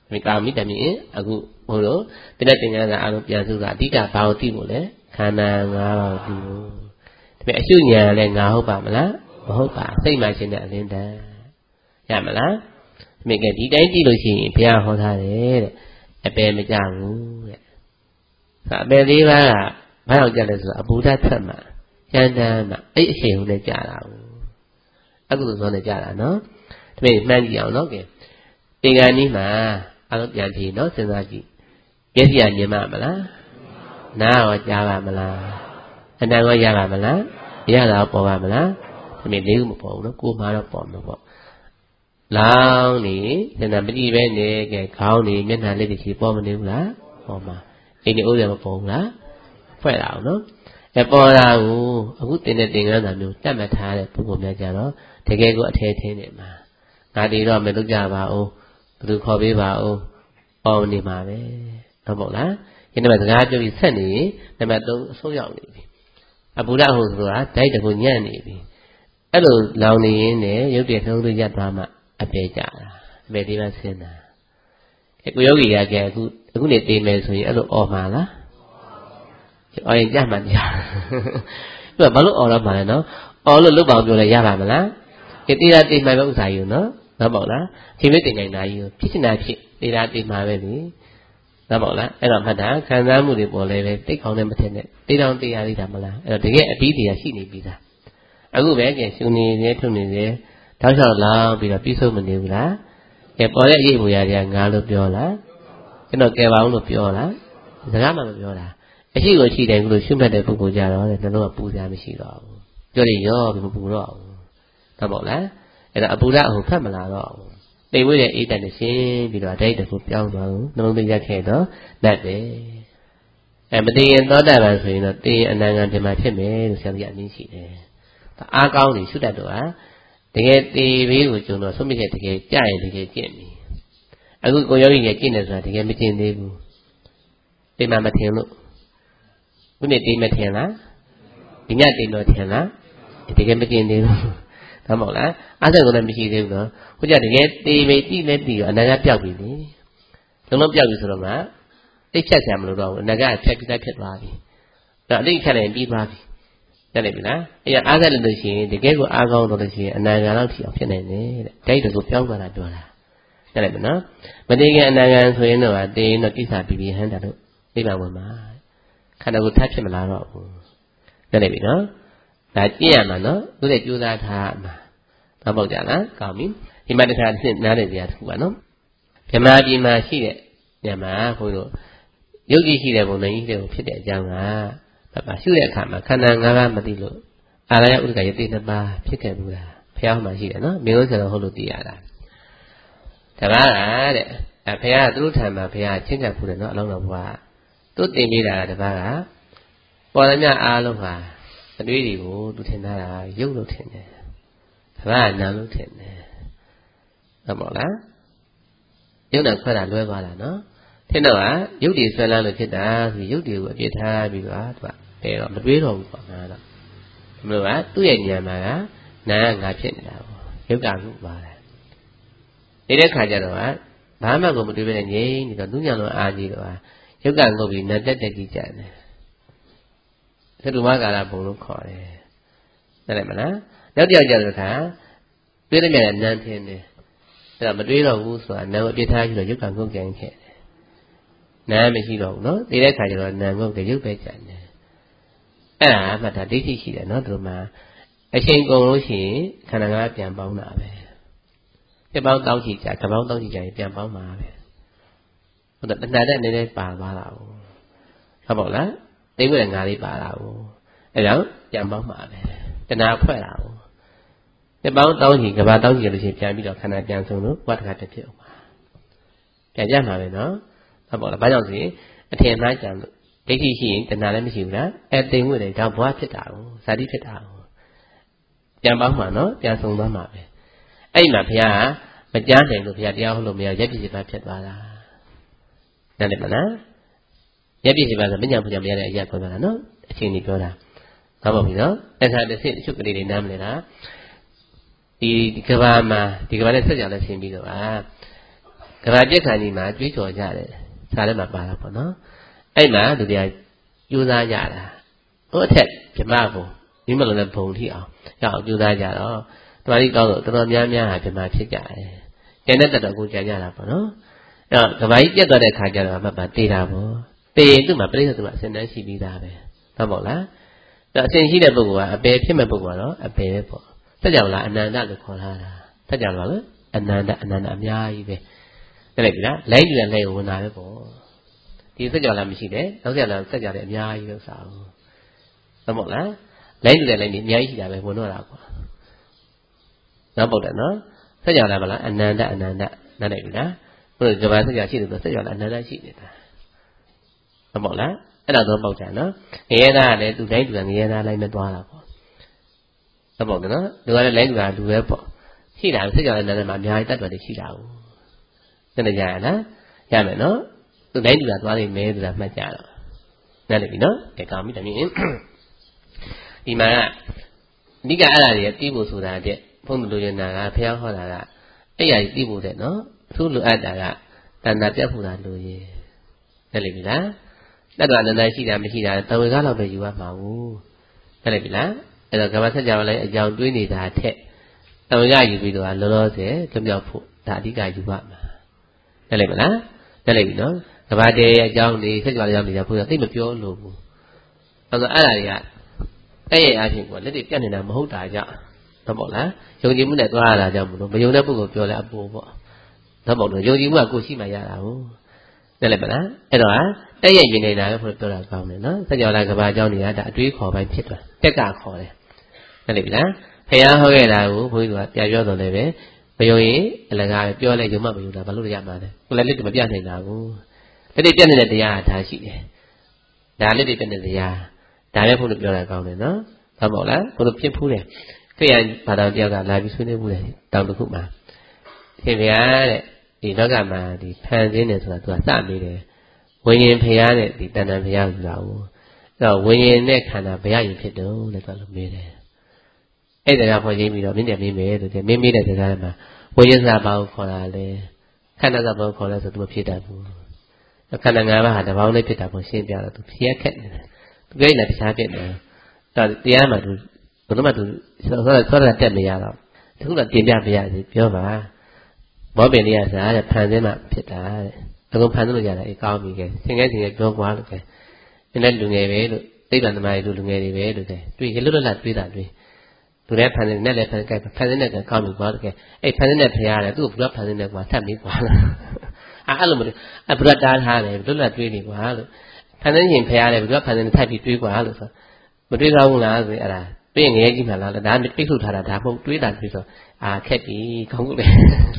ဒီကာမိတမင်အခုဘုလို့တဲ့တင်ညာကအလုံးပြန်စုတာအဓိကဘာကိုသိဖို့လဲခန္ဓာ၅ပါးသိဖို့ဒါပေမဲ့အရှုညာလည်းငါဟုတ်ပါမလားမဟုတ်ပါစိတ်မှရှင်းတဲ့အလင်းတန်းရမလားဒီမဲ့ကဒီတိုင်းကြည့်လို့ရှိရင်ဘုရားဟောထားတယ်တဲ့အပယ်မကြဘူးတဲ့အပယ်လေးပါးကဘာရောက်ကြလဲဆိုတော့အဘူဓထက်မှကျန်တမ်းမှအဲ့အချိန်ကိုလည်းကြာတာဘူးအခုလိုဆိုလည်းကြာတာနော်ဒါပေမဲ့မှန်းကြည့်အောင်နော်ကဲသင်္ကန်းကြီးမှာအလုံးပြန်ကြည့်နော်စဉ်းစားကြည့်မျက်စိကမြင်မှမလားနားရောကြားပါမလားအနံရောရပါမလားရတာပေါ်ပါမလားဒါပေမဲ့လေးခုမပေါ်ဘူးနော်ကိုယ်မှာတော့ပေါ်မှာပေါ့လောင်းနေစဉ်းစားမကြည့်ပဲနေကဲခေါင်းနေမျက်နှာလေးတွေချီပေါ်မနေဘူးလားပေါ်မှာအိမ်နေဦးတယ်မပေါ်ဘူးလားဖွဲ့လာအောင်နော်ပေါ်လာကိုအခုတင်တဲ့တင်ကန်းသာမျိုးတတ်မှတ်ထားတဲ့ပုဂ္ဂိုလ်များကြတော့တကယ်ကိုအထဲထင်းနေမှာငါတီတော့မလုပ်ကြပါဘူးဘယ်သူခေါ်ပေးပါဦးပေါ်နေမှာပဲဟုတ်ပေါ့လားဒီနေ့မှစကားပြောပြီးဆက်နေရင်နံပါတ်3အဆုံးရောက်နေပြီအဘူဓဟုတ်ဆိုတာဓာတ်တကူညံ့နေပြီအဲ့လိုလောင်နေရင်းနဲ့ရုပ်တရက်သုံးလို့ရပ်သွားမှအပေကြတာအပေဒီမှာဆင်းတာကိုယောဂီကကြအခုနေတေးမယ်ဆိုရင်အဲ့လိုអော်မှာလားအော်ရင်ကြမှန်ကြသူကဘာလို့អော်ရမှာလဲနော်អော်လို့လုတ်ပေါင်းပြောလဲရပါမလားတေးတာတေးမှန်ပဲဥစ္စာယူနော်ဟုတ်ပေါ့လားချိန်လေးတင်နေတာယူဖြစ်ချင်တာဖြစ်တေးတာတေးမှပဲလေဟုတ်ပေါ့လားအဲ့တော့မှတ်တာခံစားမှုတွေပေါ်လဲပဲတိတ်ခေါင်းနဲ့မထင်နဲ့တေးတောင်တေးရသေးတာမလားအဲ့တော့တကယ်အပြီးတရားရှိနေပြီသားအခုပဲကျရှင်နေနေထုတ်နေတယ်တောက်လျှောက်လောင်းပြီးတော့ပြီးဆုံးမနေဘူးလားပေါ်တဲ့အရေးမူရာတွေကငါလို့ပြောလားကျွန်တော်ကဲပါအောင်လို့ပြောလားစကားမှမပြောတာအရှိကိုရှိတယ်လို့ရှုမှတ်တဲ့ပုဂ္ဂိုလ်ကြတော့နှလုံးကပူစရာမရှိတော့ဘူးပြောရင်ရောမပူတော့ဘူးဟုတ်ပေါ့လားအဲ့တော့အပူဓာတ်ဖတ်မလာတော့ဘူးတိမ်ဝိတဲ့အေးတန်နဲ့ရှင်းပြီးတော့အတိုက်တခုပြောင်းသွားဘူးနှလုံးသွင်းရက်ခဲ့တော့တတ်တယ်မသိရင်သောတာပန်ဆိုရင်တော့သိရင်အနန္တပြမဖြစ်မယ်လို့ဆရာကြီးအနည်းရှိတယ်အားကောင်းနေရှုတတ်တော့ဟာတကယ်တေဘေးကိုကျွန်တော်ဆုံးဖြတ်တကယ်ကြရင်တကယ်ကျင့်ပြီအခုကိုယောဂီငယ်ကျင့်တယ်ဆိုတာတကယ်မကျင့်သေးဘူးတိမ်မထင်လို့ခုနေ့တိမ်မထင်လားဒီညတိမ်တော့ထင်လားတကယ်မကျင့်သေးဘူးဟုတ်မဟုတ်လားအားဆက်ကိုလည်းမရှိသေးဘူးနော်ဟိုကြတကယ်တေဘေးတိလည်းတိရောအနာဂတ်ပြောက်ပြီလေလုံးပြောက်ပြီဆိုတော့မှအိတ်ဖြတ်ဆရာမလို့တော့ဘူးအနာဂတ်ဖြတ်ပြီးသားဖြစ်သွားပြီအဲ့အတိတ်ဖြတ်လိုက်ပြီးသွားပြီတယ်ပြီလားအဲ့အားဆက်လို့ရှိရင်တကယ်ကိုအားကောင်းတော့လို့ရှိရင်အနာဂတ်လောက်ထိအောင်ဖြစ်နိုင်တယ်တဲ့ဒိုက်တကူပြောင်းသွားတာပြောတာတယ်ပြီနော်မတိခင်အနာဂတ်ဆိုရင်တော့တေရင်တော့ကိစ္စပြီးပြီးဟန်တာလို့ပြပါဝင်မှာခန္ဓာကိုယ်ထပ်ဖြစ်မလာတော့ဘူးတယ်ပြီနော်ဒါကြည့်ရမှာနော်သူတဲ့ကြိုးစားထားမှာတော့ပေါ့ကြလားကောင်းပြီဒီမှာတစ်ခါနှစ်နားနေကြတခုပါနော်ဗမာပြည်မှာရှိတဲ့ညမှာဘုန်းတို့ယုတ်ကြည်ရှိတဲ့ဘုံတော်ကြီးတွေကိုဖြစ်တဲ့အကြောင်းကဘာရှုတဲ့အခါမှာခန္ဓာ၅ပါးမသိလို့အာရယဥဒ္ဒကယတိနှစ်ပါးဖြစ်ခဲ့ဘူးလားဘုရားမှာရှိတယ်နော်မင်းတို့ဆိုတော့ဟုတ်လို့သိရတာဒါပါတဲ့ဘုရားကသူတို့ထံမှာဘုရားချင်းချဖူးတယ်နော်အလုံးတော်ဘုရားသူတင်ပေးတာတပါးကပေါ်ရမြအားလုံးဟာအတွေးတွေကိုသူထင်တာရုပ်လို့ထင်တယ်ဒါပါနာလို့ထင်တယ်ဟုတ်ပါလားရုပ်နဲ့ခွဲတာလွဲသွားတာနော်ထင်တော့ရုပ်တွေဆွဲလန်းလို့ဖြစ်တာဆိုရုပ်တွေကိုအပြစ်ထားပြီးတော့သူကဘယ်တော့မတွေးတော့ဘူးပေါ့နာတော့ဘယ်လိုပါသူ့ရဲ့ဉာဏ်မှာကနာကငါဖြစ်နေတာပေါ့ရုပ်ကခုပါတယ်နေတဲ့ခါကျတော့ဘာမှကိုမတွေးပဲငြိမ့်နေတော့သူညံလုံးအားကြီးတော့ရုပ်ကငုတ်ပြီးနတ်တက်ကြီးကြတယ်သတ္တဝါကာလဘုံလို့ခေါ်တယ်တယ်မလားနောက်တစ်ယောက်ကျတော့ခါတွေးရမြဲနန်းထင်းတယ်အဲ့ဒါမတွေးတော့ဘူးဆိုတာနာကိုအပြစ်ထားပြီးတော့ရုပ်ကငုတ်ကြင်ခဲ့တယ်နာမရှိတော့ဘူးနော်နေတဲ့ခါကျတော့နာငုတ်တယ်ရုပ်ပဲကြံတယ်အဲ့ဒါမှဒါဒိဋ္ဌိရှိတယ်နော်တို့မှာအချိန်ကုန်လို့ရှိရင်ခန္ဓာငါးပြန်ပေါင်းတာပဲပြပေါင်းတောင်းချီကြကပေါင်းတောင်းချီကြရင်ပြန်ပေါင်းမှာပဲဟုတ်တယ်တဏှာတဲ့နည်းနည်းပါသွားတာဟုတ်ပါ့လားတိတ်ွက်ငါးလေးပါတာဟုတ်အဲ့တော့ပြန်ပေါင်းမှာပဲတဏှာဖွဲ့တာဟုတ်ပြပေါင်းတောင်းချီကဘာတောင်းချီလို့ရှိရင်ပြန်ပြီးတော့ခန္ဓာပြန်ဆုံးလို့ဝတ္တကတစ်ဖြစ်အောင်ပါပြန်ကြမှာပဲနော်ဟုတ်ပါ့လားဘာကြောင့်ဆိုရင်အထင်မှားကြံလို့ဒိဋ္ဌိရှိရင်တဏှာလည်းမရှိဘူးလားတိမ်ွက်တယ်ဒါဘွားဖြစ်တာဟုတ်ဇာတိဖြစ်တာဟုတ်ပြန်ပေါင်းမှာနော်ပြန်ဆုံးသွားမှာပဲအဲ့ဒီမှာဘုရားမကြားနိုင်လို့ဘုရားတရားဟောလို့မရရက်ပြည့်စပါဖြစ်သွားတာနားလည်မလားရက်ပြည့်စပါဆိုမညာပူညာမရတဲ့အရာပြောတာနော်အချိန်ကြီးပြောတာဟုတ်ပါပြီနော်အဲ့ဒါတစ်ဆင့်အချုပ်ကလေးတွေနားမလဲတာဒီကဘာမှာဒီကဘာနဲ့ဆက်ကြလဲဆင်းပြီးတော့ခကဘာပြက်ခဏီမှာကြွေးကြော်ကြတယ်စာထဲမှာပါတာပေါ့နော်အဲ့မှာသူတွေကကြိုးစားကြတာဟိုအထက်ဗြဟ္မဘုံမိမလုံးနဲ့ဘုံထိအောင်ရအောင်ကြိုးစားကြတော့တမာတိကောင်းတော့တော်တော်များများဟာဗြဟ္မဖြစ်ကြတယ်ကျန်တဲ့တတော်ကိုကြံကြတာပေါ့နော်အဲ့တော့ကဘာကြီးပြက်သွားတဲ့ခါကျတော့မှပါတေးတာပေါ့တေးသူ့မှာပြိဿသူကအစဉ်တန်းရှိပြီးသားပဲဟုတ်ပေါ့လားအဲ့အစဉ်ရှိတဲ့ပုဂ္ဂိုလ်ကအပေဖြစ်မဲ့ပုဂ္ဂိုလ်ကတော့အပေပဲပေါ့ဆက်ကြောင်လားအနန္တလို့ခေါ်ထားတာဆက်ကြောင်လားအနန္တအများကြီးပဲသိလိုက်ပြီလားလိုင်းတူတဲ့လက်ကိုဝင်တာပဲပေါ့ဒီဆက်ကြောင်လားမရှိတဲ့နောက်ဆက်လားဆက်ကြောင်လည်းအများကြီးပဲဥစ္စာဟုတ်ပေါ့လားလိုင်းတူတဲ့လက်นี่အများကြီးရှိတာပဲဝင်တော့တာပေါ့နောက်ပုတ်တယ်နော်ဆက်ကြောင်လားမလားအနန္တနားလိုက်ပြီလားဘုရားကဘာဆက်ကြောင်ရှိတယ်ဆိုဆက်ကြောင်လားအနန္တရှိနေတာဟုတ်ပေါ့လားအဲ့ဒါတော့ပေါက်ကြနော်ငရဲသားကလည်းသူတိုင်းသူကငရဲသားလိုက်မသွားတာပေါ့ဟုတ်ပေါ့နော်သူကလည်းလိုင်းတူတာလူပဲပေါ့ရှိတာဆက်ကြောင်လည်းနားမှာအများကြီးတတ်တော်တွေရှိတာဘူးသိနေကြရလားရမယ်နော်သူတိုင်းတူတာသွားနေမယ်ဆိုတာမှတ်ကြတော့နားလည်ပြီနော်ကဲကောင်းပြီတမင်းဒီမှာကအဓိကအဲ့ဒါတွေတီးဖို့ဆိုတာတဲ့ဘုန်းတော်လူရနာကဖျားဟောတာကအဲ့ရည်တီးဖို့တဲ့နော်သူ့လိုအပ်တာကတဏ္ဍာပြတ်ဖို့တာလိုရည်နားလည်ပြီလားတတ္တဝနန္ဒရှိတာမရှိတာတဝေကားတော့ပဲယူရမှာဘူးနားလည်ပြီလားအဲ့တော့ကမ္ဘာဆက်ကြပါလဲအကြောင်းတွေးနေတာထက်တဝေကားယူပြီးတော့လောလောဆယ်လွတ်မြောက်ဖို့ဒါအဓိကယူရမှာနားလည်မလားနားလည်ပြီနော်ကဘာတည်းအကြောင်းတွေဆက်ကြပါလေရောက်နေတာဘုရားသိမပြောလို့ဘူးအဲ့တော့အဲ့ဒါတွေကအဲ့ရဲ့အချင်းကလက်တွေပြတ်နေတာမဟုတ်တာကြောင့်ဟုတ်ပေါ့လားယုံကြည်မှုနဲ့သွားရတာကြောင့်မလို့မယုံတဲ့ပုဂ္ဂိုလ်ပြောလဲအပေါ်ပေါ့ဟုတ်ပေါ့လို့ယုံကြည်မှုကကိုရှိမှရတာဟုတ်နားလည်မလားအဲ့တော့တက်ရဲ့မြင်နေတာပဲဘုရားပြောတာကောင်းတယ်နော်ဆက်ကြပါလေကဘာအကြောင်းတွေကဒါအတွေးခေါ်ပိုင်းဖြစ်သွားတက်ကခေါ်တယ်နားလည်ပြီလားဖះဟောခဲ့တာကိုဘုန်းကြီးကပြပြောတော်လည်းပဲမယုံရင်အလကားပြောလဲယုံမှမယုံတာဘာလို့ရမှာလဲကိုလည်းလက်တွေမပြနိုင်တာဘူးလက်တွေပြနေတဲ့တရားကဒါရှိတယ်ဒါလက်တွေပြနေတဲ့တရားဒါလည်းဘုန်းကြီးပြောတာကောင်းတယ်နော်ဟုတ်ပါ့လားဘုန်းကြီးဖြစ်ဖူးတယ်ခရိယဘာသာတရားကလာပြီးဆွေးနွေးမှုတယ်တောင်တစ်ခုမှာရှင်ဗျာတဲ့ဒီလောကမှာဒီဖန်ဆင်းတယ်ဆိုတာသူကစနေတယ်ဝိညာဉ်ဖះနဲ့ဒီတဏ္ဍာဖះဆိုတာကိုအဲ့တော့ဝိညာဉ်နဲ့ခန္ဓာဘယ်ရရင်ဖြစ်တော့လဲဆိုလို့မေးတယ်အဲ့ဒါကခေါ်ချင်းပြီးတော့မင်းတယ်မေးမယ်လို့မင်းမေးတဲ့စကားမှာဝိညာဉ်စာဘာကိုခေါ်တာလဲခန္ဓာစာဘာကိုခေါ်လဲဆိုသူမဖြစ်တတ်ဘူးခန္ဓာ၅ပါးဟာတပေါင်းလေးဖြစ်တာကိုရှင်းပြတော့သူဖြေခက်နေတယ်သူကြိတ်လည်းတခြားဖြစ်နေတယ်တရားမှာသူဘယ်တော့မှသူဆောတာတက်မရတော့တခုတော့တင်ပြပြရစီပြောပါဘောပင်လေးရစားတဲ့ဖန်ဆင်းမှဖြစ်တာတဲ့အခုဖန်ဆင်းလို့ရတာအေးကောင်းပြီကဲသင်္ကဲပြောကွာလို့ကဲဒီနေ့လူငယ်ပဲလို့သိပ္ပံသမားတွေလူငယ်တွေပဲလို့ကဲတွေ့ရလွတ်လပ်တွေးတာတွေ့သူလည်းဖန်ဆင်းနဲ့လည်းဖန်ဆင်းတဲ့ကကောင်းပြီကွာလို့ကဲအဲ့ဖန်ဆင်းတဲ့ဖရားတယ်သူ့ကိုဘုရားဖန်ဆင်းတဲ့ကွာထပ်ပြီးကွာအဲ့လိုမလို့ဘုရားတားထားတယ်လွတ်လပ်တွေးနေကွာလို့ဖန်ဆင်းရင်ဖရားတယ်ဘုရားဖန်ဆင်းထပ်ပြီးတွေးကွာလို့ဆိုမတွေးကောင်းဘူးလားဆိုအဲ့ဒါတွေ့ငရဲကြီးမှလားဒါပိတ်ထုတ်ထားတာဒါမဟုတ်တွေးတာတွေးဆိုခက်ပြီကောင်းကူလေ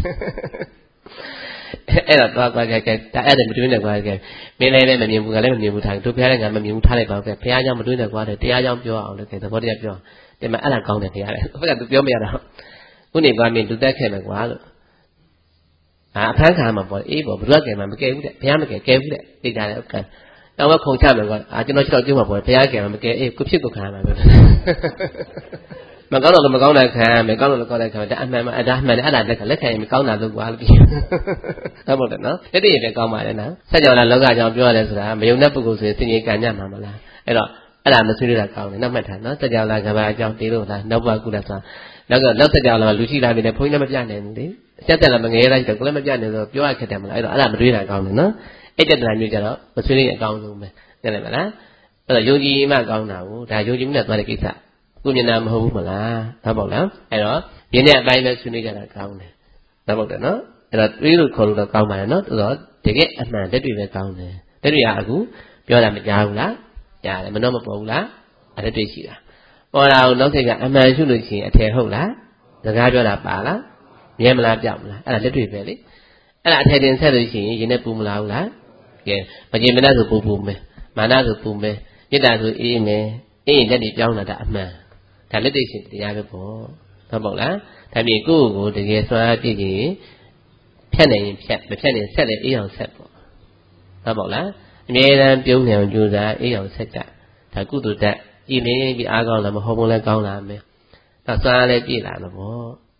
အဲ့တော့သွားကြကဲဒါအဲ့ဒါမတွေးနဲ့ကွာကဲမင်းလည်းမမြင်ဘူးကလည်းမမြင်ဘူးထားတို့ဖရားလည်းငါမမြင်ဘူးထားလိုက်ပါကဲဖရားကြောင့်မတွေးနဲ့ကွာတယ်တရားကြောင့်ပြောအောင်လို့ကဲသဘောတရားပြောဒီမှာအဲ့ဒါကောင်းတယ်ဖရားလည်းဘက်ကသူပြောမရတော့ခုနေပါမင်းသူတက်ခဲ့မယ်ကွာလို့အဖမ်းခံမှာပေါ့အေးပေါ့ဘုရားကဲမှာမကဲဘူးတဲ့ဘုရားမကဲဘူးတဲ့သိကြတယ်ဟုတ်ကဲ့တော့ခုံချမယ်ကွာကျွန်တော်ကျုံမှာပေါ့ဘုရားကဲမှာမကဲအေးကိုဖြစ်ကိုခံရမှာပဲမကောင်းတော့မကောင်းတဲ့ခံမယ်ကောင်းတော့ကောင်းတဲ့ခံဒါအမှန်မှဒါမှန်တယ်အဲ့ဒါလက်ခံရင်မကောင်းတာလို့ကွာလို့ပြောဟုတ်ပါ့နော်တတိယပဲကောင်းပါလေနော်ဆက်ကြောင်လာလောကကြောင့်ပြောရတယ်ဆိုတာမယုံတဲ့ပုဂ္ဂိုလ်ဆိုရင်စင်ကြီးကံညမှာမလားအဲ့တော့အဲ့ဒါမဆွေးနွေးတာကောင်းတယ်နောက်မှတ်ထားနော်ဆက်ကြောင်လာကဘာအကြောင်းတေးလို့လားနောက်ဘကုလားဆိုတာနောက်ဆက်ကြောင်လာလူရှိလာပြီလေဘုန်းကြီးလည်းမပြနိုင်ဘူးလေဆက်တက်လာမငယ်လိုက်တော့ကိုလည်းမပြနိုင်ဆိုပြောရခက်တယ်မလားအဲ့တော့အဲ့ဒါမတွေးတာကောင်းတယ်နော်အဲ့တဲ့တဏှာမျိုးကြတော့မဆွေးနွေးရင်အကောင်းဆုံးပဲသိတယ်မလားအဲ့တော့ယုံကြည်မှကောင်းတာကိုဒါယုံကြည်မှုနဲ့သွားတဲ့ကိစ္စကိုမြင်တာမဟုတ်ဘူးမလားဟုတ်ပါ့လားအဲ့တော့မြင်တဲ့အပိုင်းပဲဆွေးနွေးကြတာကောင်းတယ်ဟုတ်ပါ့တယ်နော်အဲ့တော့တွေးလို့ခေါ်လို့တော့ကောင်းပါရဲ့နော်ဆိုတော့တကယ်အမှန်တက်တွေပဲကောင်းတယ်တက်တွေကအခုပြောတာမကြားဘူးလားကြားတယ်မနှောမပေါ်ဘူးလားအဲ့ဒါတွေ့ရှိတာပေါ်တာကိုနောက်ထပ်ကအမှန်ရှုလို့ရှိရင်အထည်ဟုတ်လားစကားပြောတာပါလားမြဲမလားပြောက်မလားအဲ့ဒါလက်တွေ့ပဲလေအဲ့ဒါအထည်တင်ဆက်လို့ရှိရင်ရင်နဲ့ပူမလားဘူးလားကဲမကြင်မနဲ့ဆိုပူမယ်မာနဆိုပူမယ်မေတ္တာဆိုအေးမယ်အေးရင်လက်တွေပြောင်းလာတာအမှန်ဒါလက်တွေ့ရှင်တရားပဲပေါ့ဟုတ်ပါ့လားဒါပြင်ကိုယ့်ကိုတကယ်စွမ်းအားပြည့်ရင်ဖြတ်နိုင်ရင်ဖြတ်မဖြတ်နိုင်ဆက်လည်းအေးအောင်ဆက်ပေါ့ဟုတ်ပါ့လားအမြဲတမ်းပြုံးနေအောင်ကြိုးစားအေးအောင်ဆက်ကြဒါကုသိုလ်တက်ကြည်လင်းပြီးအားကောင်းလာမဟုတ်ဘူးလဲကောင်းလာမယ်ဒါစွမ်းအားလည်းပြည့်လာမှာပေါ့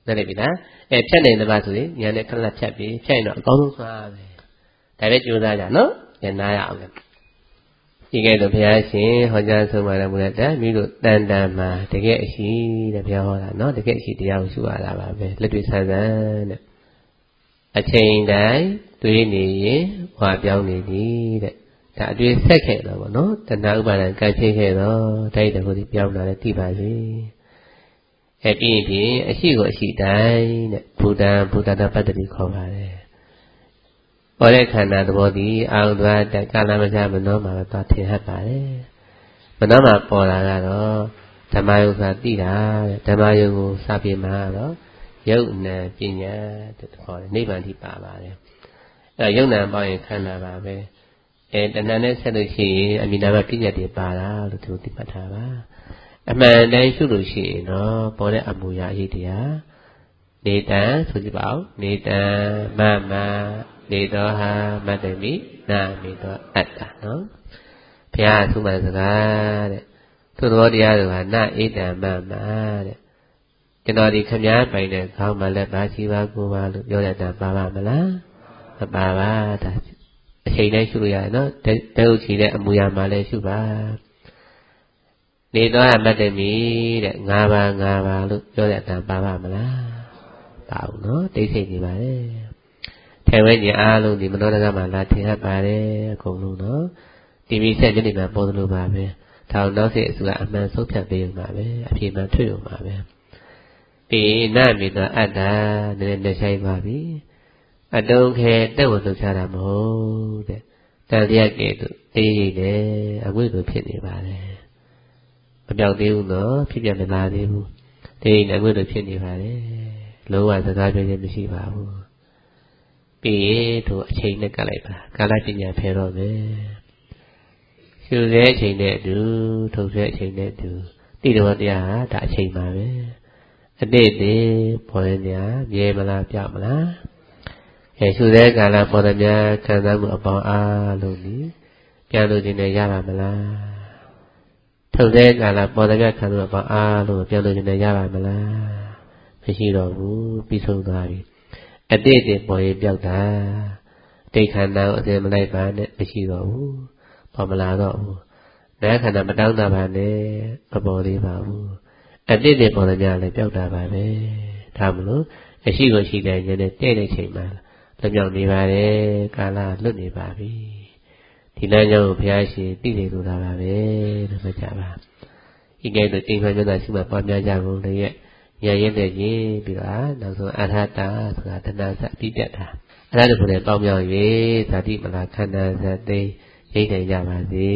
နားလည်ပြီလားဖြတ်နိုင်တဲ့ပါဆိုရင်ညာနဲ့ခဏဖြတ်ပြီးဖြတ်ရင်တော့အကောင်းဆုံးသွားပဲဒါပဲကြိုးစားကြနော်ညနာရအောင်ဒီကဲတော့ဘုရားရှင်ဟောကြားဆုံးပါတယ်မူရတဲ့မိတို့တန်တန်မှာတကယ်အရှိတဲ့ဘုရားဟောတာနော်တကယ်အရှိတရားကိုရှုရတာပါပဲလက်တွေ့ဆန်းဆန်းတဲ့အချိန်တိုင်းတွေးနေရင်ဟွာပြောင်းနေသည်တဲ့ဒါအတွေ့ဆက်ခဲ့တော့ဗောနော်တဏှာဥပါဒံကံဖြစ်ခဲ့တော့တိုက်တခုဒီပြောင်းလာတဲ့သိပါစေပြီးရင်အရှိကိုအရှိတိုင်းတဲ့ဘုဒ္ဓတပတ္တိခေါ်ပါတယ်ပေါ်တဲ့ခန္ဓာသဘောတည်းအာရုံသွားတဲ့ကာလမကြမနောမှာသွားထင်ဟပ်ပါတယ်မနောမှာပေါ်လာတော့ဓမ္မယုတ်သာသိတာတဲ့ဓမ္မယုတ်ကိုစပြမှာတော့ယုတ်နံပညာတဲ့ခေါ်တယ်နိဗ္ဗာန်ထိပါပါတယ်ယုတ်နံပေါင်းရင်ခန္ဓာပါပဲတဏှာနဲ့ဆက်လို့ရှိရင်အမိနာမပညာတွေပါတာလို့သူသိမှတ်ထားပါအမှန်တမ်းရှုလို့ရှိရင်တော့ပေါ်တဲ့အမူအရာအရေးတရားနေတံဆိုကြပါဦးနေတံမမနေတော်ဟာမတ္တမိနာမေတော်အတ္တနော်ဘုရားသုမစကားတဲ့သူတော်တရားတွေကနာဧတံမမတဲ့ကျွန်တော်ဒီခမည်းပိုင်တဲ့ခေါင်းမလက်ပါရှိပါကိုပါလို့ပြောတဲ့တန်ပါပါမလားမပါပါဒါအချိန်တိုင်းရှုလို့ရတယ်နော်တဲဥချီတဲ့အမူအရာမှလည်းရှုပါနေတော်ဟာမတ္တမိတဲ့၅ပါးလို့ပြောတဲ့တန်ပါပါမလားပါဘူးနော်တိတ်ဆိတ်နေပါလေထဲဝဲကြီးအားလုံးဒီမနောတကမှာလာထင်ဟပ်ပါတယ်အကုန်လုံးနော်တီဗီဆက်မျက်နှာမှာပေါ်သလိုပါပဲထောင်နောက်စိတ်အစုကအမှန်ဆုံးဖြတ်ပေးရုံပါပဲအပြေမှထွေရုံပါပဲပြီးနာမေတ္တာအတ္တနည်းနည်းဆိုင်ပါပြီအတုံးခဲတက်ဝလှုပ်ရှားတာမဟုတ်တဲ့တန်တရားကဲ့သို့အေးရည်တယ်အဝိဇ္ဇာဖြစ်နေပါတယ်မပြောက်သေးဘူးနော်ဖြစ်ပြမလာသေးဘူးဒီအဝိဇ္ဇာဖြစ်နေပါတယ်လုံးဝစကားပြောခြင်းမရှိပါဘူးပြီးရင်သူအချိန်နဲ့ကပ်လိုက်ပါကာလပညာဖယ်တော့မယ်ရှုတဲ့အချိန်နဲ့အတူထုတ်တဲ့အချိန်နဲ့အတူတိတော်တရားဟာဒါအချိန်ပါပဲအတိတ်တွေပေါ်ရင်ညာမြဲမလားပြောက်မလားရှုတဲ့ကာလပေါ်တဲ့များခံစားမှုအပေါင်းအားလုံးဒီပြန်လို့ခြင်းနဲ့ရပါမလားထုတ်တဲ့ကာလပေါ်တဲ့များခံစားမှုအပေါင်းအားလုံးပြန်လို့ခြင်းနဲ့ရပါမလားမရှိတော့ဘူးပြီးဆုံးသွားပြီအတိတ်တွေပေါ်ရင်ပြောက်တာတိတ်ခန္ဓာကိုအစင်မလိုက်ပါနဲ့မရှိတော့ဘူးပေါ်မလာတော့ဘူးနာခန္ဓာမတောင်းတာပါနဲ့မပေါ်သေးပါဘူးအတိတ်တွေပေါ်ကြလည်းပြောက်တာပါပဲဒါမလို့အရှိကိုရှိတဲ့ဉာဏ်နဲ့တဲ့ချိန်မှာလွတ်မြောက်နေပါတယ်ကာလလွတ်နေပါပြီဒီလမ်းကြောင်းကိုဘုရားရှင်သိနေလို့တာပါပဲလို့ပြောကြပါဤကဲ့သို့တိမ်မှန်မြတ်တာရှိမှပွားများကြကုန်လေရဲ့ညာရဲတဲ့ကြီးပြီးတော့နောက်ဆုံးအထာတာဆိုတာတဏှာစပြီးပြတ်တာအဲ့ဒါတို့ကိုလည်းပေါင်းမြောက်၍ဇာတိမလားခန္ဓာဇတ်သိရိတ်နိုင်ကြပါစေ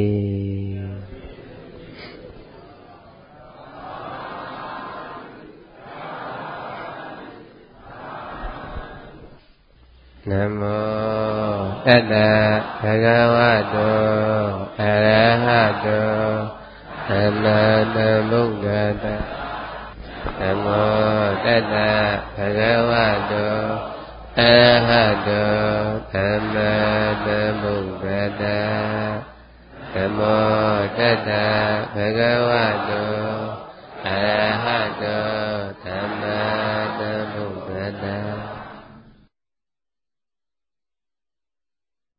နမောတတ္တဘဂဝတောအရဟတောသမ္မာသမ္ဗုဒ္ဓတ္တနမောတတ္တဘဂဝတောအရဟတောသမ္မာသမ္ဗုဒ္ဓတ္တနမောတတ္တဘဂဝတောအရ